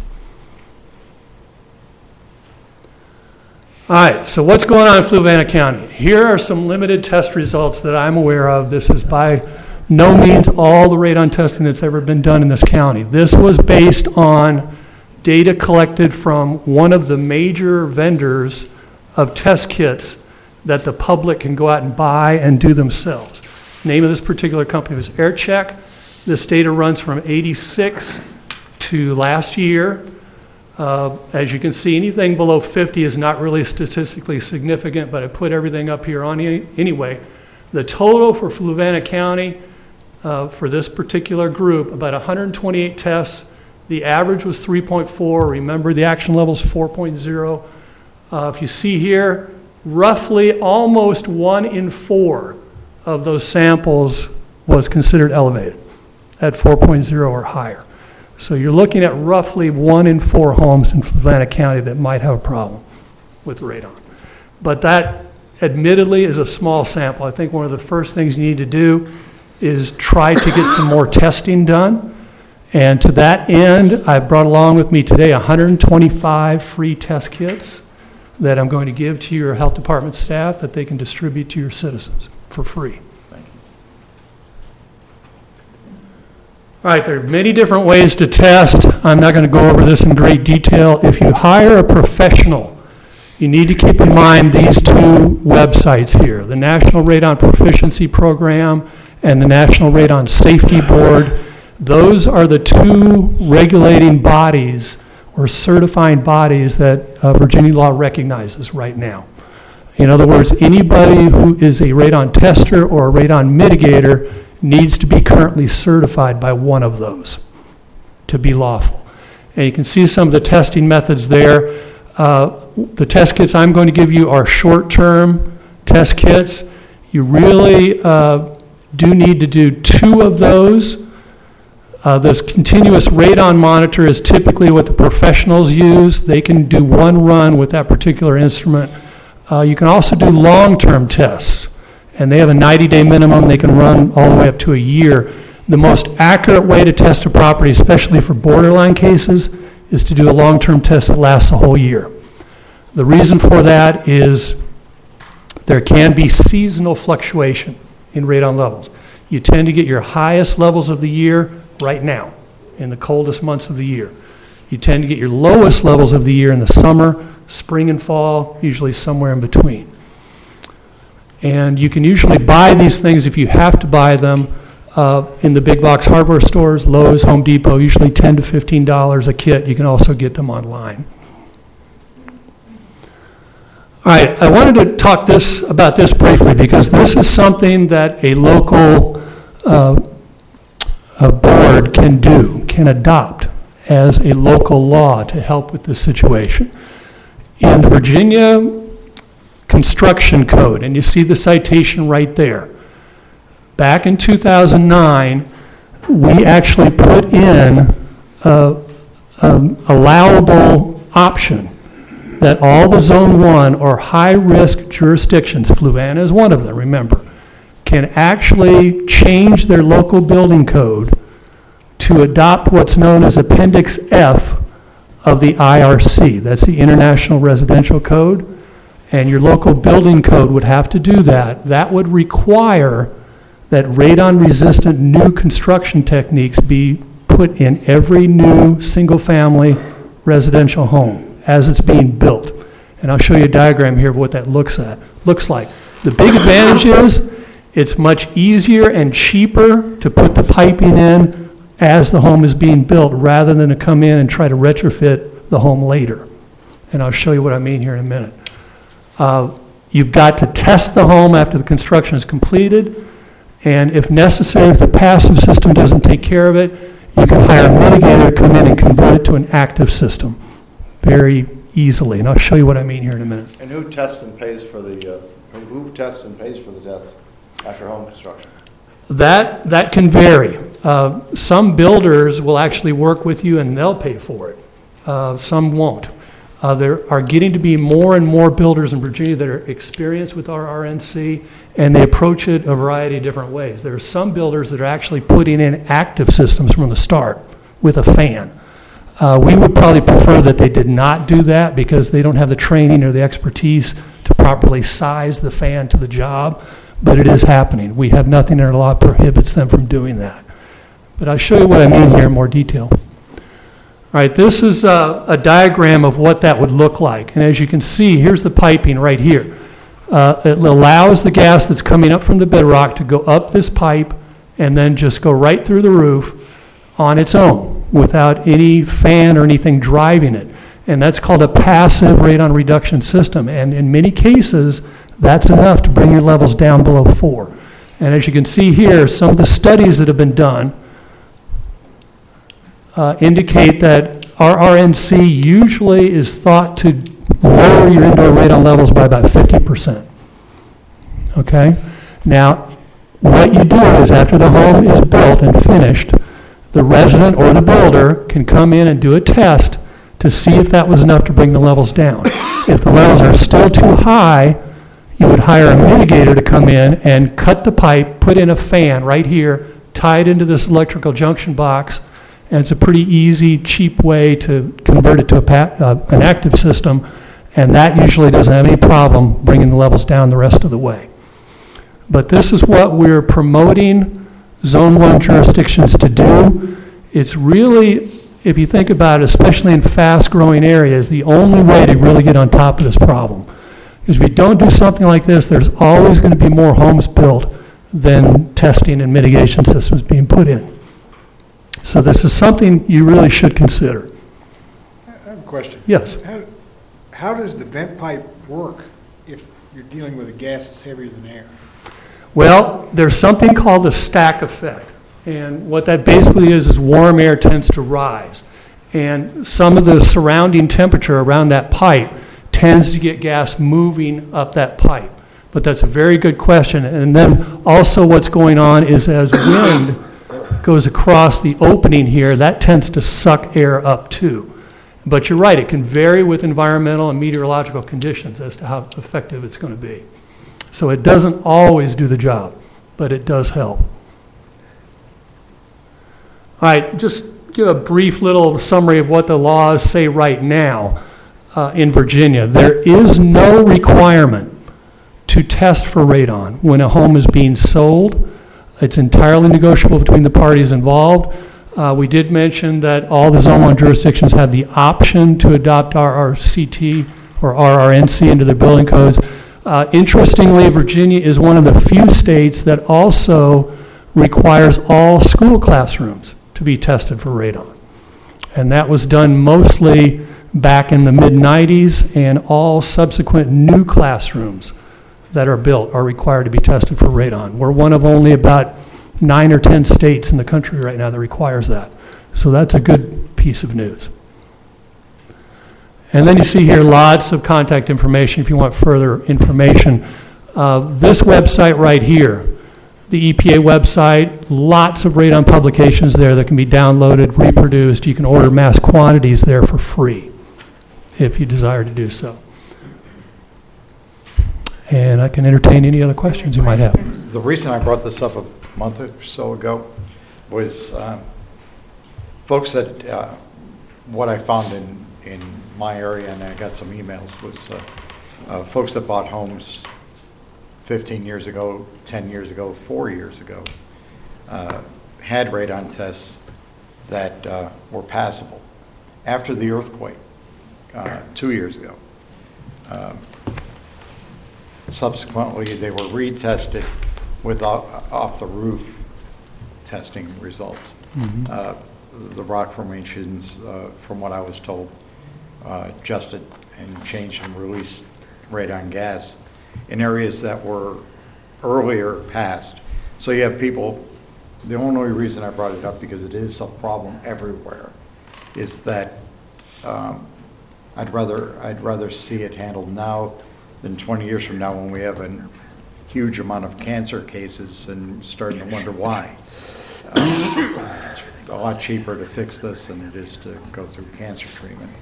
All right, so what's going on in Fluvanna County? Here are some limited test results that I'm aware of. This is by no means all the radon testing that's ever been done in this county. This was based on data collected from one of the major vendors of test kits that the public can go out and buy and do themselves. The name of this particular company was AirCheck. This data runs from eighty-six to last year. Uh, as you can see, anything below fifty is not really statistically significant, but I put everything up here on any, anyway. The total for Fluvanna County uh, for this particular group, about one hundred twenty-eight tests. The average was three point four. Remember, the action level is four point oh. Uh, if you see here, roughly almost one in four of those samples was considered elevated at four point oh or higher. So you're looking at roughly one in four homes in Fluvanna County that might have a problem with radon. But that admittedly is a small sample. I think one of the first things you need to do is try to get some more testing done. And to that end, I brought along with me today one hundred twenty-five free test kits that I'm going to give to your health department staff that they can distribute to your citizens for free. Thank you. All right, there are many different ways to test. I'm not going to go over this in great detail. If you hire a professional, you need to keep in mind these two websites here, the National Radon Proficiency Program and the National Radon Safety Board. Those are the two regulating bodies or certifying bodies that uh, Virginia law recognizes right now. In other words, anybody who is a radon tester or a radon mitigator needs to be currently certified by one of those to be lawful. And you can see some of the testing methods there. Uh, the test kits I'm going to give you are short-term test kits. You really uh, do need to do two of those. Uh, this continuous radon monitor is typically what the professionals use. They can do one run with that particular instrument. Uh, you can also do long-term tests, and they have a ninety-day minimum. They can run all the way up to a year. The most accurate way to test a property, especially for borderline cases, is to do a long-term test that lasts a whole year. The reason for that is there can be seasonal fluctuation in radon levels. You tend to get your highest levels of the year right now, in the coldest months of the year. You tend to get your lowest levels of the year in the summer, spring and fall, usually somewhere in between. And you can usually buy these things if you have to buy them uh, in the big box hardware stores, Lowe's, Home Depot, usually ten to fifteen dollars a kit. You can also get them online. All right, I wanted to talk this about this briefly because this is something that a local uh, a board can do, can adopt as a local law to help with this situation. In the Virginia Construction Code, and you see the citation right there, back in two thousand nine, we actually put in an allowable option that all the Zone one or high-risk jurisdictions, Fluvanna is one of them, remember, can actually change their local building code to adopt what's known as Appendix F of the I R C. That's the International Residential Code. And your local building code would have to do that. That would require that radon-resistant new construction techniques be put in every new single-family residential home as it's being built. And I'll show you a diagram here of what that looks at looks like. The big advantage is it's much easier and cheaper to put the piping in as the home is being built rather than to come in and try to retrofit the home later. And I'll show you what I mean here in a minute. Uh, you've got to test the home after the construction is completed, and if necessary, if the passive system doesn't take care of it, you can hire a mitigator to come in and convert it to an active system very easily. And I'll show you what I mean here in a minute. And who tests and pays for the, uh, who tests and pays for the test after home construction? That, that can vary. Uh, some builders will actually work with you and they'll pay for it. Uh, some won't. Uh, there are getting to be more and more builders in Virginia that are experienced with our R N C, and they approach it a variety of different ways. There are some builders that are actually putting in active systems from the start with a fan. Uh, we would probably prefer that they did not do that because they don't have the training or the expertise to properly size the fan to the job, but it is happening. We have nothing in our law that prohibits them from doing that. But I'll show you what I mean here in more detail. All right, this is a, a diagram of what that would look like. And as you can see, here's the piping right here. Uh, it allows the gas that's coming up from the bedrock to go up this pipe and then just go right through the roof on its own without any fan or anything driving it. And that's called a passive radon reduction system. And in many cases, that's enough to bring your levels down below four. And as you can see here, some of the studies that have been done Uh, indicate that our R N C usually is thought to lower your indoor radon levels by about fifty percent. Okay? Now, what you do is after the home is built and finished, the resident or the builder can come in and do a test to see if that was enough to bring the levels down. If the levels are still too high, you would hire a mitigator to come in and cut the pipe, put in a fan right here, tie it into this electrical junction box, and it's a pretty easy, cheap way to convert it to a pa- uh, an active system, and that usually doesn't have any problem bringing the levels down the rest of the way. But this is what we're promoting Zone one jurisdictions to do. It's really, if you think about it, especially in fast-growing areas, the only way to really get on top of this problem. Because if we don't do something like this, there's always going to be more homes built than testing and mitigation systems being put in. So this is something you really should consider. I have a question. Yes. How, how does the vent pipe work if you're dealing with a gas that's heavier than air? Well, there's something called the stack effect. And what that basically is is warm air tends to rise. And some of the surrounding temperature around that pipe tends to get gas moving up that pipe. But that's a very good question. And then also what's going on is as wind goes across the opening here, that tends to suck air up too. But you're right, it can vary with environmental and meteorological conditions as to how effective it's going to be. So it doesn't always do the job, but it does help. All right, just give a brief little summary of what the laws say right now uh, in Virginia. There is no requirement to test for radon when a home is being sold. It's entirely negotiable between the parties involved. Uh, we did mention that all the Zone one jurisdictions have the option to adopt R R C T or R R N C into their building codes. Uh, interestingly, Virginia is one of the few states that also requires all school classrooms to be tested for radon. And that was done mostly back in the mid nineties, and all subsequent new classrooms that are built are required to be tested for radon. We're one of only about nine or ten states in the country right now that requires that. So that's a good piece of news. And then you see here lots of contact information if you want further information. Uh, this website right here, the E P A website, lots of radon publications there that can be downloaded, reproduced. You can order mass quantities there for free if you desire to do so. And I can entertain any other questions you might have. The reason I brought this up a month or so ago was um, folks that, uh, what I found in, in my area, and I got some emails, was uh, uh, folks that bought homes fifteen years ago, ten years ago, four years ago, uh, had radon tests that uh, were passable. After the earthquake, uh, two years ago, um, subsequently they were retested with off-the-roof testing results. Mm-hmm. uh, the rock formations, uh, from what I was told, uh, adjusted and changed and released radon gas in areas that were earlier passed. So you have people, the only reason I brought it up, because it is a problem everywhere, is that um, I'd rather I'd rather see it handled now than twenty years from now when we have a huge amount of cancer cases and starting to wonder why. Uh, it's a lot cheaper to fix this than it is to go through cancer treatment.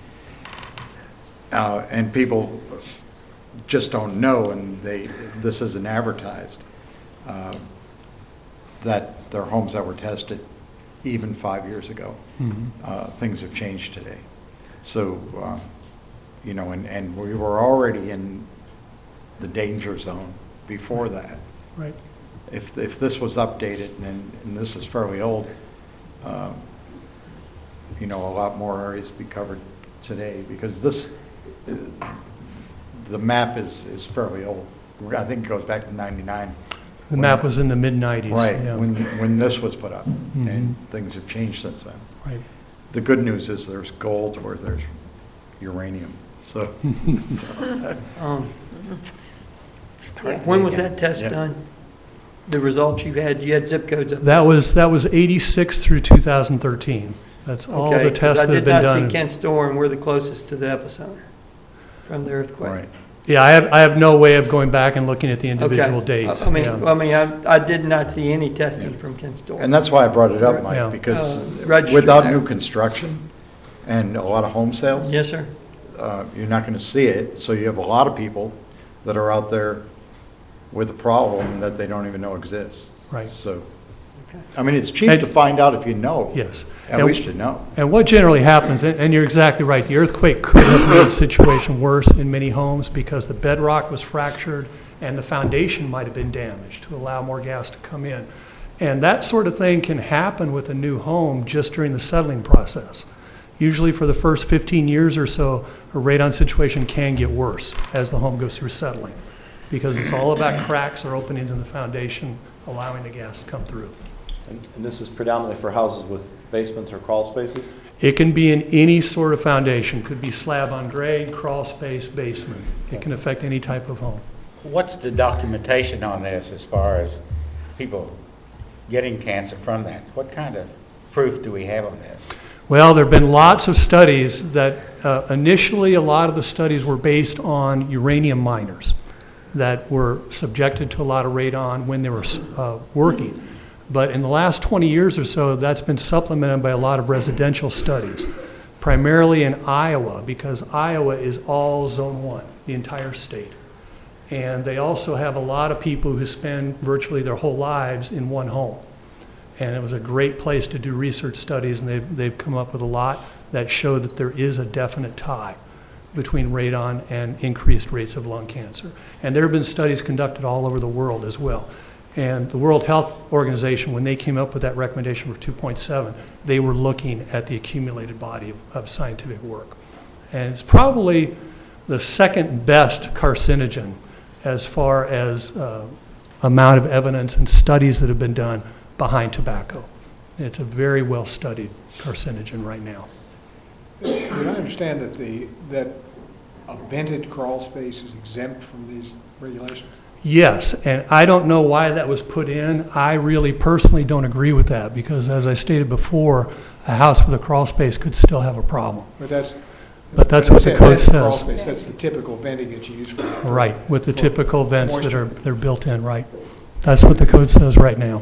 Uh, and people just don't know, and they this isn't advertised, uh, that there are homes that were tested even five years ago. Mm-hmm. Uh, things have changed today. So, uh, you know, and, and we were already in the danger zone before that. Right. If if this was updated, and, and this is fairly old, um, you know, a lot more areas be covered today, because this, uh, the map is, is fairly old. I think it goes back to ninety-nine. The map was in the mid nineties. Right, yeah. when when this was put up, mm-hmm. and things have changed since then. Right. The good news is there's gold where there's uranium. So, so um, when was that test yeah. done? The results you had, you had zip codes up. That was that was eighty-six through two thousand thirteen. That's all okay, the tests that have been done. done. I did not see Kent Store, and we're the closest to the epicenter from the earthquake. Right. Yeah, I have I have no way of going back and looking at the individual okay. dates. I mean, yeah. I mean, I, I did not see any testing yeah. from Kent Store. And that's why I brought it up, Mike, yeah. because uh, without there. new construction and a lot of home sales, yes, sir, uh, you're not going to see it. So you have a lot of people that are out there with a problem that they don't even know exists. Right. So, okay. I mean, it's cheap and, to find out if you know. Yes. At and, least you know. And what generally happens, and, and you're exactly right, the earthquake could have made the situation worse in many homes because the bedrock was fractured and the foundation might have been damaged to allow more gas to come in. And that sort of thing can happen with a new home just during the settling process. Usually for the first fifteen years or so, a radon situation can get worse as the home goes through settling, because it's all about cracks or openings in the foundation allowing the gas to come through. And, and this is predominantly for houses with basements or crawl spaces? It can be in any sort of foundation. Could be slab on grade, crawl space, basement. It can affect any type of home. What's the documentation on this as far as people getting cancer from that? What kind of proof do we have on this? Well, there have been lots of studies that uh, initially a lot of the studies were based on uranium miners that were subjected to a lot of radon when they were uh, working. But in the last twenty years or so, that's been supplemented by a lot of residential studies, primarily in Iowa, because Iowa is all Zone one, the entire state. And they also have a lot of people who spend virtually their whole lives in one home. And it was a great place to do research studies, and they've, they've come up with a lot that show that there is a definite tie between radon and increased rates of lung cancer. And there have been studies conducted all over the world as well. And the World Health Organization, when they came up with that recommendation for two point seven, they were looking at the accumulated body of, of scientific work. And it's probably the second best carcinogen as far as uh, amount of evidence and studies that have been done behind tobacco. It's a very well-studied carcinogen right now. Did I understand that the, that a vented crawl space is exempt from these regulations? Yes, and I don't know why that was put in. I really personally don't agree with that because, as I stated before, a house with a crawl space could still have a problem. But that's, but that's but what the that code vented crawl says. space, that's the typical venting that you use for. Right, with the for typical vents that moisture. are they're built in, right. That's what the code says right now.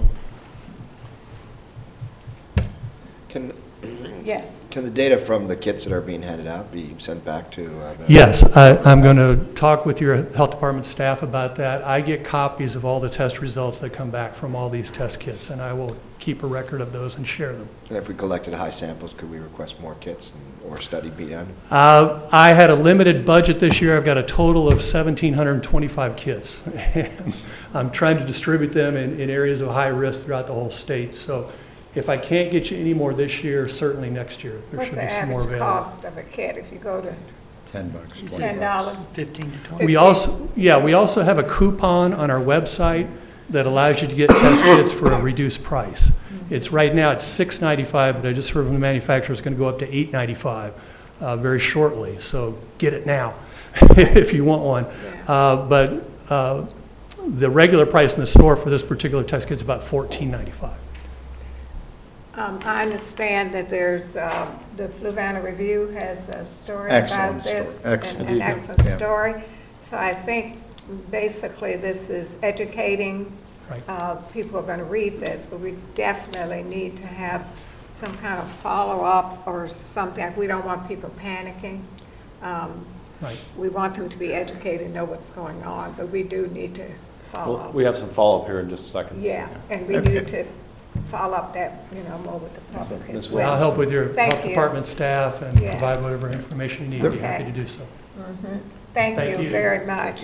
Can, Yes. can the data from the kits that are being handed out be sent back to? Uh, the Yes, I, I'm going to talk with your health department staff about that. I get copies of all the test results that come back from all these test kits, and I will keep a record of those and share them. And if we collected high samples, could we request more kits and, or study be done? Uh, I had a limited budget this year. I've got a total of one thousand seven hundred twenty-five kits. I'm trying to distribute them in, in areas of high risk throughout the whole state. So if I can't get you any more this year, certainly next year there What's should the be some more average available. cost of a kit if you go to Ten bucks, twenty ten bucks. dollars? Fifteen to twenty. We also, yeah, we also have a coupon on our website that allows you to get test kits for a reduced price. It's right now it's six ninety-five, but I just heard from the manufacturer it's going to go up to eight ninety-five uh, very shortly. So get it now if you want one. Uh, but uh, the regular price in the store for this particular test kit is about fourteen ninety-five. Um, I understand that there's, uh, the Fluvanna Review has a story Excellent about this. story. Excellent. An an excellent Yeah. story. So I think basically this is educating. Right. Uh, people are going to read this, but we definitely need to have some kind of follow-up or something. We don't want people panicking. Um, Right. We want them to be educated, know what's going on, but we do need to follow Well, up. we have some follow-up here in just a second. Yeah, and we need to follow up that, you know, more with the public as Miz well. I'll help with your Thank health you. department staff and Yes. provide whatever information you need. I'd be happy to do so. Mhm. Thank Thank you you. very much.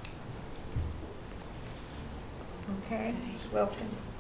Okay, Miz Wilkins.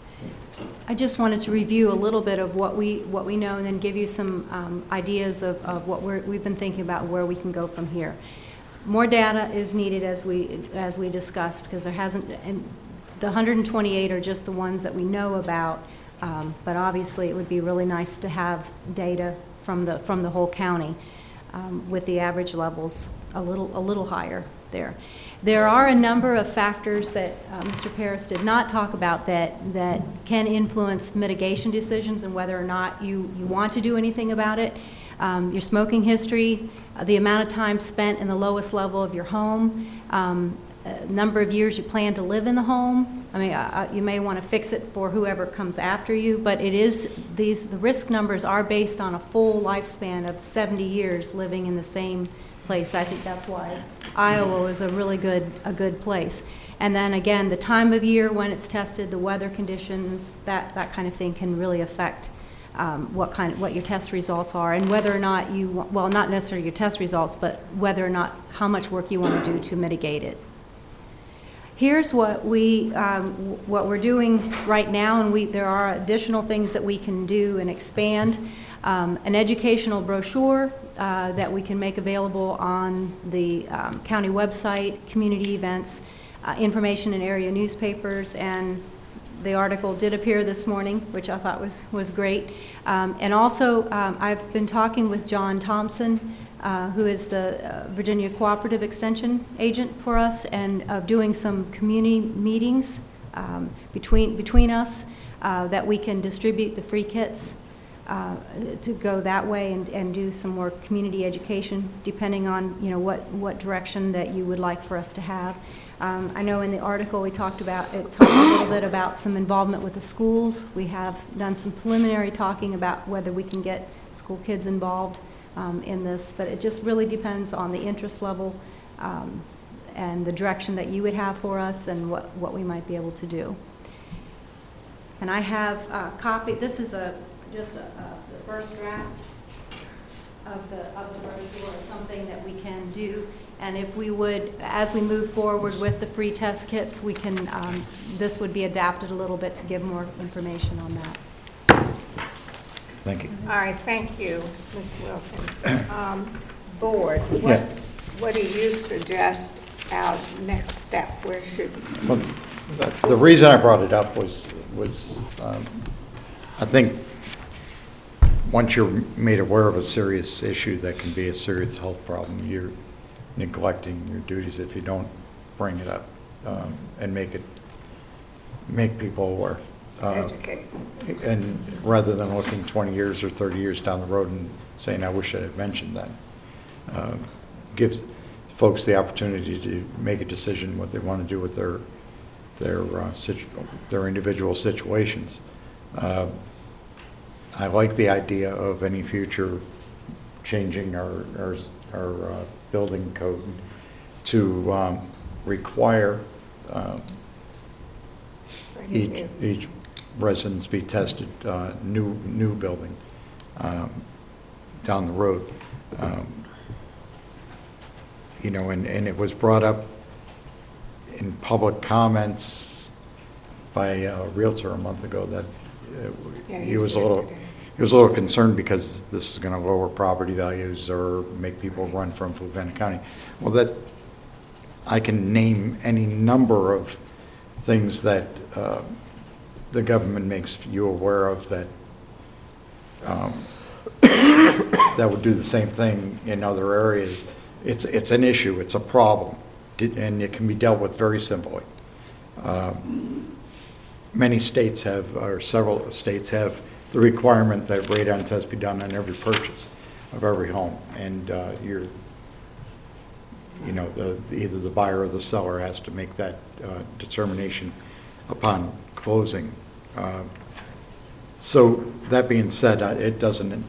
I just wanted to review a little bit of what we what we know, and then give you some um, ideas of, of what we're, we've been thinking about, where we can go from here. More data is needed, as we as we discussed, because there hasn't. And the one hundred twenty-eight are just the ones that we know about, um, but obviously it would be really nice to have data from the from the whole county, um, with the average levels a little a little higher there. There are a number of factors that uh, Mister Paris did not talk about that, that can influence mitigation decisions and whether or not you, you want to do anything about it. Um, your smoking history, uh, the amount of time spent in the lowest level of your home, um, uh, number of years you plan to live in the home. I mean, uh, you may want to fix it for whoever comes after you, but it is these the risk numbers are based on a full lifespan of seventy years living in the same place. I think that's why Iowa is a really good a good place. And then again, the time of year when it's tested, the weather conditions, that that kind of thing can really affect um, what kind of, what your test results are, and whether or not you well not necessarily your test results, but whether or not how much work you want to do to mitigate it. Here's what we um, what we're doing right now, and we there are additional things that we can do and expand. Um, an educational brochure uh, that we can make available on the um, county website, community events, uh, information in area newspapers, and the article did appear this morning, which I thought was, was great. Um, and also, um, I've been talking with John Thompson, uh, who is the uh, Virginia Cooperative Extension agent for us, and uh, doing some community meetings um, between, between us uh, that we can distribute the free kits uh, to go that way and, and do some more community education, depending on, you know, what, what direction that you would like for us to have. Um, I know in the article we talked about, it talked a little bit about some involvement with the schools. We have done some preliminary talking about whether we can get school kids involved um, in this, but it just really depends on the interest level um, and the direction that you would have for us and what, what we might be able to do. And I have a copy, this is a just a, a, the first draft of the, of the brochure is something that we can do. And if we would, as we move forward with the free test kits, we can, um, this would be adapted a little bit to give more information on that. Thank you. All right, thank you, Miz Wilkins. Um, Board, what, Yeah. what do you suggest our next step? Where should, Well, the- the reason I brought it up was, was um, I think once you're made aware of a serious issue that can be a serious health problem, you're neglecting your duties if you don't bring it up um, and make it, make people aware. Uh, educate? And rather than looking twenty years or thirty years down the road and saying, I wish I had mentioned that. Uh, gives folks the opportunity to make a decision what they want to do with their their uh, situ their individual situations. Uh, I like the idea of any future changing our our, our uh, building code to um, require uh, each each residence be tested, uh, new new building um, down the road. Um, you know, and, and it was brought up in public comments by a realtor a month ago that uh, Yeah, he you was a said little today. he was a little concerned because this is going to lower property values or make people run from Fluvanna County. Well, that I can name any number of things that uh, the government makes you aware of that um, that would do the same thing in other areas. It's it's an issue. It's a problem, and it can be dealt with very simply. Uh, many states have, or several states have, the requirement that radon tests be done on every purchase of every home, and uh, you're, you know, the, either the buyer or the seller has to make that uh, determination upon closing. Uh, so that being said, uh, it doesn't.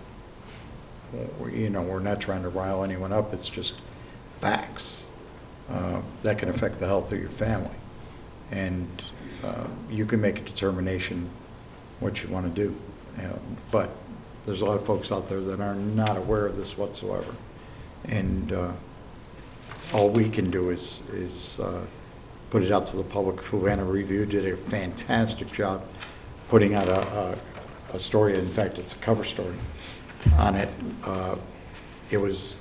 You know, we're not trying to rile anyone up. It's just facts uh, that can affect the health of your family, and uh, you can make a determination what you want to do. You know, but there's a lot of folks out there that are not aware of this whatsoever, and uh, all we can do is is uh, put it out to the public. Fluvanna Review did a fantastic job putting out a, a, a story. In fact, it's a cover story on it. Uh, it was,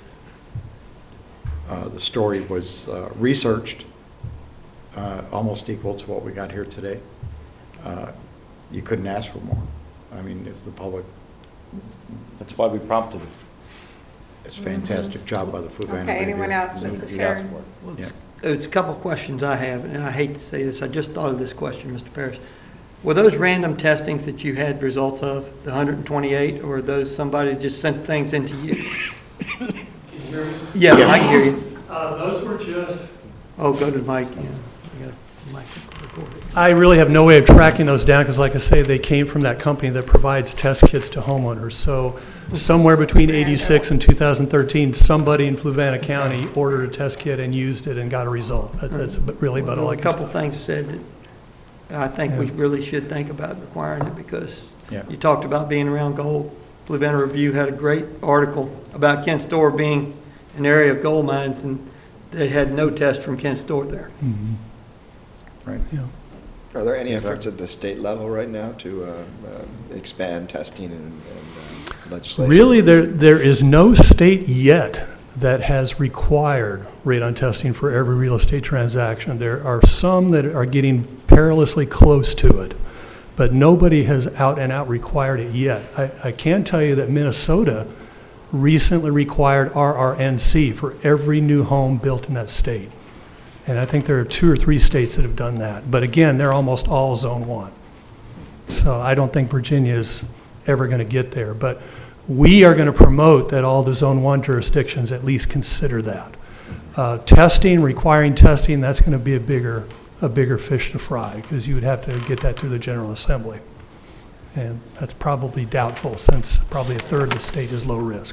uh, the story was uh, researched, uh, almost equal to what we got here today. Uh, you couldn't ask for more. I mean, if the public... That's why we prompted it. It's a fantastic mm-hmm. job by the Fluvanna Okay, Review. anyone else, Mister Sheridan? Well, Yeah. it's, it's a couple of questions I have, and I hate to say this. I just thought of this question, Mister Parrish. Were those random testings that you had results of, the one hundred twenty-eight, or were those somebody just sent things into you? Can you hear me? Yeah, yeah, I can hear you. Uh, those were just, Oh, go to the mic, yeah. I got a mic recorded. I really have no way of tracking those down because, like I say, they came from that company that provides test kits to homeowners. So somewhere between eighty-six and two thousand thirteen, somebody in Fluvanna County ordered a test kit and used it and got a result. That- That's really about all I A can couple tell. things said that I think we really should think about requiring it because Yeah. you talked about being around gold. Fluvanna Review had a great article about Kent Store being an area of gold mines, and they had no test from Kent Store there. Mhm. Right. Yeah. Are there any Yes, sir. efforts at the state level right now to uh, uh, expand testing and, and uh, legislation? Really, there there is no state yet that has required radon testing for every real estate transaction. There are some that are getting perilously close to it, but nobody has out and out required it yet. I, I can tell you that Minnesota recently required R R N C for every new home built in that state. And I think there are two or three states that have done that. But again, they're almost all zone one. So I don't think Virginia is ever going to get there. But we are going to promote that all the zone one jurisdictions at least consider that. Uh, testing, requiring testing, that's going to be a bigger, a bigger fish to fry because you would have to get that through the General Assembly. And that's probably doubtful since probably a third of the state is low risk.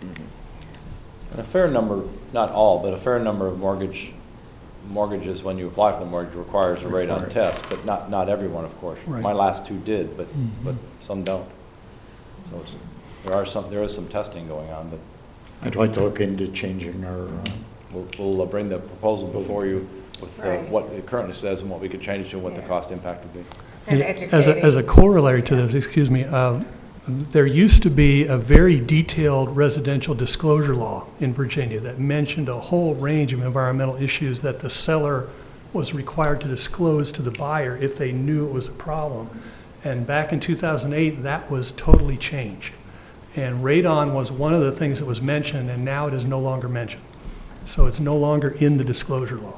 And a fair number, not all, but a fair number of mortgage mortgages, when you apply for the mortgage, requires a radon test, but not, not everyone, of course. Right. My last two did, but, Mhm. but some don't. So it's, there are some, there is some testing going on, but I'd like to look into changing our, uh, we'll, we'll uh, bring the proposal before you with uh, Right. what it currently says and what we could change to, and what the Yeah. cost impact would be. And As a, educating. as a corollary to this, excuse me, uh, there used to be a very detailed residential disclosure law in Virginia that mentioned a whole range of environmental issues that the seller was required to disclose to the buyer if they knew it was a problem. And back in two thousand eight, that was totally changed. And radon was one of the things that was mentioned, and now it is no longer mentioned. So it's no longer in the disclosure law.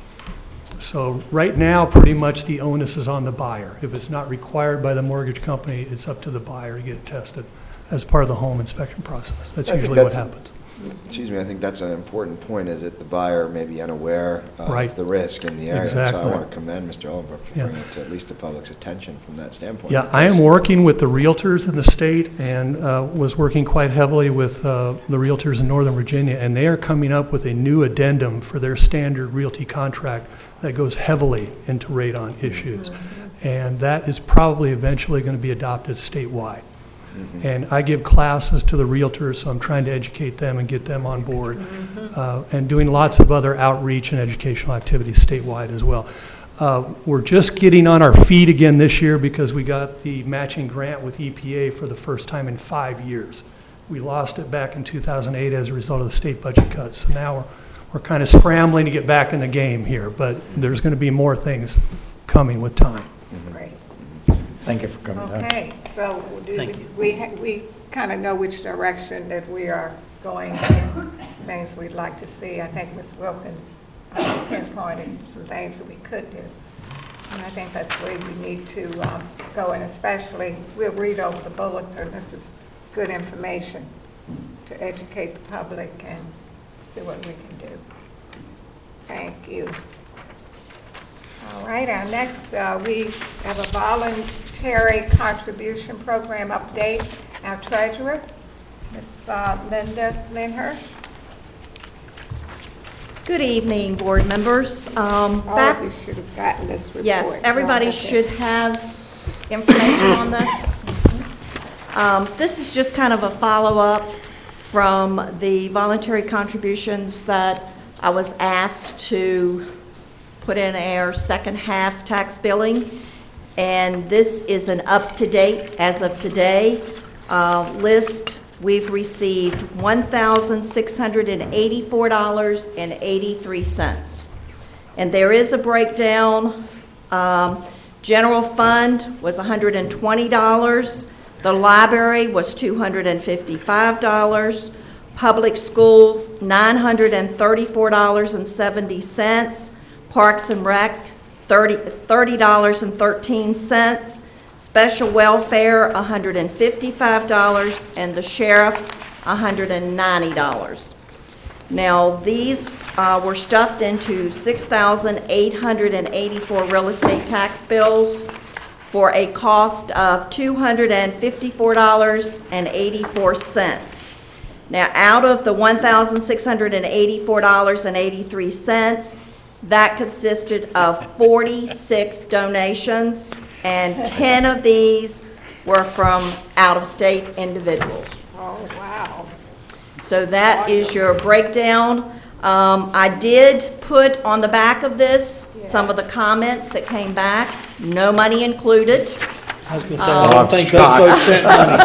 So right now, pretty much the onus is on the buyer. If it's not required by the mortgage company, it's up to the buyer to get it tested as part of the home inspection process. That's I think usually what that's- happens. Excuse me, I think that's an important point, is that the buyer may be unaware of Right. the risk in the area. Exactly. So I want to commend Mister Elbrook for Yeah. bringing it to at least the public's attention from that standpoint. Yeah, I am working with the realtors in the state, and uh, was working quite heavily with uh, the realtors in Northern Virginia, and they are coming up with a new addendum for their standard realty contract that goes heavily into radon issues. And that is probably eventually going to be adopted statewide. And I give classes to the realtors, so I'm trying to educate them and get them on board, uh, and doing lots of other outreach and educational activities statewide as well. Uh, we're just getting on our feet again this year because we got the matching grant with E P A for the first time in five years. We lost it back in two thousand eight as a result of the state budget cuts. So now we're, we're kind of scrambling to get back in the game here, but there's going to be more things coming with time. Great. thank you for coming down. Okay, so do Thank we- you. we, ha- we kind of know which direction that we are going in, things we'd like to see. I think Miz Wilkins uh, pinpointed some things that we could do. And I think that's where we need to um, go, and especially, we'll read over the bulletin. This is good information to educate the public and see what we can do. Thank you. All right, our next, uh, we have a voluntary contribution program update. Our treasurer, Miz uh, Linda Linhurst. Good evening, board members. Um, All back- of you should have gotten this report. Yes, everybody Okay. should have information on this. Um, This is just kind of a follow-up from the voluntary contributions that I was asked to put in our second half tax billing. And this is an up-to-date, as of today, uh, list. We've received one thousand six hundred eighty-four dollars and eighty-three cents. And there is a breakdown. Um, General fund was one hundred twenty dollars. The library was two hundred fifty-five dollars. Public schools, nine hundred thirty-four dollars and seventy cents. Parks and Rec, thirty dollars and thirteen cents. Special welfare, one hundred fifty-five dollars, and the sheriff, one hundred ninety dollars. Now, these uh, were stuffed into six thousand eight hundred eighty-four real estate tax bills for a cost of two hundred fifty-four dollars and eighty-four cents. Now, out of the one thousand six hundred eighty-four dollars and eighty-three cents, that consisted of forty-six donations, and ten of these were from out-of-state individuals. Oh, wow. So that is your breakdown. Um, I did put on the back of this some of the comments that came back. No money included. I was going to say, I don't think those folks sent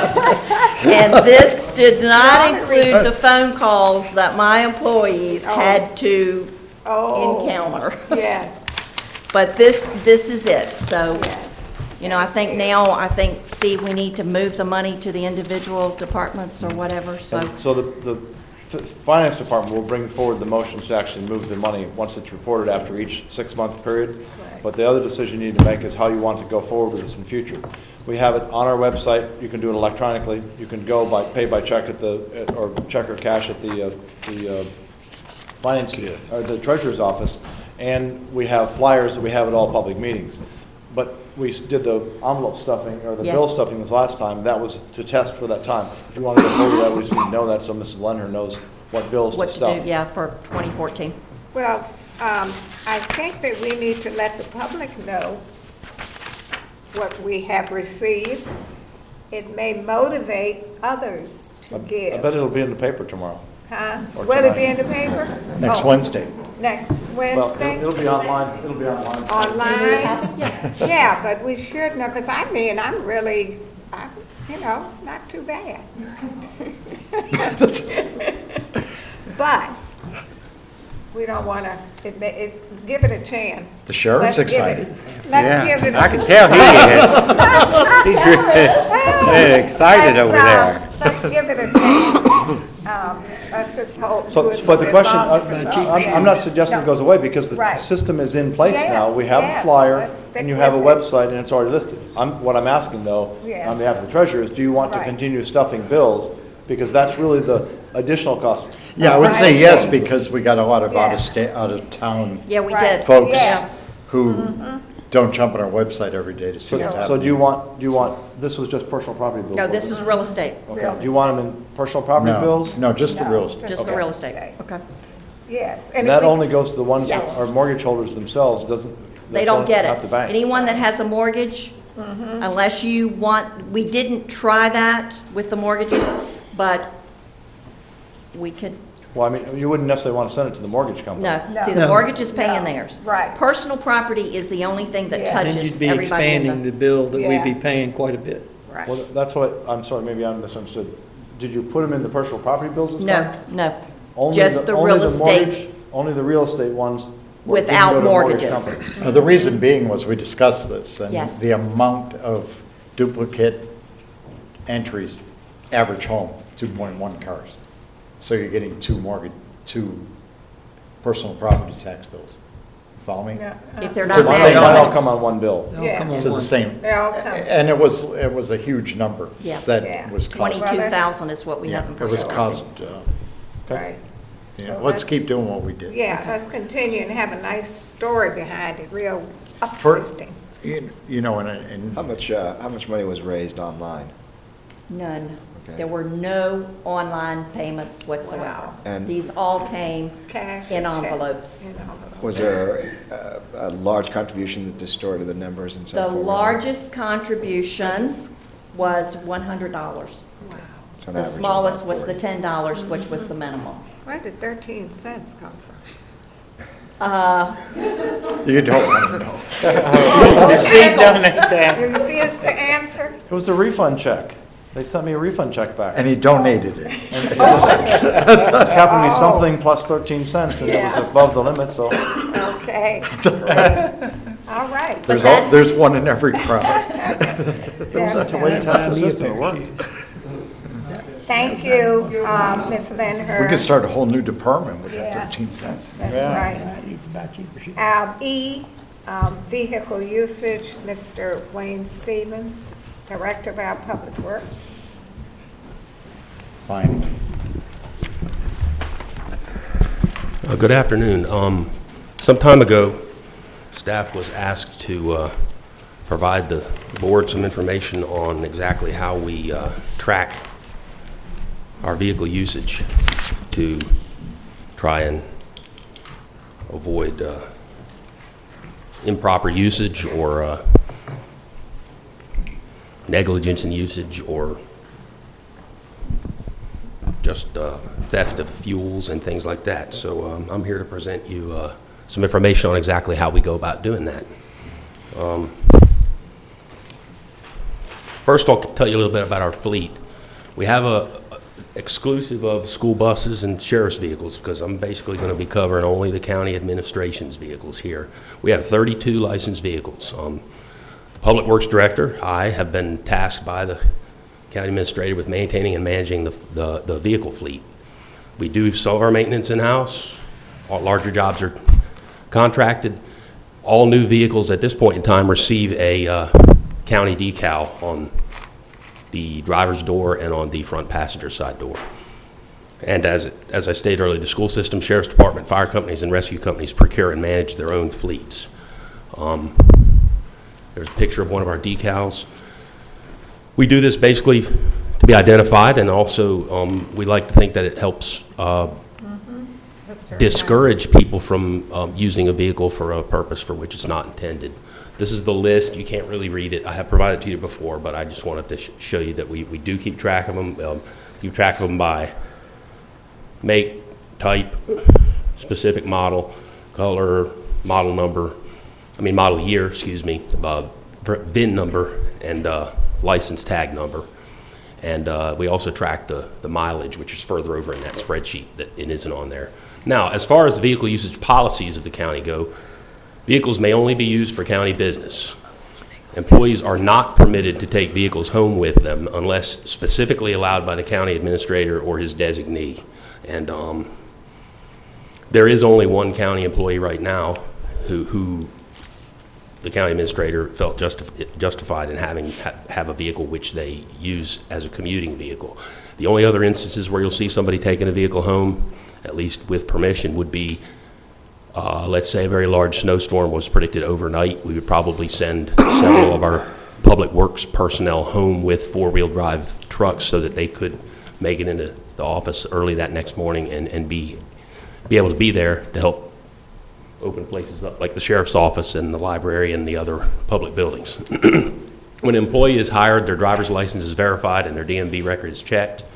money. And this did not include the phone calls that my employees had to Oh, encounter. yes. But this, this is it. So, Yes. you know, I think now, I think, Steve, we need to move the money to the individual departments or whatever, so. And so the, the f- finance department will bring forward the motions to actually move the money once it's reported after each six-month period. Right. But the other decision you need to make is how you want to go forward with this in future. We have it on our website. You can do it electronically. You can go by, pay by check at the, at- or check or cash at the, uh, the, uh, finance, or the treasurer's office. And we have flyers that we have at all public meetings. But we s- did the envelope stuffing, or the Yes. bill stuffing this last time. That was to test for that time. If you want to go forward with that, we just need to know that so Missus Lenher knows what bills What to to stuff. do, yeah, for twenty fourteen. Well, um, I think that we need to let the public know what we have received it may motivate others to I give. bet it'll be in the paper tomorrow. Huh? Or Will it be tonight. in the paper? Next Oh, Wednesday. Next Well, Wednesday? it'll it'll be online, it'll be online. Online? Yeah, but we should know, because I mean, I'm really, I, you know, it's not too bad. But we don't want to, it, may- it, give it a chance. The sheriff's Let's give it- excited. Let's Yeah, give it. I can tell he is. He's really excited over Let's, uh, there. Let's give it a chance. Um, Let's just hope. do So, it but the with question, volunteers. uh, I'm, I'm not suggesting it No. goes away because the Right. system is in place Yes, now. We have a yes, flyer let's stick and you have a with it. website and it's already listed. I'm, what I'm asking though, Yeah. on behalf of the treasurer is, do you want to Right. continue stuffing bills? Because that's really the additional cost. Yeah, I would say Right. yes, because we got a lot of Yeah. out of state, out of town Yeah, we Right. did. folks Yes. who don't jump on our website every day to see So, what's so happening. do you want, do you want, this was just personal property bills? No, this wasn't is real estate, it? Okay, do you want them in personal property No, bills? no, just the No, real estate. just the Okay. real estate. Okay. Yes. And if that we- only goes to the ones that Yes. are mortgage holders themselves, doesn't? They that's don't only- get Not it. the banks. Anyone that has a mortgage, unless you want, we didn't try that with the mortgages, but we could, Well, I mean, you wouldn't necessarily want to send it to the mortgage company. no. No. See, the No. mortgage is paying No. theirs. Right. Personal property is the only thing that Yeah. Then touches you'd be everybody in expanding the. the bill that we'd be Yeah. paying quite a bit. Right. Well, that's what, I'm sorry, maybe I misunderstood. Did you put them in the personal property bills this No, time? no. Only Just the only real mortgage- estate Only the real estate ones? were- didn't without go to a mortgage mortgages. company. Uh, The reason being was we discussed this, and Yes. the amount of duplicate entries, average home, two point one cars. So you're getting two mortgage, two personal property tax bills. Follow me? No, uh, If they're So not why matched. don't why don't come on one bill? They'll Yeah. come on To the one. same. They all come. And it was, it was a huge number. Yeah. Yeah. That was cost. Twenty-two thousand is what we Yeah, have in it was personal cost, property. uh, Right. yeah. So Let's let's- keep doing what we did. Yeah, let's continue and have a nice story behind it, real For- uplifting. You you know, and, and How much, uh, how much money was raised online? None. Okay. There were no online payments whatsoever. Wow. And- These all came Cash in and check. envelopes. In envelopes. Was there uh, a large contribution that distorted the numbers and so The forth? largest contribution was one hundred dollars. Wow. So an The average of smallest about was the forty. ten dollars, which was the minimum. Where did thirteen cents come from? Uh, you don't want to know. Steve donate that. You refuse to answer? It was a refund check. They sent me a refund check back. And he donated it. And it was happened to be something plus thirteen cents, and it Yeah. was above the limit, so. Okay. All right. There's, But al- that's- there's one in every crowd. It was such a way to test the system, it worked. Thank you, um, Miz We Lindhurst. could start a whole new department with that Yeah. thirteen cents. That's right. Um, E, um, vehicle usage, Mister Wayne Stevens, Director of our Public Works. Fine. Uh, Good afternoon. Um, Some time ago, staff was asked to uh, provide the board some information on exactly how we uh, track our vehicle usage to try and avoid uh, improper usage or uh, negligence in usage or just uh, theft of fuels and things like that. So um, I'm here to present you uh, some information on exactly how we go about doing that. Um, first, I'll tell you a little bit about our fleet. We have a, a exclusive of school buses and sheriff's vehicles, because I'm basically going to be covering only the county administration's vehicles here. We have thirty-two licensed vehicles. Um, the Public Works Director, I have been tasked by the county administrator with maintaining and managing the, the, the vehicle fleet. We do some of our maintenance in-house. All larger jobs are contracted. All new vehicles at this point in time receive a uh, county decal on the driver's door and on the front passenger side door. And as, it, as I stated earlier, the school system, sheriff's department, fire companies, and rescue companies procure and manage their own fleets. Um, there's a picture of one of our decals. We do this basically to be identified, and also um, we like to think that it helps uh, discourage people from um, using a vehicle for a purpose for which it's not intended. This is the list. You can't really read it. I have provided it to you before, but I just wanted to sh- show you that we, we do keep track of them. Um, keep track of them by make, type, specific model, color, model number, I mean model year, excuse me, uh, V I N number, and uh, license tag number. And uh, we also track the, the mileage, which is further over in that spreadsheet that it isn't on there. Now, as far as the vehicle usage policies of the county go, vehicles may only be used for county business. Employees are not permitted to take vehicles home with them unless specifically allowed by the county administrator or his designee. And um, there is only one county employee right now who, who the county administrator felt justif- justified in having ha- have a vehicle which they use as a commuting vehicle. The only other instances where you'll see somebody taking a vehicle home, at least with permission, would be, uh, let's say a very large snowstorm was predicted overnight. We would probably send several of our public works personnel home with four-wheel drive trucks so that they could make it into the office early that next morning and, and be be able to be there to help open places up like the sheriff's office and the library and the other public buildings. When an employee is hired, their driver's license is verified and their D M V record is checked.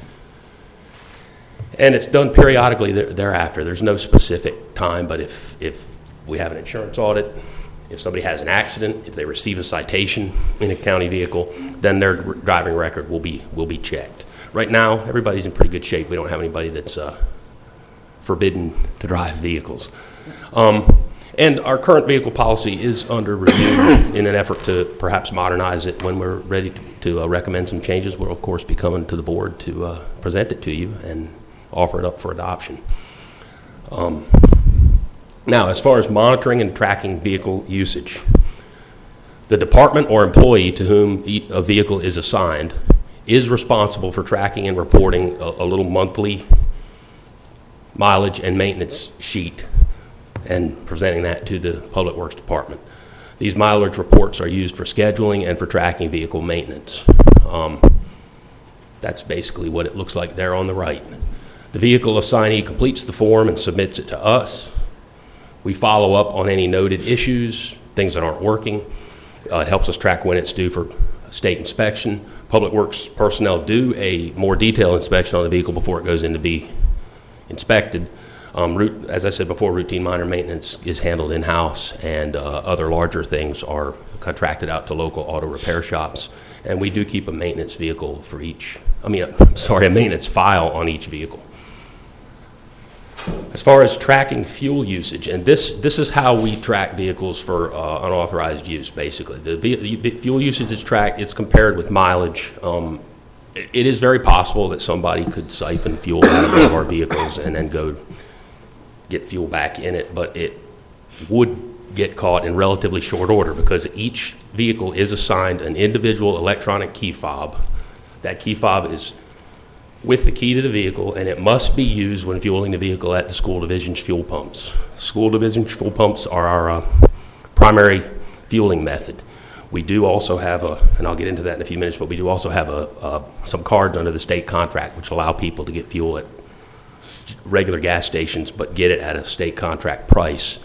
And it's done periodically thereafter. There's no specific time, but if, if we have an insurance audit, if somebody has an accident, if they receive a citation in a county vehicle, then their driving record will be will be checked. Right now, everybody's in pretty good shape. We don't have anybody that's uh, forbidden to drive vehicles. Um, and our current vehicle policy is under review in an effort to perhaps modernize it. When we're ready to, to uh, recommend some changes, we'll of course be coming to the board to uh, present it to you and offer it up for adoption. Um, now, as far as monitoring and tracking vehicle usage, the department or employee to whom a vehicle is assigned is responsible for tracking and reporting a, a little monthly mileage and maintenance sheet and presenting that to the Public Works Department. These mileage reports are used for scheduling and for tracking vehicle maintenance. Um, that's basically what it looks like there on the right. The vehicle assignee completes the form and submits it to us. We follow up on any noted issues, things that aren't working. Uh, it helps us track when it's due for state inspection. Public Works personnel do a more detailed inspection on the vehicle before it goes in to be inspected. Um, root, as I said before, routine minor maintenance is handled in-house, and uh, other larger things are contracted out to local auto repair shops. And we do keep a maintenance vehicle for each, I mean, I'm sorry, a maintenance file on each vehicle. As far as tracking fuel usage, and this this is how we track vehicles for uh, unauthorized use, basically. The, the fuel usage is tracked, it's compared with mileage. Um, it, it is very possible that somebody could siphon fuel out of one of our vehicles and then go get fuel back in it, but it would get caught in relatively short order because each vehicle is assigned an individual electronic key fob. That key fob is with the key to the vehicle, and it must be used when fueling the vehicle at the school division's fuel pumps. School division's fuel pumps are our uh, primary fueling method. We do also have a, and I'll get into that in a few minutes, but we do also have a, uh, some cards under the state contract which allow people to get fuel at regular gas stations but get it at a state contract price.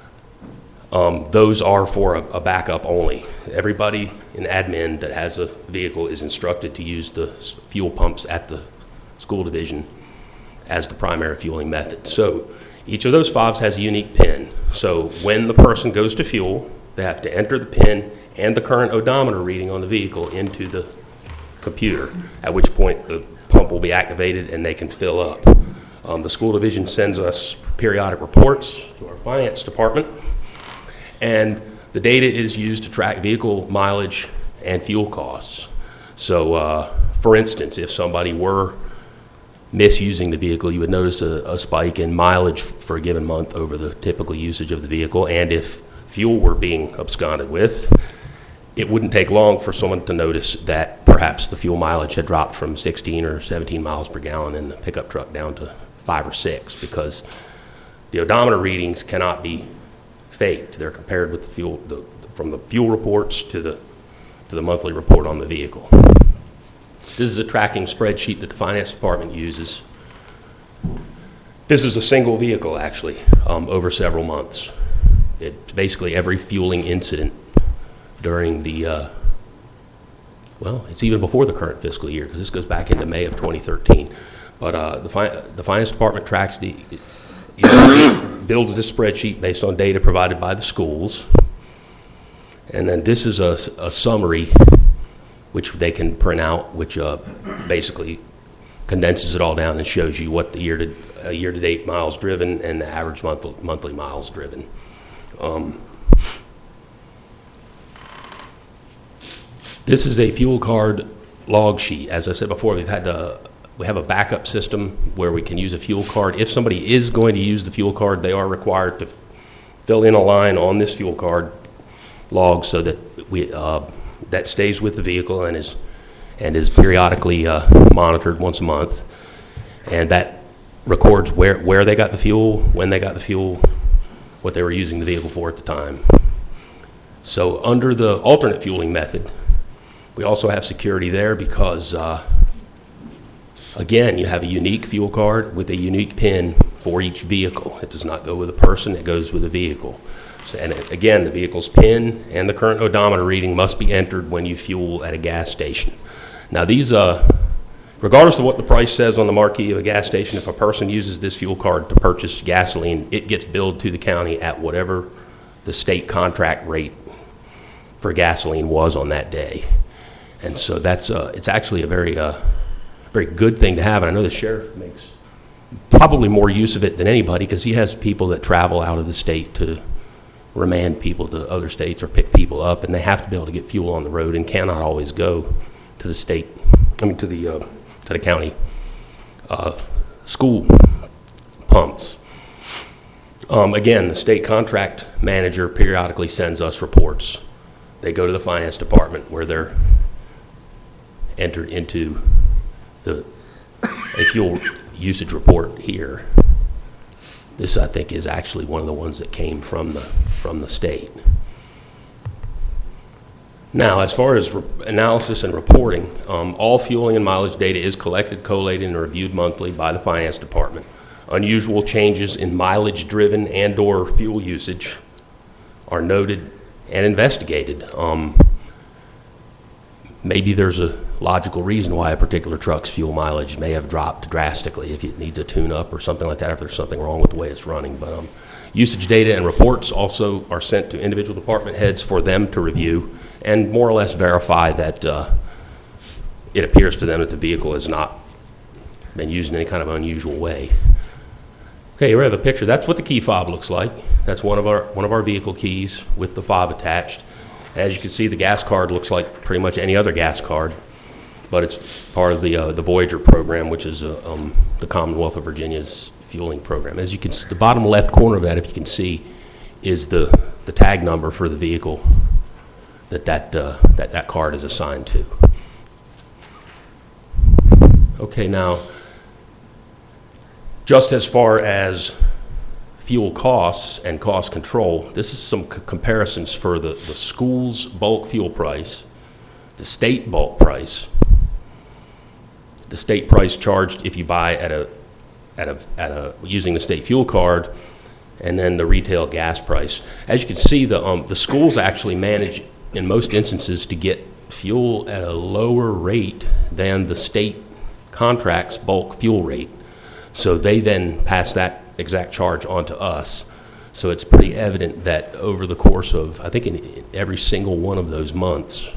Um, those are for a, a backup only. Everybody in admin that has a vehicle is instructed to use the fuel pumps at the school division as the primary fueling method. So each of those fobs has a unique PIN. So when the person goes to fuel, they have to enter the PIN and the current odometer reading on the vehicle into the computer, at which point the pump will be activated and they can fill up. Um, the school division sends us periodic reports to our finance department, and the data is used to track vehicle mileage and fuel costs. So, uh, for instance, if somebody were misusing the vehicle, you would notice a, a spike in mileage for a given month over the typical usage of the vehicle. And if fuel were being absconded with, it wouldn't take long for someone to notice that perhaps the fuel mileage had dropped from sixteen or seventeen miles per gallon in the pickup truck down to five or six, because the odometer readings cannot be faked. They're compared with the fuel, the, from the fuel reports to the to the monthly report on the vehicle. This is a tracking spreadsheet that the finance department uses. This is a single vehicle, actually, um, over several months. It basically every fueling incident during the, uh, well, it's even before the current fiscal year, because this goes back into May of twenty thirteen. But uh, the, fi- the finance department tracks the, you know, builds this spreadsheet based on data provided by the schools. And then this is a, a summary which they can print out, which uh, basically condenses it all down and shows you what the year to uh, year to date miles driven and the average month, monthly miles driven. Um, this is a fuel card log sheet. As I said before, we've had to, we have a backup system where we can use a fuel card. If somebody is going to use the fuel card, they are required to fill in a line on this fuel card log so that we uh, that stays with the vehicle and is and is periodically uh, monitored once a month, and that records where where they got the fuel, when they got the fuel, what they were using the vehicle for at the time. So under the alternate fueling method, we also have security there because uh, again, you have a unique fuel card with a unique PIN for each vehicle. It does not go with a person, it goes with a vehicle. So, and it, again, the vehicle's PIN and the current odometer reading must be entered when you fuel at a gas station. Now these, uh, regardless of what the price says on the marquee of a gas station, if a person uses this fuel card to purchase gasoline, it gets billed to the county at whatever the state contract rate for gasoline was on that day. And so that's, uh, it's actually a very, uh, very good thing to have. And I know the sheriff makes probably more use of it than anybody because he has people that travel out of the state to remand people to other states or pick people up, and they have to be able to get fuel on the road and cannot always go to the state, I mean to the uh, to the county uh, school pumps. Um, again, the state contract manager periodically sends us reports. They go to the finance department where they're entered into the a fuel usage report here. This, I think, is actually one of the ones that came from the from the state. Now, as far as re- analysis and reporting, um, all fueling and mileage data is collected, collated, and reviewed monthly by the finance department. Unusual changes in mileage driven and or fuel usage are noted and investigated. Um, maybe there's a logical reason why a particular truck's fuel mileage may have dropped drastically if it needs a tune-up or something like that, if there's something wrong with the way it's running. But um, usage data and reports also are sent to individual department heads for them to review and more or less verify that uh, it appears to them that the vehicle has not been used in any kind of unusual way. Okay, here we have a picture. That's what the key fob looks like. That's one of our one of our vehicle keys with the fob attached. As you can see, the gas card looks like pretty much any other gas card, but it's part of the uh, the Voyager program, which is uh, um, the Commonwealth of Virginia's fueling program. As you can see, the bottom left corner of that, if you can see, is the, the tag number for the vehicle that that, uh, that that card is assigned to. Okay, now, just as far as fuel costs and cost control, this is some c- comparisons for the, the school's bulk fuel price, the state bulk price, the state price charged if you buy at a at a at a using the state fuel card, and then the retail gas price. As you can see, the um, the schools actually manage in most instances to get fuel at a lower rate than the state contract's bulk fuel rate. So they then pass that exact charge on to us. So it's pretty evident that over the course of, I think in every single one of those months,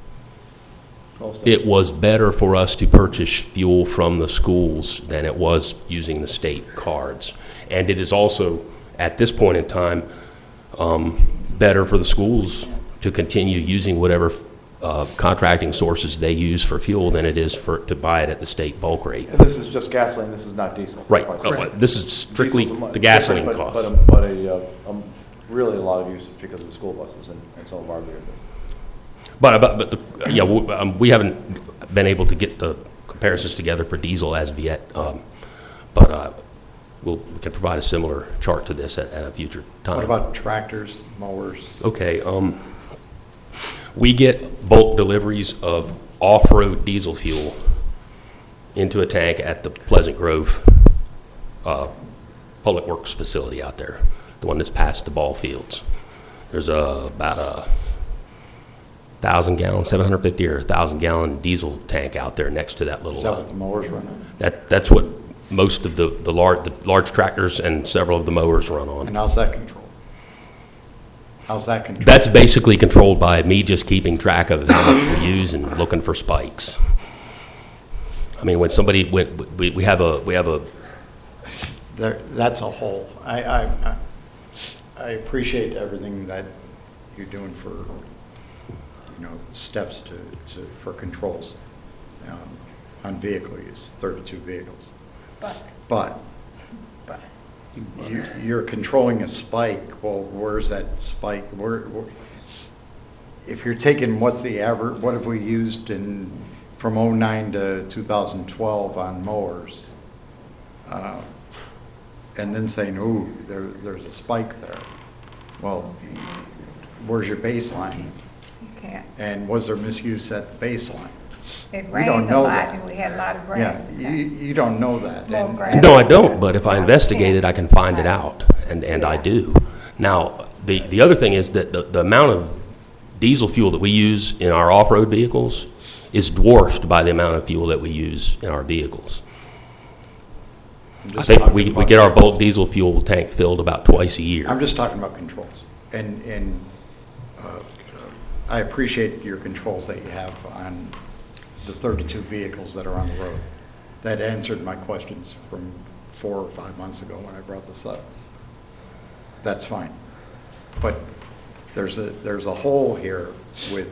it was better for us to purchase fuel from the schools than it was using the state cards. And it is also, at this point in time, um, better for the schools to continue using whatever uh, contracting sources they use for fuel than it is for to buy it at the state bulk rate. And this is just gasoline, this is not diesel. Right. Uh, this is strictly Diesel's the gasoline but, cost. But, a, but a, uh, um, really a lot of usage because of the school buses and, and some of our vehicles. But, but, but the, yeah, we, um, we haven't been able to get the comparisons together for diesel as of yet. Um, but uh, we'll, we can provide a similar chart to this at, at a future time. What about tractors, mowers? Okay. Um, we get bulk deliveries of off-road diesel fuel into a tank at the Pleasant Grove uh, Public Works facility out there, the one that's past the ball fields. There's a, about a thousand gallon, seven hundred fifty or one thousand gallon diesel tank out there next to that little Is that lot. what the mowers run on? That, that's what most of the, the large, the large tractors and several of the mowers run on. And how's that controlled? How's that controlled? That's basically controlled by me just keeping track of how much we use and looking for spikes. I mean, when somebody, when, we, we have a, we have a, There, that's a whole. I, I, I- I appreciate everything that you're doing for, you know, steps to, to, for controls um, on vehicle use, thirty-two vehicles. But, But but, you, you're controlling a spike. Well, where's that spike? Where, where, if you're taking what's the average, what have we used in from oh nine to two thousand twelve on mowers? Uh, and then saying, ooh, there, there's a spike there. Well, where's your baseline? you can't. And was there misuse at the baseline? It We don't rained a know lot that. and we had a lot of grass. Yeah, you, you don't know that. More And- grass. no, I don't, but if I investigate it, I can find it out, and, and I do. Now, the, the other thing is that the, the amount of diesel fuel that we use in our off-road vehicles is dwarfed by the amount of fuel that we use in our vehicles. I'm I just think talking we, we about get our controls. bulk diesel fuel tank filled about twice a year. I'm just talking about controls. And, and uh, I appreciate your controls that you have on the thirty-two vehicles that are on the road. That answered my questions from four or five months ago when I brought this up. That's fine. But there's a, there's a hole here with,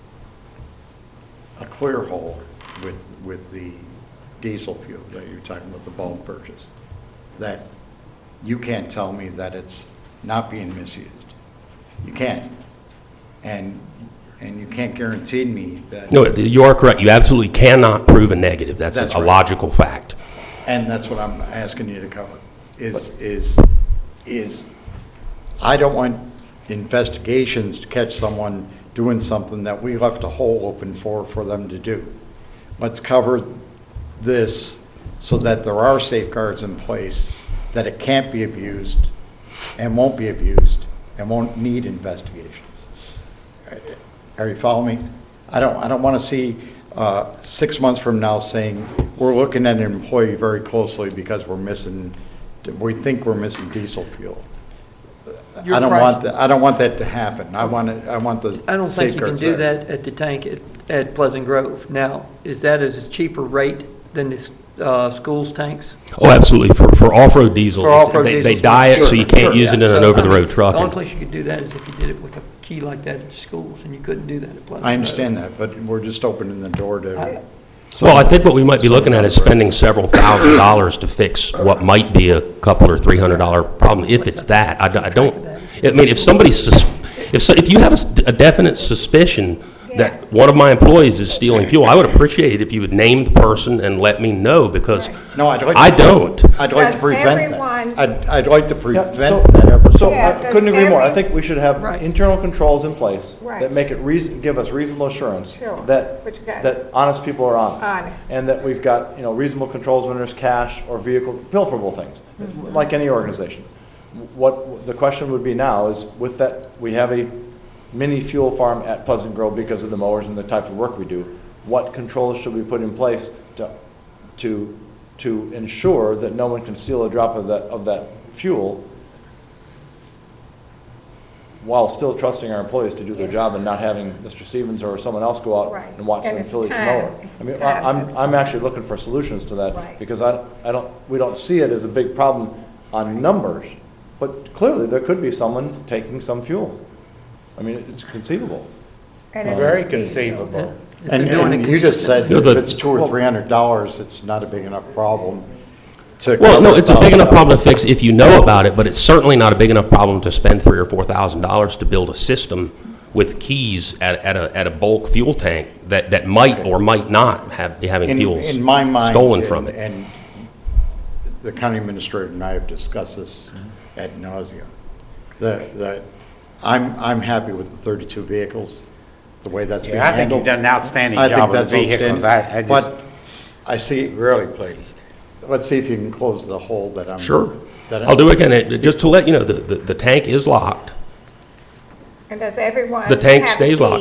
a clear hole with, with the diesel fuel that you're talking about, the bulk purchase, that you can't tell me that it's not being misused. You can't. And, and you can't guarantee me that. No, you are correct. You absolutely cannot prove a negative. That's, That's a, a right. logical fact. And that's what I'm asking you to cover, is, is, is, I don't want investigations to catch someone doing something that we left a hole open for, for them to do. Let's cover this so that there are safeguards in place, that it can't be abused and won't be abused and won't need investigations. Are you following me? I don't, I don't want to see uh, six months from now saying, we're looking at an employee very closely because we're missing, we think we're missing diesel fuel. Your I don't price- want that, I don't want that to happen. I want it, I want the I don't think you can safeguards do there. that at the tank at, at Pleasant Grove. Now, is that at a cheaper rate than the uh, schools' tanks? Oh, absolutely. For, for off-road diesel, For off-road they, diesel, they die it so sure, you can't sure, use it yeah. in an So, over-the-road I mean, truck. The only And- place you could do that is if you did it with a key like that at the schools, and you couldn't do that at Pleasant Grove. I understand that, but we're just opening the door to. Well, I think what we might be looking at is spending several thousand dollars to fix what might be a couple or three hundred dollar problem, if it's that. I, don't- I don't, I mean, if somebody, sus- if, so- if you have a s- a definite suspicion that one of my employees is stealing fuel, I would appreciate it if you would name the person and let me know, because No, I'd like to. I don't. I'd like to Does prevent that. everyone- I'd, I'd like to Yeah, prevent so- that ever. So Yeah, I does couldn't agree more. I every- think we should have internal controls in place Right. that make it reason, give us reasonable assurance Sure. that, But you got- that honest people are honest. Honest. And that we've got, you know, reasonable controls when there's cash or vehicle, pilferable things, Mm-hmm. like any organization. What, the question would be now is, with that, we have a mini fuel farm at Pleasant Grove because of the mowers and the type of work we do. What controls should we put in place to, to, to ensure that no one can steal a drop of that, of that fuel while still trusting our employees to do their job and not having Mister Stevens or someone else go out Right. and watch And them it's fill each time. mower? It's I mean, time I- I'm, consuming. I'm actually looking for solutions to that Right. because I, I don't, we don't see it as a big problem on numbers, but clearly there could be someone taking some fuel. I mean, it's conceivable. And it's Very just diesel. conceivable. And, They're doing and it you just said No, if the- it's two or three hundred dollars, it's not a big enough problem to. Well, no, cover it's a big enough one thousand problem to fix if you know about it, but it's certainly not a big enough problem to spend three or four thousand dollars to build a system with keys at, at a at a bulk fuel tank that, that might or might not have be having In, fuels in my mind. stolen and- from it. And the county administrator and I have discussed this ad nauseum. That, that, I'm, I'm happy with the thirty-two vehicles, the way that's being Yeah, I think handled. you've done an outstanding I think job with that's the vehicles. outstanding. I, I just, But I see, really pleased. let's see if you can close the hole that I'm. Sure. that I'm- I'll do it again. It- Just to let you know, the, the, the tank is locked. And does everyone The tank have a stays key? locked.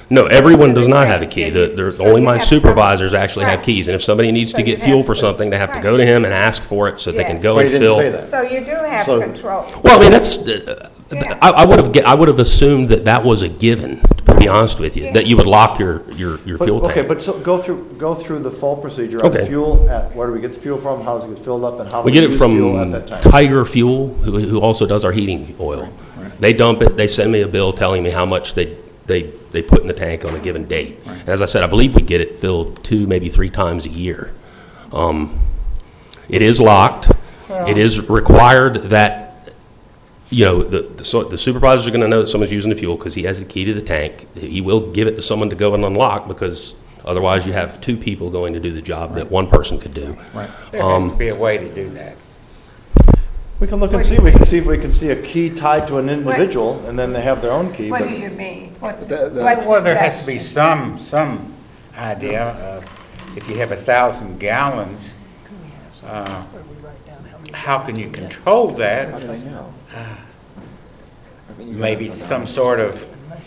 No, everyone does not have a key. The, there's, So only you my have some- supervisors actually have Right. keys. And if somebody needs So to you get fuel have for some- something, they have to right. go to him and ask for it so they can Yes. go Well, and you didn't fill. say that. So you do have So- control. Well, I mean, that's. Uh, Yeah. I, I would have. I would have assumed that that was a given. To be honest with you, Yeah. that you would lock your your, your But- fuel tank. Okay, but so go through, go through the full procedure on Okay. fuel, at, where do we get the fuel from, how does it get filled up, and how do We we get it use fuel from at that time? Tiger Fuel, who, who also does our heating oil. They dump it. They send me a bill telling me how much they they they put in the tank on a given date. And as I said, I believe we get it filled two, maybe three times a year. Um, it is locked. It is required that. You know, the, the, so the supervisors are going to know that someone's using the fuel because he has the key to the tank. He will give it to someone to go and unlock because otherwise you have two people going to do the job that one person could do. Right. There has Um, to be a way to do that. We can look and see, we can see if we can see a key tied to an individual, and then they have their own key. What but- do you mean? What's, The- the- what's Well, there has to be suggestion? some, some idea of, if you have a thousand gallons, uh, how can you control that? How do they know? Maybe some sort of,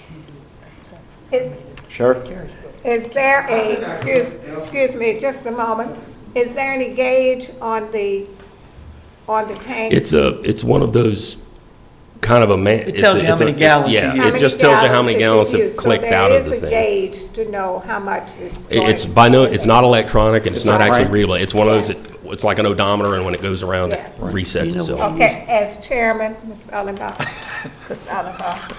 Is, Sheriff? is there a, excuse, excuse me, just a moment. Is there any gauge on the, on the tank? It's a it's one of those kind of a man. It tells you how many gallons Yeah, you How it many just tells you how many gallons gallons it have is used? clicked out of the So there thing. is a gauge to know how much is It- going. It's by no, it's not electronic, and it's, It's not a actually crank? readable. It's one of those. Yes. That, it's like an odometer, and when it goes around, Yes. it resets itself. Okay, as chairman, Miz Allenbach, Miz Allenbach.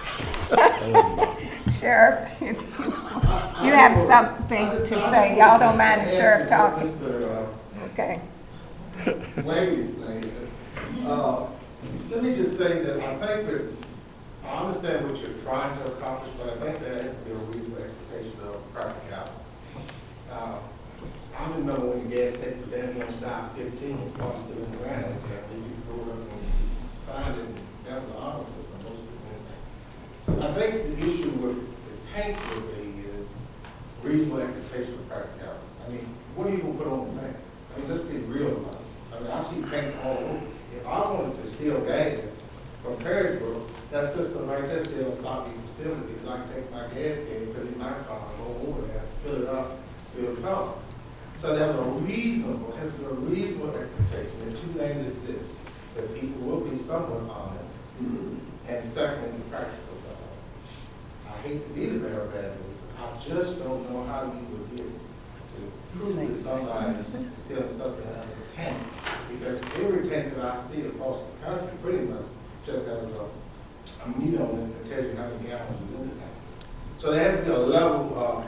Sheriff, you have something to say. Y'all don't mind the sheriff talking? Okay. Ladies thing. Uh, let me just say that I think that, I understand what you're trying to accomplish, but I think there has to be a reasonable expectation of practicality. Uh, I remember when the gas station was down on South fifteen, was probably still in the ground, after you pulled up and signed it, that was the honor system, most of it. I think the issue with the tank would be is reasonable expectation of practicality. I mean, what are you gonna put on the tank? I mean, let's be real about it. I mean, I've seen tanks all over. If I wanted to steal gas from Perrysburg, that system right there still will stop me from stealing it because I can take my gas can, put it in my car, and go over there, fill it up, fill the car. So there's a reasonable, has to be a reasonable expectation that two things exist, that people will be somewhat honest, and secondly, the practical side. I hate to be the bearer of bad news, I just don't know how you would get to prove that somebody is stealing something out of the tank. Because every tank that I see across the country pretty much just has a, a meter on it that tells you how many gallons is in the tank. So there has to be a level of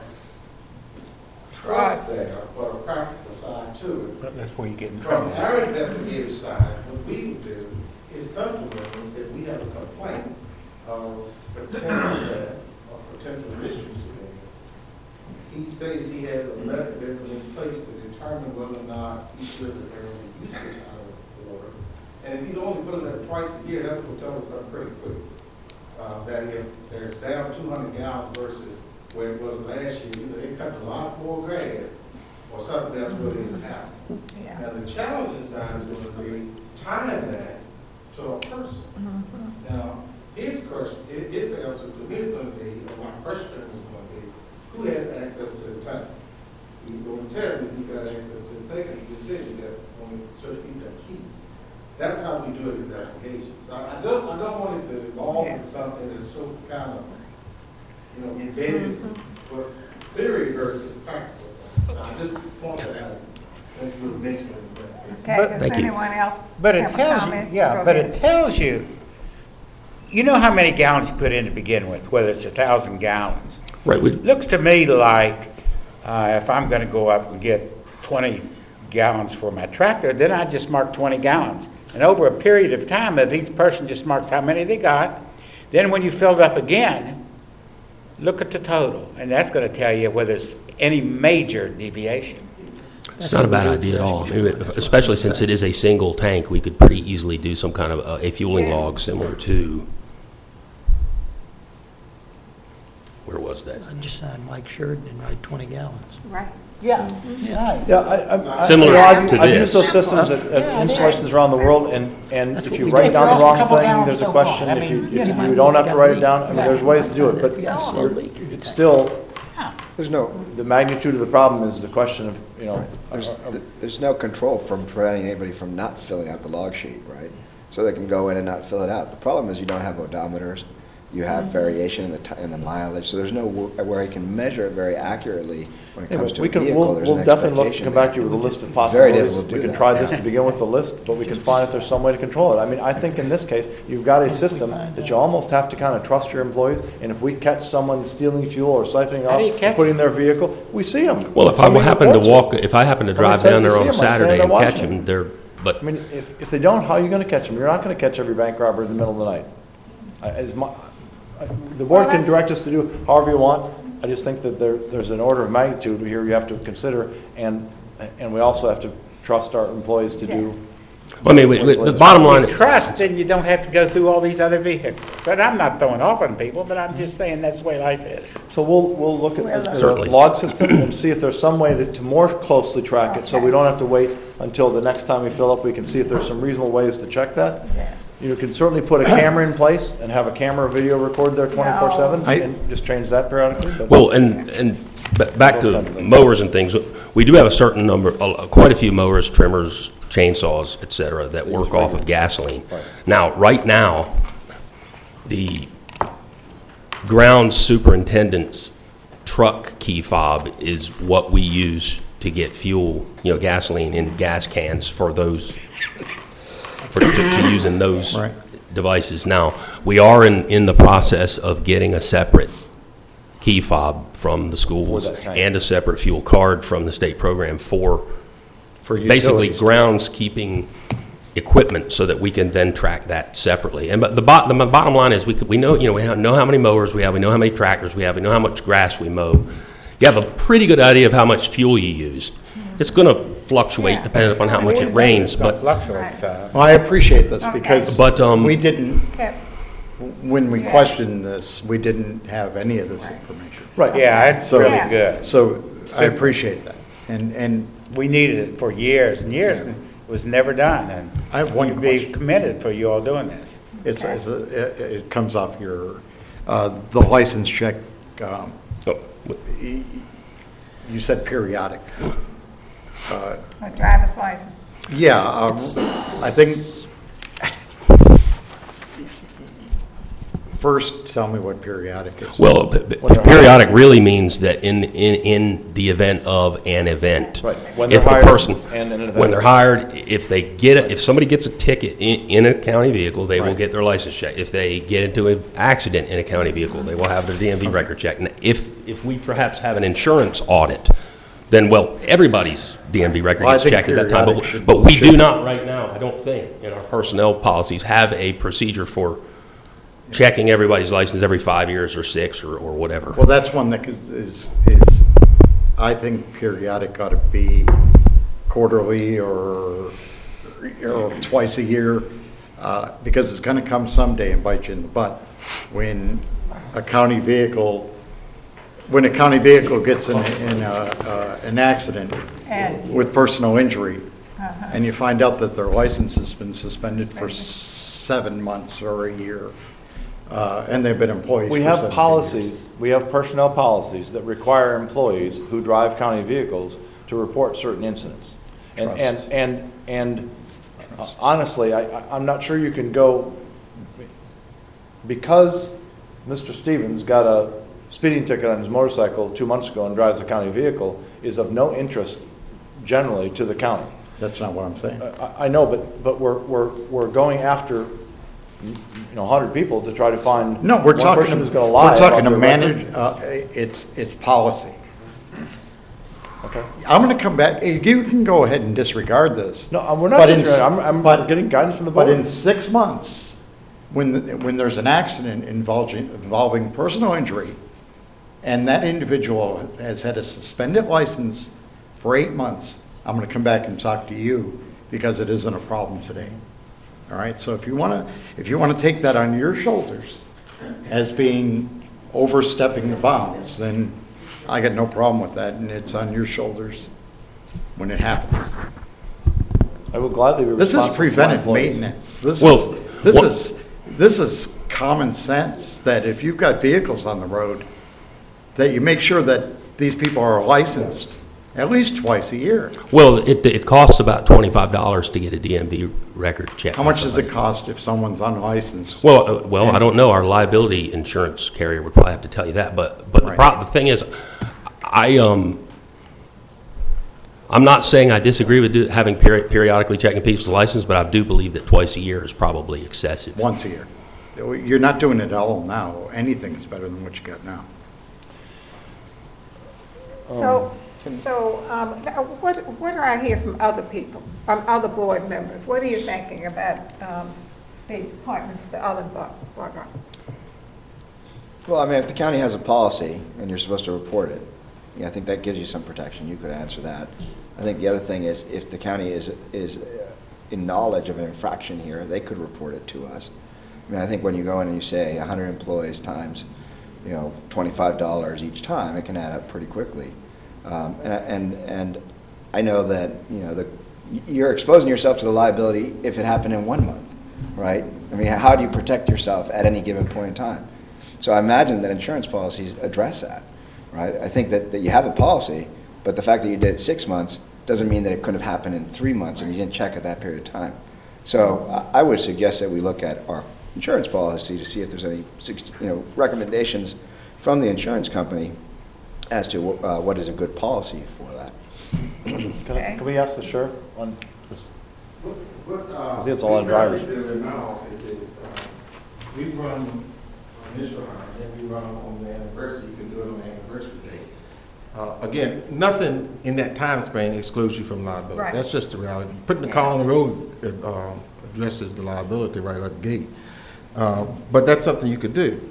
trust there, but a practical side to it. that's where you get in From trouble. our investigative side, what we would do is come to them and say, we have a complaint of potential theft or potential issues today. He says he has a mechanism in place to determine whether or not he should have earned usage out of the water. And if he's only putting it twice a year, that's going to tell us something pretty quick. Uh, that if there's down two hundred gallons versus where it was last year, either they cut a lot more grass or something else really is happening. Yeah. Now, the challenging side is going to be tying that to a person. Mm-hmm. Now, his question, his his answer to me is going to be, or my question is going to be, who has access to the tank? He's going to tell me he got access to the tank, and he just said that only certain people have keys. That's how we do an investigation. So I I don't, I don't want it to evolve into something that's so kind of, you know, embedded with theory versus practical. So I just want to have, that's what mentioned in the investigation. Okay, But- does Thank you. anyone else But it have a tells comment? you, yeah, Go but ahead. it tells you, you know how many gallons you put in to begin with, whether it's a thousand gallons. Right. We, Looks to me like uh, if I'm going to go up and get twenty gallons for my tractor, then I just mark twenty gallons. And over a period of time, if each person just marks how many they got, then when you fill it up again, look at the total, and that's going to tell you whether there's any major deviation. It's not a bad idea at all, I mean, especially since it is a single tank. We could pretty easily do some kind of a, a fueling Yeah. log similar to, where was that? I just signed Mike Sheridan and write twenty gallons. Right. Yeah, right. Yeah, I, I, I- Similar you know, I've, to I've this. used those systems at, at installations around the world, and, and if you write down the wrong thing, there's a question. If you, if you don't have to write it down, I mean, there's ways to do it, but you're- it's still, There's no, The magnitude of the problem is the question of, you know. there's, uh, there's no control from preventing anybody from not filling out the log sheet, right? So they can go in and not fill it out. The problem is you don't have odometers. You have variation in the, ti- in the mileage, so there's no w- where you can measure it very accurately when it Yeah, comes but to we a can, vehicle. we'll, There's we'll an definitely look, expectation come there. back to you with a list of Very possibilities. difficult to We do can that, try this yeah. to begin with the list, but we can find if there's some way to control it. I mean, I think in this case, you've got a system that you almost have to kind of trust your employees, and if we catch someone stealing fuel or siphoning How do you off, catch putting in their vehicle, we see them. Well, if I happen to walk, if I happen to Somebody drive says down they there see on 'em, I stand Saturday there and catch watching them, they're, but I mean, if, if they don't, how are you going to catch them? You're not going to catch every bank robber in the middle of the night. I- As my, I- the board can direct us to do however you want. I just think that there, there's an order of magnitude here you have to consider, and and we also have to trust our employees to do. I mean, we- we- the bottom line. Trust, then you don't have to go through all these other vehicles. And I'm not throwing off on people, but I'm just saying that's the way life is. So we'll, we'll look at the- the Certainly. log system and see if there's some way to, to more closely track it, so we don't have to wait until the next time we fill up. We can see if there's some reasonable ways to check that. You can certainly put a camera in place and have a camera or video record there twenty-four seven, I- and just change that periodically. but- Well, and, and ba- back to mowers and things, we do have a certain number, uh, quite a few mowers, trimmers, chainsaws, et cetera, that work off of gasoline. Now, right now, the ground superintendent's truck key fob is what we use to get fuel, you know, gasoline in gas cans for those, for, to, to use in those Right. devices. Now, we are in, in the process of getting a separate key fob from the schools For that tank. and a separate fuel card from the state program for For basically utilities. groundskeeping equipment so that we can then track that separately. And but the, bot, the bottom line is we could, we know, you know, we know how many mowers we have, we know how many tractors we have, we know how much grass we mow. You have a pretty good idea of how much fuel you used. It's going to fluctuate depending upon how much it rains, but Fluctuates, uh, Well, I appreciate this because But, um, we didn't, Okay. when we questioned this, we didn't have any of this information. Right. yeah, it's So- really Yeah. good. So I appreciate that. And, and We needed it for years and years, and it was never done, and I have one you'd be question. committed for you all doing this. It's, it's a, it, it comes off your, uh, the license check, um, oh, y- you said periodic. Uh, A driver's license. Yeah, um, I think, first, tell me what periodic is. well, p- p- periodic really means that in, in, in the event of an event. Right. When If they're the hired person, and in an event. when they're hired, if they get, a- if somebody gets a ticket in, in a county vehicle, they will Right. get their license checked. If they get into an accident in a county vehicle, they will have their D M V record checked. And if, if we perhaps have an insurance audit, then, well, everybody's D M V record Well, I gets think checked at that time. periodic But, should- but we do should- not right now, I don't think, in our personnel policies, have a procedure for checking everybody's license every five years or six or, or whatever. Well, that's one that is, is, I think periodic ought to be quarterly or, or twice a year, uh, because it's gonna come someday and bite you in the butt. When a county vehicle, when a county vehicle gets in, in a, uh, an accident And- with personal injury, Uh-huh. and you find out that their license has been suspended for seven months or a year, uh, and they've been employees for We have seventeen policies, we have personnel policies that require employees who drive county vehicles to report certain incidents. And, Trust. and, and, and uh, honestly, I, I- I'm not sure you can go, because Mister Stevens got a speeding ticket on his motorcycle two months ago and drives a county vehicle, is of no interest generally to the county. That's not what I'm saying. I, I know, but, but we're, we're, we're going after, you know, a hundred people to try to find No, we're one talking, person who's going to lie. we're talking about to their manage, record. uh, it's, it's policy. Okay. I'm going to come back, you can go ahead and disregard this. No, uh, we're not But in- disagreeing. I'm, I'm but- getting guidance from the But board. in six months, when, the- when there's an accident involving, involving personal injury, and that individual has had a suspended license for eight months, I'm going to come back and talk to you because it isn't a problem today. All right, so if you want to, if you want to take that on your shoulders as being overstepping the bounds, then I got no problem with that, and it's on your shoulders when it happens. I will gladly be This is responsible for my preventive employees. maintenance. This Well, is, this what- is, this is common sense, that if you've got vehicles on the road, that you make sure that these people are licensed at least twice a year. Well, it, it costs about twenty-five dollars to get a D M V record check. How much does it cost if someone's unlicensed? Well, uh, well, I don't know. Our liability insurance carrier would probably have to tell you that. But but Right. the, pro- the thing is, I um, I'm not saying I disagree with do, having peri- periodically checking people's license, but I do believe that twice a year is probably excessive. Once a year. You're not doing it all now. Anything is better than what you got now. So, so um, now what, what do I hear from other people, from other board members? What are you thinking about um, the appointments to other board? Well, I mean, if the county has a policy and you're supposed to report it, yeah, I think that gives you some protection. You could answer that. I think the other thing is if the county is is in knowledge of an infraction here, they could report it to us. I mean, I think when you go in and you say one hundred employees times, you know, twenty-five dollars each time, it can add up pretty quickly. Um, and, and and I know that, you know, the, you're exposing yourself to the liability if it happened in one month, right? I mean, how do you protect yourself at any given point in time? So I imagine that insurance policies address that, right? I think that, that you have a policy, but the fact that you did it six months doesn't mean that it couldn't have happened in three months and you didn't check at that period of time. So I I would suggest that we look at our insurance policy to see if there's any, you know, recommendations from the insurance company as to uh, what is a good policy for that. Can, I, can we ask the sheriff on this? What, uh, Because it's all on drivers. What we do in my office is, uh, we run initial hire, and then we run them on the anniversary. You can do it on the anniversary date. Uh, again, nothing in that time span excludes you from liability. Right. That's just the reality. Putting the car on the road uh, uh, addresses the liability right at the gate. Um, but that's something you could do.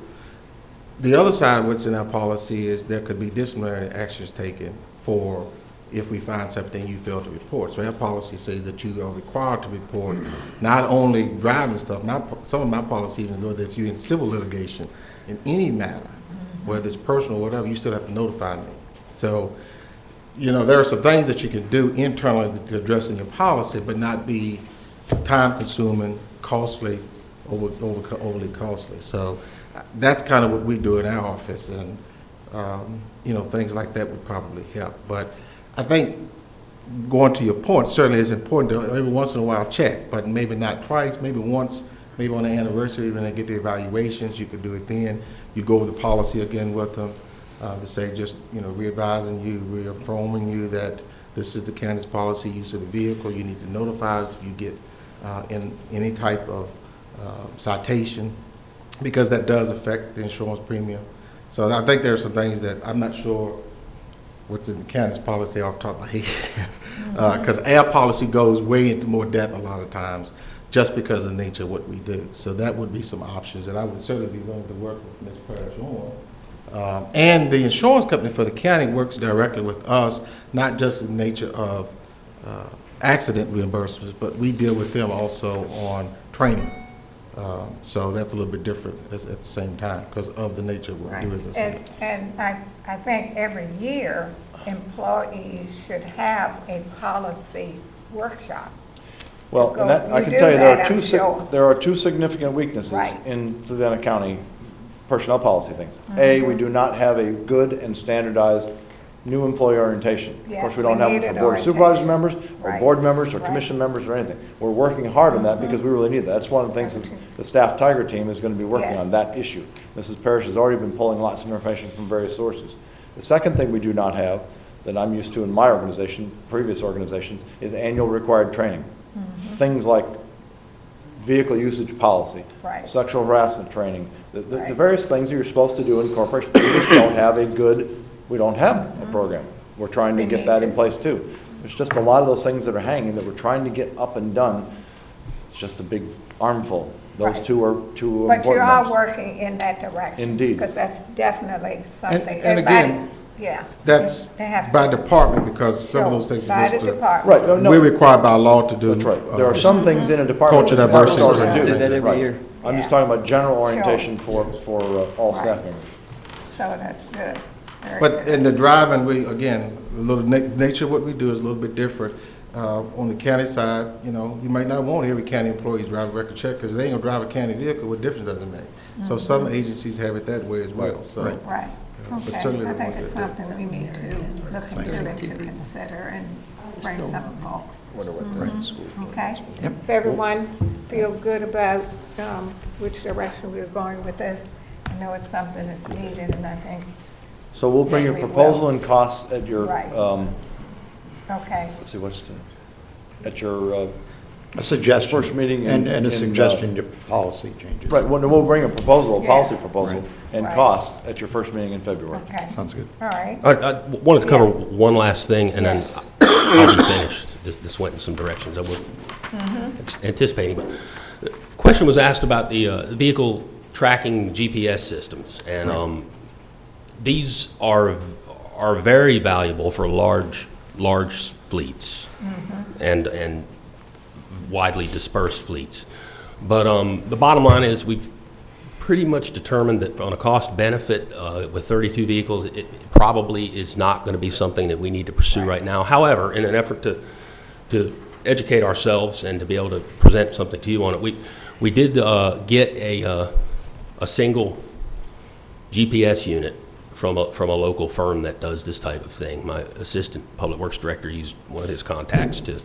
The other side, what's in our policy, is there could be disciplinary actions taken for if we find something you fail to report. So our policy says that you are required to report not only driving stuff. My, some of my policy even go that you in civil litigation in any matter, whether it's personal or whatever, you still have to notify me. So, you know, there are some things that you can do internally to address in your policy, but not be time-consuming, costly, over, over, overly costly. So that's kind of what we do in our office, and um, you know, things like that would probably help. But I think going to your point, certainly it's important to every once in a while check, but maybe not twice, maybe once, maybe on the anniversary when they get the evaluations, you could do it then. You go over the policy again with them uh, to say just, you know, re-advising you, reaffirming you that this is the county's policy, use of the vehicle. You need to notify us if you get uh, in any type of uh, citation, because that does affect the insurance premium. So I think there are some things that I'm not sure what's in the county's policy off the top of my head, because uh, our policy goes way into more depth a lot of times just because of the nature of what we do. So that would be some options that I would certainly be willing to work with Miz Parrish on. Um, and the insurance company for the county works directly with us, not just in the nature of uh, accident reimbursements, but we deal with them also on training. Um, so that's a little bit different as, at the same time because of the nature of what Right. we do, as I said. And, and I, I think every year employees should have a policy workshop. Well, Go- and that, I you can do tell you there that, are two I'm sig- sure. there are two significant weaknesses Right. in Fluvanna County personnel policy things. A, we do not have a good and standardized new employee orientation. Of Yes, course, we don't we have need it for an board of supervisors orientation. members, or Right. board members, or Right. commission members, or anything. We're working hard on that because we really need that. That's one of the things that the staff Tiger team is going to be working Yes. on, that issue. Missus Parrish has already been pulling lots of information from various sources. The second thing we do not have, that I'm used to in my organization, previous organizations, is annual required training. Things like vehicle usage policy, Right. sexual harassment training, the, the, Right. the various things that you're supposed to do in corporations. We just don't have a good, we don't have a program. We're trying to We get need that to. in place too. There's just a lot of those things that are hanging that we're trying to get up and done. It's just a big armful. Those Right. two are two But important you are ones. working in that direction. Indeed. Because that's definitely something. and everybody- again, Yeah. That's They have by to- department because some of Sure, those things by are the just uh, department. Right, no, no. we're required by law to do. That's right. There uh, are some things in a department. Culture that diversity. departments already Right. do. Do that every Right. year. I'm just Yeah. talking about general Sure. orientation for, for uh, all staff Right. members. So that's good. Very But good. in the driving, we, again, a little na- nature of what we do is a little bit different. Uh, on the county side, you know, you might not want every county employee to drive a record check because they ain't gonna drive a county vehicle. What difference does it make? So some agencies have it that way as well. So Right. But Okay, certainly I the think one it's that- something we need to look into and to consider and bring something forward. Wonder what Mhm. the school. Okay? Yep. So everyone feel good about um, which direction we're going with this? I know it's something that's needed, and I think, So we'll bring a Yes, we proposal will. and costs at your, Right. um, okay. let's see, what's the, at your, uh, A suggestion. First meeting in- And, and a in, uh, suggestion to policy changes. right, well, we'll bring a proposal, a Yeah. policy proposal, Right. and Right. costs at your first meeting in February. Okay. Sounds good. All right. I, I wanted to cover Yes. one last thing, and then Yes. I'll be finished. This, this went in some directions I wasn't ex- anticipating. But the question was asked about the uh, vehicle tracking G P S systems, and um, these are are very valuable for large large fleets and and widely dispersed fleets. But um, the bottom line is we've pretty much determined that on a cost benefit uh, with thirty-two vehicles, it, it probably is not going to be something that we need to pursue right now. However, in an effort to to educate ourselves and to be able to present something to you on it, we we did uh, get a uh, a single G P S unit from a from a local firm that does this type of thing. My assistant public works director used one of his contacts to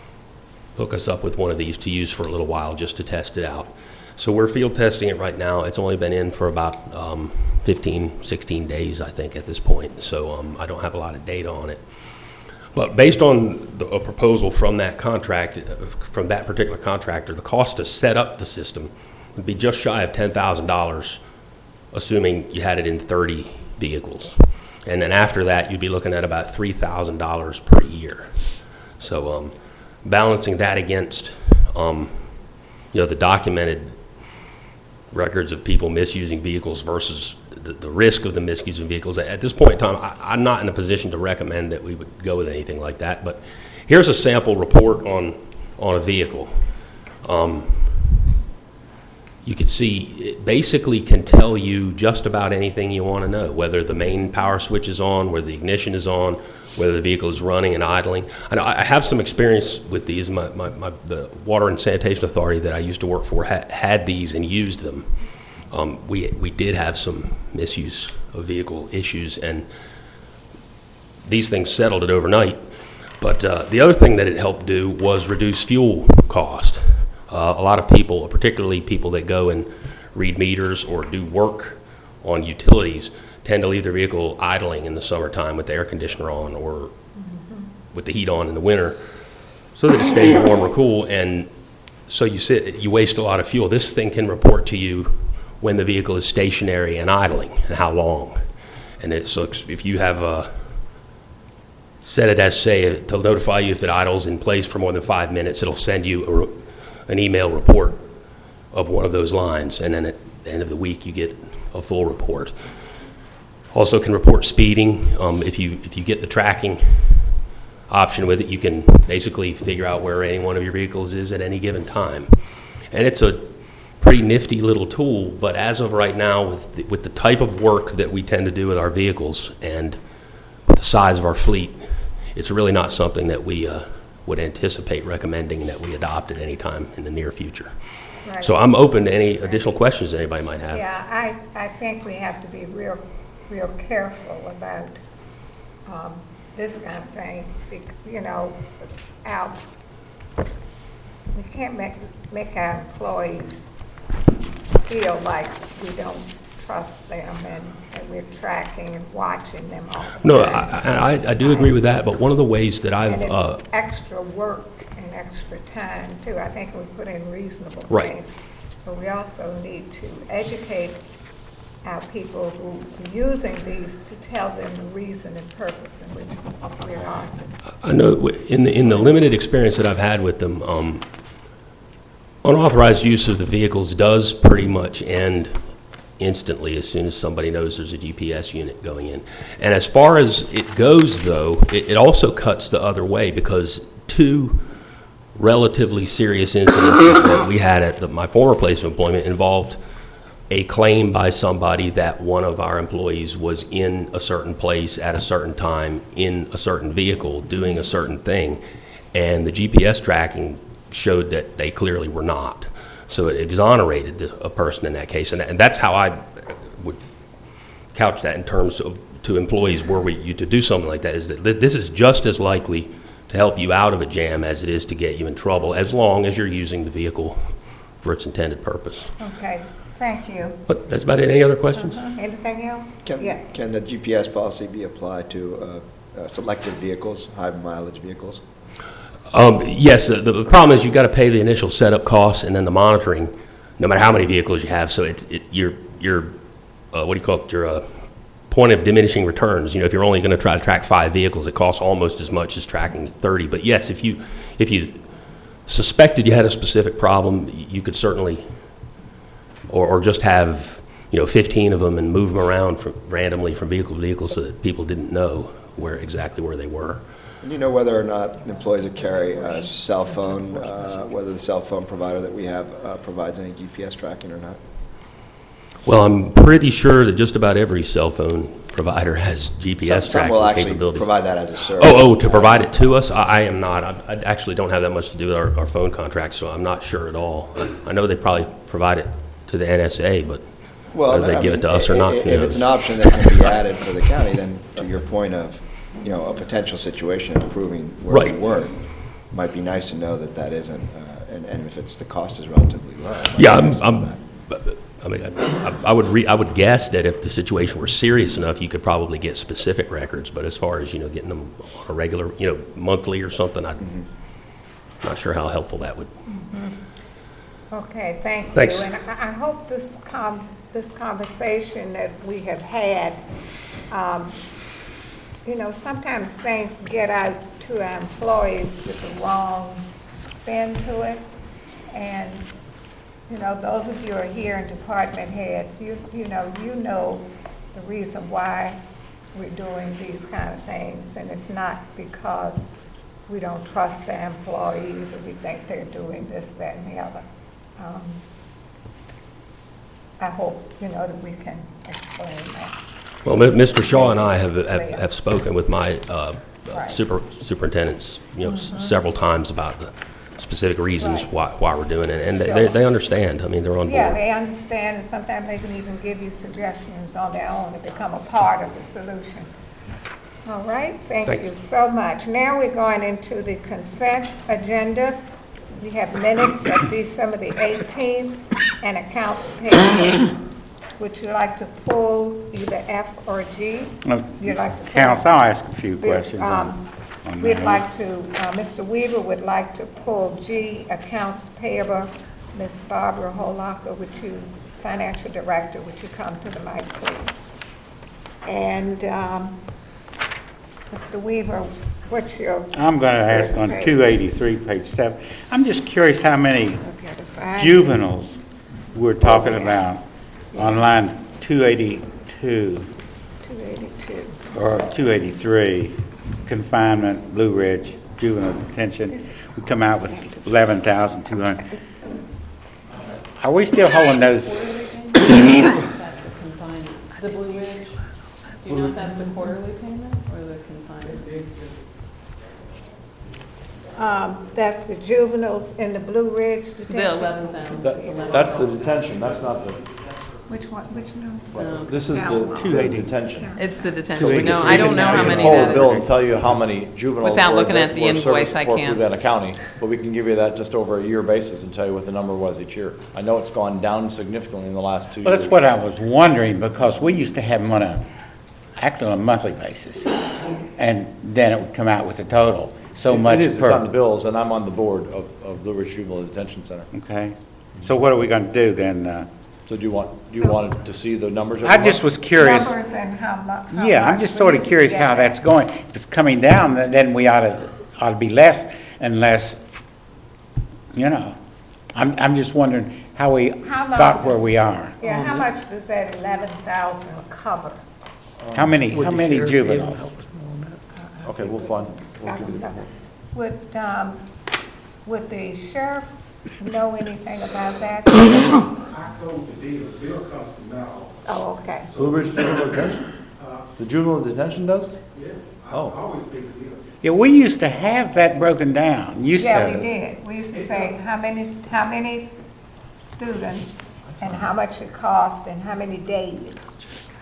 hook us up with one of these to use for a little while just to test it out. So we're field testing it right now. It's only been in for about um, fifteen, sixteen days, I think, at this point. So um, I don't have a lot of data on it. But based on the, a proposal from that contract, uh, from that particular contractor, the cost to set up the system would be just shy of ten thousand dollars, assuming you had it in thirty vehicles. And then after that, you'd be looking at about three thousand dollars per year. So um, balancing that against, um, you know, the documented records of people misusing vehicles versus the, the risk of the misusing vehicles. At this point in time, I, I'm not in a position to recommend that we would go with anything like that. But here's a sample report on on a vehicle. Um, you could see it basically can tell you just about anything you want to know, whether the main power switch is on, whether the ignition is on, whether the vehicle is running and idling. I know I have some experience with these. My, my, my, the Water and Sanitation Authority that I used to work for ha- had these and used them. Um, we, we did have some misuse of vehicle issues, and these things settled it overnight. But uh, the other thing that it helped do was reduce fuel cost. Uh, a lot of people, particularly people that go and read meters or do work on utilities, tend to leave their vehicle idling in the summertime with the air conditioner on or with the heat on in the winter so that it stays warm or cool, and so you sit, you waste a lot of fuel. This thing can report to you when the vehicle is stationary and idling and how long. And it, so if you have uh, set it as, say, to notify you if it idles in place for more than five minutes, it'll send you a re- an email report of one of those lines, and then at the end of the week you get a full report. Also can report speeding. Um, if you if you get the tracking option with it, you can basically figure out where any one of your vehicles is at any given time. And it's a pretty nifty little tool, but as of right now, with the, with the type of work that we tend to do with our vehicles and with the size of our fleet, it's really not something that we uh, would anticipate recommending that we adopt at any time in the near future. Right. So I'm open to any additional questions anybody might have. Yeah, I, I think we have to be real, real careful about um, this kind of thing. Bec- You know, out, we can't make, make our employees feel like we don't trust them and, and we're tracking and watching them all the No, time. I, I, I do agree with that, but one of the ways that I've... And it's uh, extra work and extra time, too. I think we put in reasonable Right. things. But we also need to educate our people who are using these to tell them the reason and purpose in which we're on. I know w- in the in the limited experience that I've had with them, um, unauthorized use of the vehicles does pretty much end instantly as soon as somebody knows there's a G P S unit going in. And as far as it goes, though, it, it also cuts the other way, because two relatively serious incidents that we had at the, my former place of employment involved a claim by somebody that one of our employees was in a certain place at a certain time in a certain vehicle doing a certain thing, and the G P S tracking showed that they clearly were not. So it exonerated a person in that case, and, and that's how I would couch that in terms of to employees were we you to do something like that is that th- this is just as likely to help you out of a jam as it is to get you in trouble, as long as you're using the vehicle for its intended purpose. Okay, thank you. But that's about it. Any other questions? Uh-huh. Anything else? Can, Yes. can the G P S policy be applied to uh, uh, selected vehicles, high mileage vehicles? Um, yes, uh, the, the problem is you've got to pay the initial setup costs and then the monitoring, no matter how many vehicles you have. So it's it, your your uh, what do you call it? Your uh, point of diminishing returns. You know, if you're only going to try to track five vehicles, it costs almost as much as tracking thirty. But yes, if you if you suspected you had a specific problem, you could certainly, or or just have you know fifteen of them and move them around from, randomly from vehicle to vehicle so that people didn't know where exactly where they were. Do you know whether or not employees that carry a cell phone, uh, whether the cell phone provider that we have uh, provides any G P S tracking or not? Well, I'm pretty sure that just about every cell phone provider has G P S Some, some tracking will actually capabilities. provide that as a service. Oh, oh, to provide it to us? I, I am not. I, I actually don't have that much to do with our, our phone contracts, so I'm not sure at all. I, I know they probably provide it to the N S A, but Well, whether they I give mean, it to us or not, If who it's knows? an option that can be added for the county, then to your point of, you know, a potential situation improving where Right. we were, might be nice to know that that isn't, uh, and, and if it's, the cost is relatively low. it might be Yeah, I'm, nice to know I'm, that. I mean, I, I would re, I would guess that if the situation were serious enough, you could probably get specific records. But as far as you know, getting them on a regular, you know, monthly or something, I'm Mm-hmm. not sure how helpful that would. Okay, thank you. Thanks. And I, I hope this com, this conversation that we have had, um, you know, sometimes things get out to our employees with the wrong spin to it. And, you know, those of you who are here in department heads, you, you know, you know the reason why we're doing these kind of things. And it's not because we don't trust our employees or we think they're doing this, that, and the other. Um, I hope, you know, that we can explain that. Well, Mi- Mister Shaw and I have have, have spoken with my uh, Right. super superintendents, you know, Mhm. s- several times about the specific reasons Right. why why we're doing it, and they, Sure. they they understand. I mean, they're on board. Yeah, they understand, and sometimes they can even give you suggestions on their own to become a part of the solution. All right, thank Thank you you. so much. Now we're going into the consent agenda. We have minutes of December the eighteenth and accounts payable. Would you like to pull either F or G? Uh, You'd like to pull? Counsel, I'll ask a few We'd, questions on, um, on We'd that. like to, uh, Mister Weaver would like to pull G, accounts payable. Miz Barbara Holaker, would you, financial director, would you come to the mic, please? And um, Mister Weaver, what's your? I'm going to ask first on page? two eighty-three, page seven. I'm just curious how many Okay, to find- juveniles we're talking about on line two eighty-two two eighty-two. or two eighty-three, confinement, Blue Ridge, juvenile detention. We come out with eleven thousand two hundred. Are we still holding those? The Blue Ridge, do you know if that's the quarterly payment or the confinement? Um, That's the juveniles in the Blue Ridge detention? The eleven thousand. That- That's the detention, that's not the, Which one, which one? No. this is That the one. the detention. It's the So detention. we No, can- I we don't can- know how we many can pull that the bill is. and tell you how many juveniles Without were- looking that at the were invoice, serviced I for can't. Fluvanna County, but we can give you that just over a year basis and tell you what the number was each year. I know it's gone down significantly in the last two years. Well, that's what I was wondering, because we used to have them on a, act on a monthly basis, and then it would come out with a total, so It- much It is, per. it's on the bills, and I'm on the board of, of Blue Ridge Juvenile Detention Center. Okay. So what are we going to do then? uh, So do you want, do you So- want to see the numbers? every I month? just was curious. Numbers and how mu- how Yeah, I'm much just we sort of used to curious get how that. that's going. If it's coming down, then- then we ought to, ought to be less and less, you know. I'm, I'm just wondering how we How long got where does- we are. Yeah, how much does that eleven thousand cover? How many, Would how the many sheriff be able to juveniles? help us more on that? Okay, we'll fund, we'll give you the Would, um, would the sheriff know anything about that? I told the deal, the bill comes to now. Oh, okay. Blue Ridge Juvenile Detention? The juvenile detention does? Yeah, I Oh. always pay the bill. Yeah, we used to have that broken down. Used Yeah, to. we did. We used to say how many, how many students and how much it cost and how many days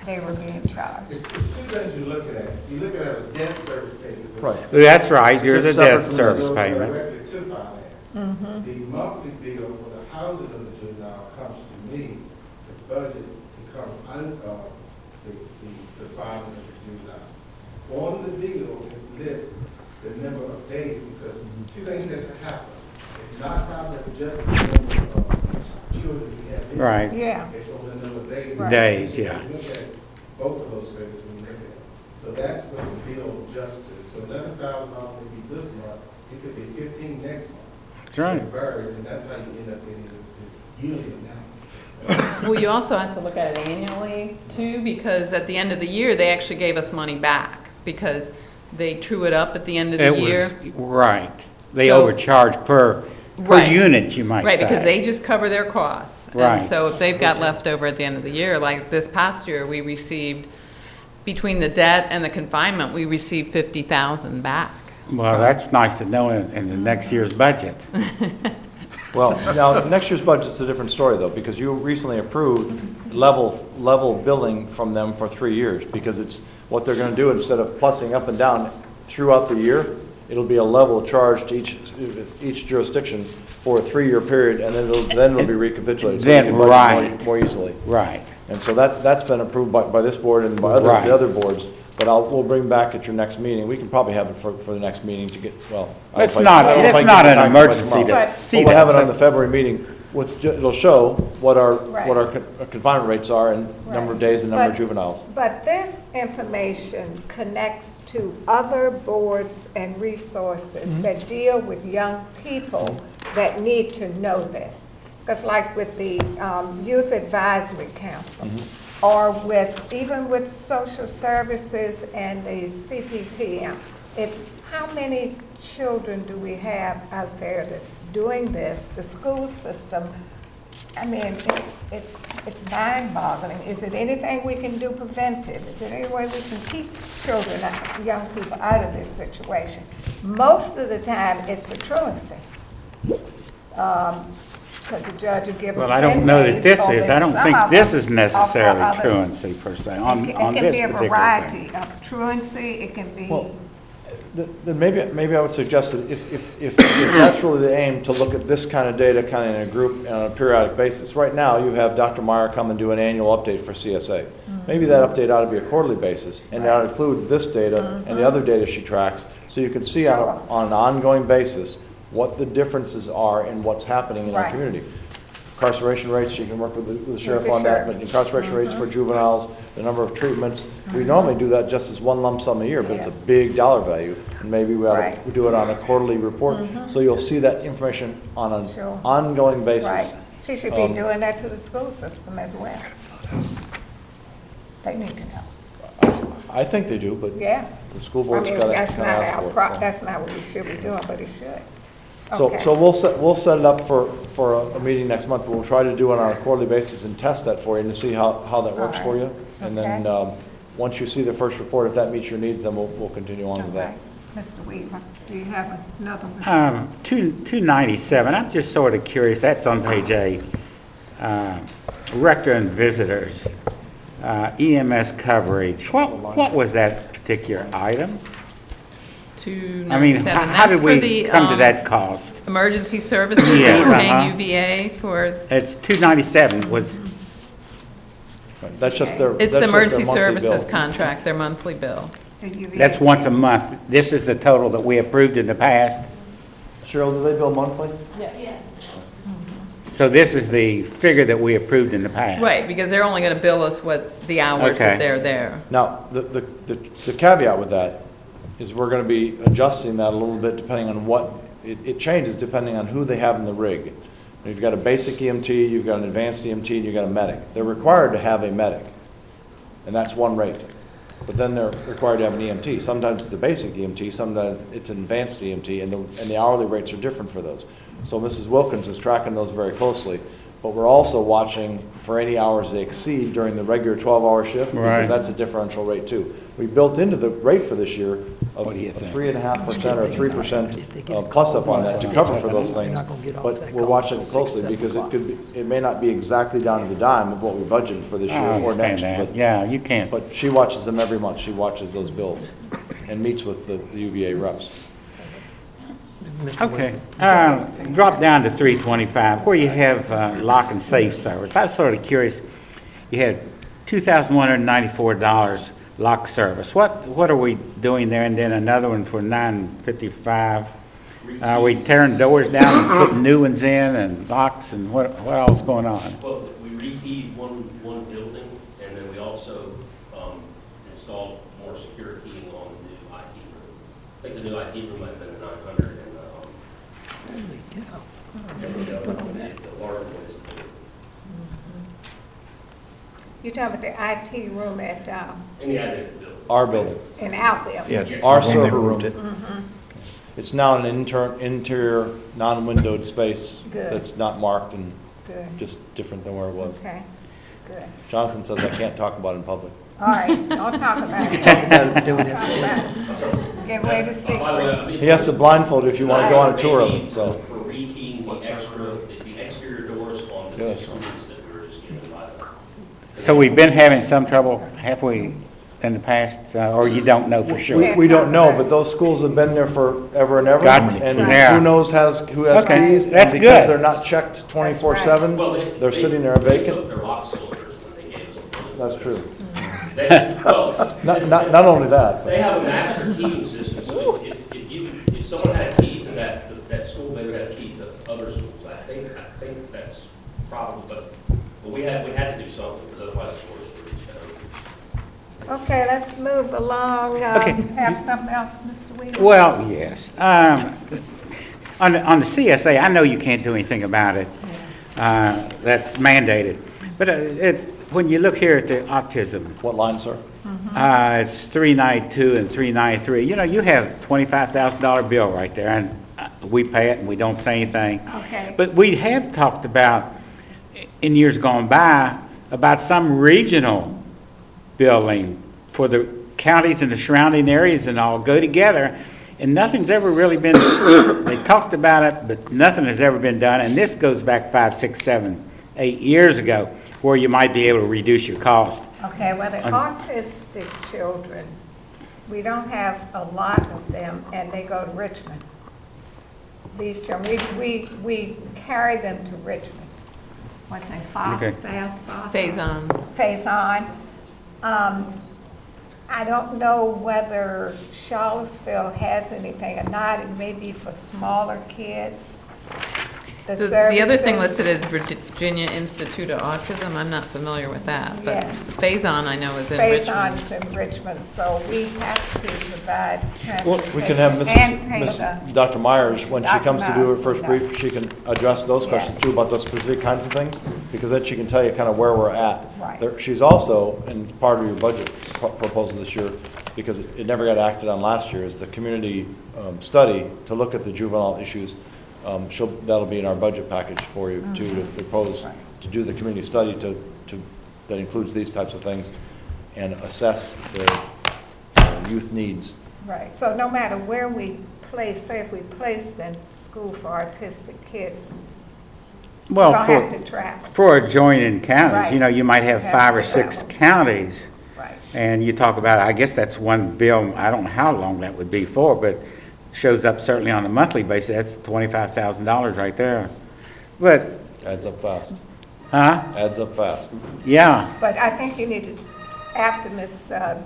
they were being charged. It's, it's two things you're looking at. You're looking at a debt service payment. Right. That's right, there's a Separate debt from service Goes payment. directly to finance. Mhm. The monthly bill for the housing of the juvenile comes to me, the budget to come un, uh, the, the, the filing of the juvenile. On the bill, it lists the number of days, because two things that happen. It's not how that just the number of children we have. in. Right. Yeah. It's on the number of days. Right. Days, yeah. You Look at both of those figures when you look at it. So that's what the bill adjusts to. So eleven thousand dollars maybe this month, it could be fifteen next month. That's right. It varies, and that's how you end up getting the the yearly amount. Well, you also have to look at it annually too, because at the end of the year, they actually gave us money back because they true it up at the end of the It year. was, right. They So- overcharge per, per Right. unit, you might say. Right, because they just cover their costs. Right. And so if they've got left over at the end of the year, like this past year, we received, between the debt and the confinement, we received fifty thousand back. Well, that's nice to know in, in the next year's budget. Well, now, next year's budget's a different story, though, because you recently approved level, level billing from them for three years, because it's what they're going to do instead of plussing up and down throughout the year. It'll be a level charge to each, each jurisdiction for a three-year period, and then it'll, then it'll be recapitulated. so you Then, can budget right. more, more easily. Right. And so that, that's been approved by, by this board and by other, Right. the other boards, but I'll, we'll bring back at your next meeting. We can probably have it for, for the next meeting to get, well. I don't It's know if I- not- I don't know if it's I can not get it an back by emergency to tomorrow. see But we'll that, have it on but- the February meeting with, ju- it'll show what our, Right. what our con- uh, confinement rates are and number of days and number of But- juveniles. But this information connects to other boards and resources Mm-hmm. that deal with young people that need to know this. Because like with the um, Youth Advisory Council, Mm-hmm. or with, even with social services and the C P T M, it's how many children do we have out there that's doing this? The school system, I mean, it's, it's, it's mind-boggling. Is it anything we can do preventive? Is there any way we can keep children, uh, young people out of this situation? Most of the time, it's for truancy. Because the judge will give them Well, I ten don't know that days, this or is, then I don't some think of this them is are for necessarily other- truancy per se, on, It on can this be a particular thing. variety of truancy, it can be, Well, th- Then maybe, maybe I would suggest that if, if, if if that's really the aim, to look at this kind of data kind of in a group and on a periodic basis. Right now, you have Doctor Meyer come and do an annual update for C S A. Maybe that update ought to be a quarterly basis, and it ought to include this data and the other data she tracks, so you can see on, a- on an ongoing basis what the differences are in what's happening in our Right. community. Incarceration rates, she can work with the, with the sheriff the on that, sheriff. but incarceration rates for juveniles, the number of treatments. We normally do that just as one lump sum a year, but it's a Yes. big dollar value, and maybe we ought Right. to do it on a quarterly report, so you'll see that information on an Sure. ongoing basis. right. She should be Um, doing that to the school system as well. They need to know. I think they do, but Yeah. the school I board's mean, got to that's kind not of ask our for it. pro- so. That's not what we should be doing, but it should. So, Okay. so we'll set, we'll set it up for, for a, a meeting next month. We'll try to do it on a quarterly basis and test that for you and to see how, how that works for you. And then, Okay. um, once you see the first report, if that meets your needs, then we'll, we'll continue on with that. Okay. Mister Weaver, do you have another one? Um, two, two ninety-seven, I'm just sort of curious, that's on page eight. Uh, Rector and visitors, uh, E M S coverage, what, what was that particular item? Two I mean, ninety-seven. how- how That's did we for the, come to um, that cost? Emergency services, Yes, we're paying uh-huh. U V A for, It's two ninety-seven was, That's just their, it's that's the just their emergency monthly services bill. contract, their monthly bill. that's once a month. This is the total that we approved in the past. Cheryl, do they bill monthly? Yes. So this is the figure that we approved in the past. Right, because they're only going to bill us what the hours Okay. that they're there. Now, the, the, the the caveat with that is we're going to be adjusting that a little bit depending on what, it, it changes depending on who they have in the rig. If you've got a basic E M T, you've got an advanced E M T, and you've got a medic. They're required to have a medic, and that's one rate. But then they're required to have an E M T. Sometimes it's a basic E M T, sometimes it's an advanced E M T, and the, and the hourly rates are different for those. So Missus Wilkins is tracking those very closely. but we're also watching for any hours they exceed during the regular twelve-hour shift, Right. because that's a differential rate too. We built into the rate for this year of What do you think? three and a half percent or three percent uh, plus up on that to cover for those things. But we're watching it closely because it could be, it may not be exactly down to the dime of what we budgeted for this I year or understand next. that. But, Yeah, you can't. but she watches them every month. She watches those bills and meets with the, the U V A reps. Okay. Uh, drop down to three twenty-five, where you have uh, lock and safe service. I was sort of curious. You had two thousand one hundred ninety-four dollars lock service. What what are we doing there? And then another one for nine fifty-five. Are we tearing doors down and putting new ones in and locks and what what else going on? Well, we rekeyed one, one building, and then we also um, installed more secure keying on the new I T room. I think the new I T room might have been a nine hundred, and um, Holy cow. and the, other one, the the larger one is the You're talking about the I T room at, um, in the admin building. Our building. in our building? Yeah, our When they server moved room. it. Mhm. It's now an inter, interior, non-windowed space Good. that's not marked and Good. just different than where it was. Okay, good. Jonathan says I can't talk about it in public. All right, don't talk about it. Talk about it, do it Talk after about it. Give away the secrets. He has to blindfold you if you want to go on a tour of it, so. For rekeying the extra, the the exterior doors on the Yeah. two suites that we were just given by the. So we've been having some trouble, have we, in the past, uh, or you don't know for We, sure? we don't know, but those schools have been there forever and ever. Gotcha. And Yeah. who knows has, who has Okay, keys. and that's Because good. they're not checked twenty-four seven, Well, they- they're they- sitting there They vacant. took their lock cylinders when they gave us the building. That's true. They, well, Not, not, not only that, they but have a master keying system, so if, if you, if someone had a key to that, that school, they would have a key to other schools. I think, I think that's probably, but, but we had, we had to do something, because otherwise the doors were just kind of. Okay, let's move along. Okay. Um, Have something else, Mister Weaver? Well, yes. Um, on, the, on the C S A, I know you can't do anything about it. Uh, that's mandated. But uh, it's, when you look here at the autism, what line, sir? uh, it's three ninety-two and three ninety-three. You know, you have a twenty-five thousand dollars bill right there, and uh, we pay it and we don't say anything. Okay. But we have talked about, in years gone by, about some regional building for the counties and the surrounding areas and all go together, and nothing's ever really been, they talked about it, but nothing has ever been done, and this goes back five, six, seven, eight years ago, where you might be able to reduce your cost. Okay, well, the Un- autistic children, we don't have a lot of them, and they go to Richmond. These children, we, we, we carry them to Richmond. What's that, FAS, Okay. FAS, FAS? Faison. Faison. Um, I don't know whether Charlottesville has anything or not. It may be for smaller kids. The The, the other thing services- listed is Virginia Institute of Autism. I'm not familiar with that, but Yes. Faison I know is in Richmond. Faison's in Richmond, so we have to provide Well, we can have transportation and Missus pay Miss the- Doctor Myers, when she Doctor comes to do her Myers, first yeah. brief, she can address those questions Yes. too about those specific kinds of things, because then she can tell you kind of where we're at. Right. There- She's also, and part of your budget pro- proposal this year, because it it never got acted on last year, is the community um, study to look at the juvenile issues. Um, she'll, that'll be in our budget package for you too, to propose, to do the community study to, to, that includes these types of things and assess the uh, youth needs. Right, so no matter where we place, say if we placed in school for autistic kids, we Well, don't for, have to travel. for adjoining counties, Right. you know, you might have Have five to or six travel. counties. Right. And you talk about, I guess that's one bill, I don't know how long that would be for, but shows up certainly on a monthly basis. That's twenty-five thousand dollars right there. But, Adds up fast. huh? Adds up fast. Yeah. But I think you need to, after Miss uh,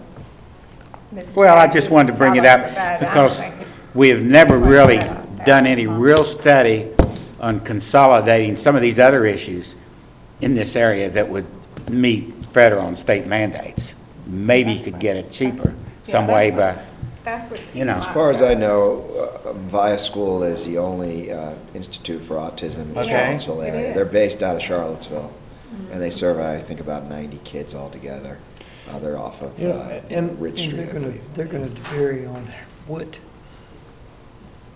Miss Well, I Jackson just wanted to bring it tell up us about it, I because think it's- we have never really done any real study on consolidating some of these other issues in this area that would meet federal and state mandates. Maybe you could get it cheaper some Yeah, way, that's but, That's what. you know. As far as I know, uh, Via School is the only uh, institute for autism in the Okay. Charlottesville It area. is. They're based out of Charlottesville, and they serve, I think, about ninety kids altogether. Uh, They're off of Yeah, uh, and- Ridge And Street, they're I gonna, believe. they're gonna vary on what,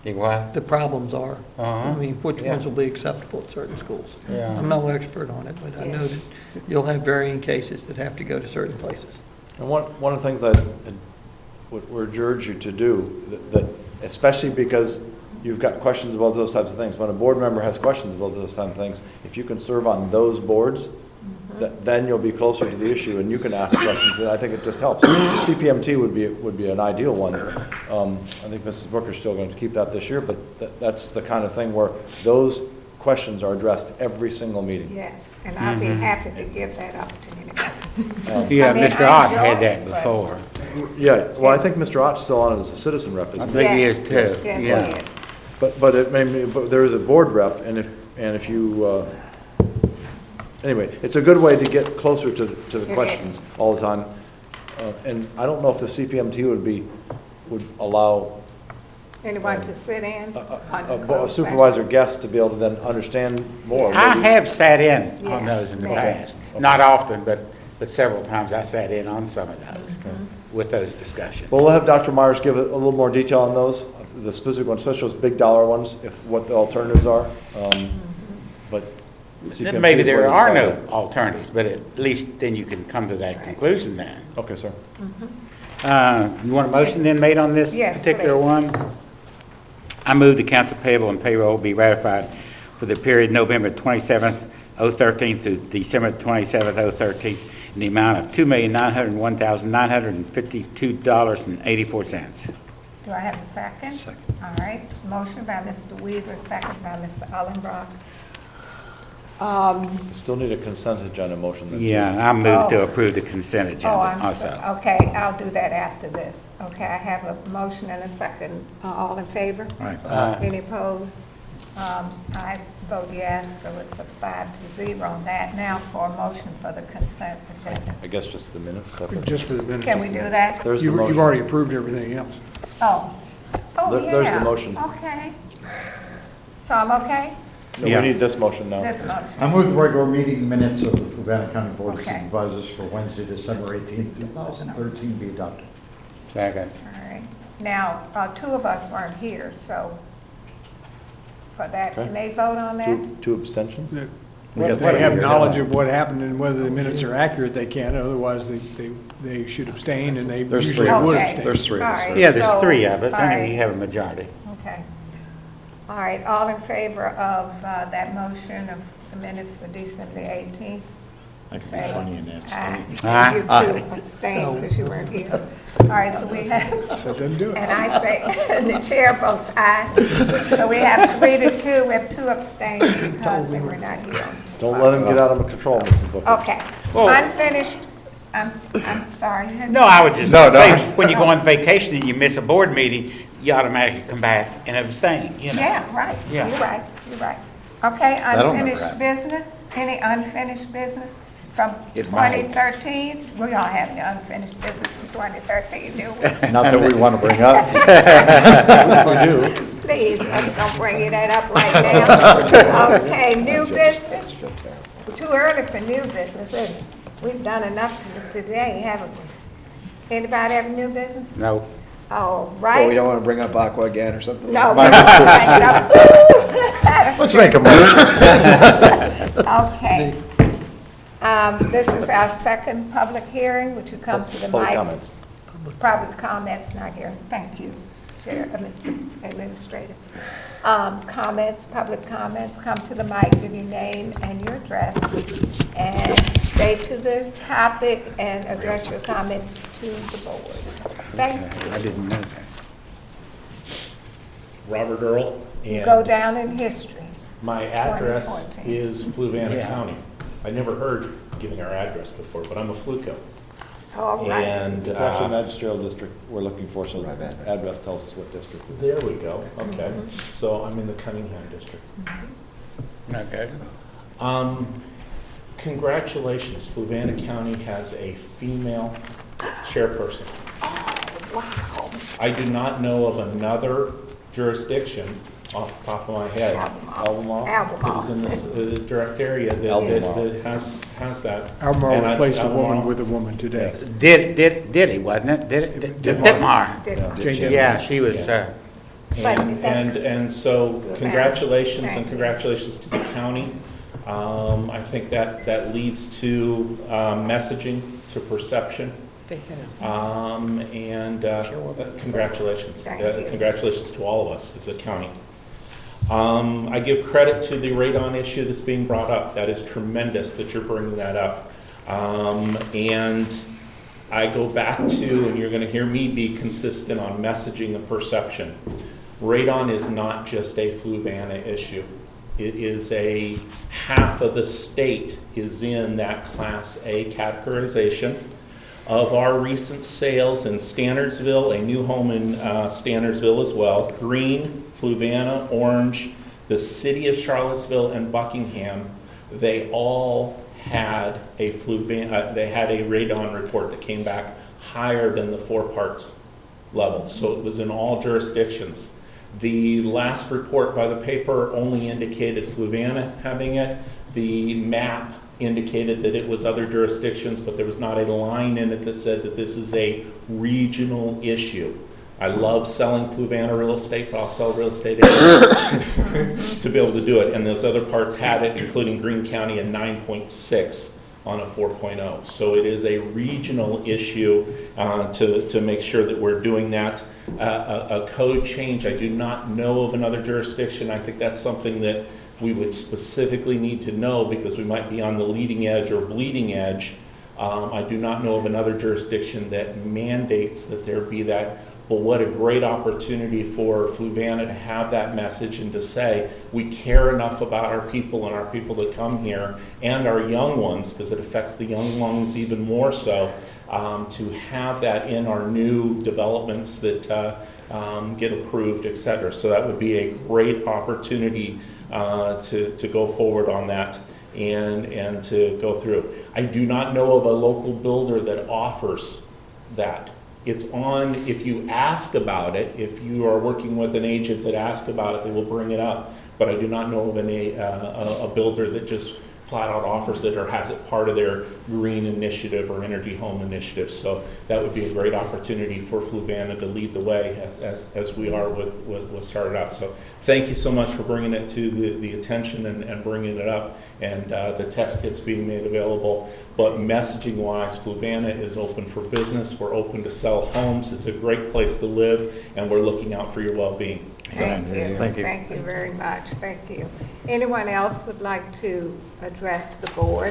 You what? the problems are. Uh-huh. I mean, which Yeah. ones will be acceptable at certain schools. Yeah. I'm no expert on it, but I know that you'll have varying cases that have to go to certain places. And one, one of the things I would would urge you to do, that, that especially because you've got questions about those types of things, when a board member has questions about those types of things, if you can serve on those boards, th- then you'll be closer to the issue and you can ask questions, and I think it just helps. The C P M T would be, would be an ideal one. Um, I think Missus Booker's still going to keep that this year, but th- that's the kind of thing where those questions are addressed every single meeting. Yes, and I'll be Mhm. happy to give that opportunity. Um, Yeah, I mean, Mister I Ott enjoy had that it, but- before. Yeah, well, I think Mister Ott's still on as a citizen rep, isn't I he? think he is Yes, too. yes, Yeah. he is. But, but it may, be- but there is a board rep, and if, and if you, uh, anyway, it's a good way to get closer to, to the It questions is. all the time. Uh, And I don't know if the C P M T would be, would allow Anyone to sit in? on the a bo- a closed session? supervisor guest to be able to then understand more. I maybe. have sat in on Yeah. those in the Okay. past. Not often, but, but several times I sat in on some of those with those discussions. Well, we'll have Doctor Myers give a a little more detail on those, the specific ones, especially those big dollar ones, if, what the alternatives are. Um, But C P M T Then maybe is where there they are decide. no alternatives, but at least then you can come to that conclusion then. Okay, sir. Uh, You want a motion then made on this Yes, particular please. one? I move the council payable and payroll be ratified for the period November twenty-seventh, oh thirteen through December twenty-seventh, oh thirteen in the amount of two million nine hundred one thousand nine hundred fifty-two dollars and eighty-four cents. Do I have a second? Second. All right, motion by Mister Weaver, second by Mister Ellenbrock. Um, Still need a consent agenda motion. then, too. Yeah, I move to Oh. approve the consent Oh, agenda I'm also. sorry. Okay, I'll do that after this. Okay, I have a motion and a second. Uh, All in favor? Aye. Aye. Any opposed? Um, I vote yes, so it's a five to zero on that. Now for a motion for the consent agenda. I guess just the minutes separate. Just for the minutes. Can we do that? There's the You- You've motion. already approved everything else. Oh, oh, There- yeah. there's the motion. Okay. So I'm okay? No, we Yeah. need this motion now. This I motion. move the regular meeting minutes of the Fluvanna County Board of Okay. Supervisors for Wednesday, December eighteenth, two thousand thirteen be adopted. Second. All right. Now, uh, two of us weren't here, so for that, Okay. can they vote on that? Two, two abstentions? That- We got If three they have here. knowledge of what happened and whether the minutes are accurate, they can, otherwise they, they, they should abstain, and they There's usually three. would Okay. abstain. There's three of us. All right. Yeah, there's So- three of us, all and right. we have a majority. Okay. All right, all in favor of uh, that motion of the minutes for December eighteenth? That could be funny and abstain. Aye. You Aye. two abstained because you weren't here. All right, so we have, That doesn't do it. and I say, and the chair votes aye. So we have three to two, we have two abstained because they were not here. Don't let him get out of control, Missus Booker. Okay, Well- unfinished, I'm, I'm sorry. you had- No, I would just No, no. say, when you go on vacation and you miss a board meeting, you automatically come back and abstain, you know? Yeah, right, you're Yeah. right, you're right. Okay, That'll never unfinished happen. business, any unfinished business from It might. twenty thirteen? We don't have any unfinished business from twenty thirteen, do we? Not that we want to bring up. We do. Please, let's don't bring that up right now. Okay, new business? Too early for new business, isn't it? We've done enough to- today, haven't we? Anybody have new business? No. All Oh, right. we don't want to bring up Aqua again or something? No. Mine Let's make a motion. Okay. Um, This is our second public hearing. Would you come to the mic? Public comments. Public comments, not here. Thank you, Chair, uh, Mister Administrator. Um, Comments, public comments, come to the mic, give your name and your address, and stay to the topic and address your comments to the board. Thank you. I didn't know that. Robert Earl, and Go down in history. my address twenty fourteen. is Fluvanna Yeah. County. I never heard giving our address before, but I'm a Fluco. All right. And It's actually uh, magisterial district we're looking for, so the address tells us what district. it is. there we go. Okay, so I'm in the Cunningham district. Okay. Um, congratulations, Fluvanna County has a female chairperson. Wow. I do not know of another jurisdiction off the top of my head. Albemarle? That is in this uh, direct area that, that, Albemarle. that has, has that. Albemarle And I- replaced a woman Albemarle- with a woman today. Did, did, did he, wasn't it? Did it? Did- Ditmar. Ditmar. Ditmar. Jane Ditmar. Yeah, she was, Yeah. uh, But And, that- and, and so congratulations Thank and you. congratulations to the county. Um, I think that, that leads to um, messaging, to perception. Um, and uh, congratulations. Thank Uh, you. Congratulations to all of us as a county. Um, I give credit to the radon issue that's being brought up. That is tremendous that you're bringing that up. Um, and I go back to, and you're going to hear me be consistent on messaging and perception. Radon is not just a Fluvanna issue. It is a half of the state is in that Class A categorization. Of our recent sales in Standardsville, a new home in uh, Standardsville as well, green, Fluvanna, orange, the city of Charlottesville, and Buckingham, they all had a Fluvanna, uh, they had a radon report that came back higher than the four parts level. So it was in all jurisdictions. The last report by the paper only indicated Fluvanna having it. The map indicated that it was other jurisdictions, but there was not a line in it that said that this is a regional issue. I love selling Fluvanna real estate, but I'll sell real estate to be able to do it. And those other parts had it, including Greene County, a nine point six on a four point oh. So it is a regional issue uh, to, to make sure that we're doing that. Uh, a, a code change, I do not know of another jurisdiction. I think that's something that we would specifically need to know because we might be on the leading edge or bleeding edge. Um, I do not know of another jurisdiction that mandates that there be that. Well, what a great opportunity for Fluvanna to have that message and to say we care enough about our people and our people that come here and our young ones, because it affects the young ones even more so, um, to have that in our new developments that uh, um, get approved, et cetera. So that would be a great opportunity uh, to, to go forward on that and, and to go through. I do not know of a local builder that offers that. It's on, if you ask about it, if you are working with an agent that asks about it, they will bring it up. But I do not know of any, uh, a, a builder that just flat out offers it or has it part of their green initiative or energy home initiative. So that would be a great opportunity for Fluvanna to lead the way as, as, as we are with, with, with Started Out. So thank you so much for bringing it to the, the attention and, and bringing it up, and uh, the test kits being made available. But messaging wise, Fluvanna is open for business. We're open to sell homes. It's a great place to live, and we're looking out for your well-being. Thank you. Thank you. Thank you very much. Thank you. Anyone else would like to address the board?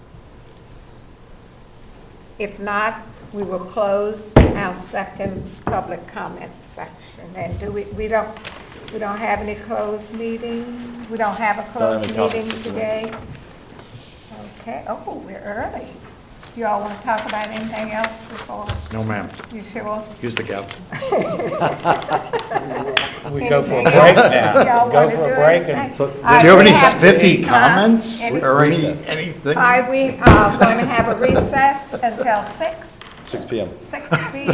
If not, we will close our second public comment section. And do we, we don't, we don't have any closed meeting? We don't have a closed any meeting topics today? Okay. Oh, we're early. You all want to talk about anything else before? No, ma'am. You sure? Use the gavel. We go for a Anything break else? now. Y'all Go wanna for a do break anything? and- So, All do right, you have we any have- spiffy uh, comments any- or any, Recess. anything? All right, we are going to have a recess until six, six p m six p.m.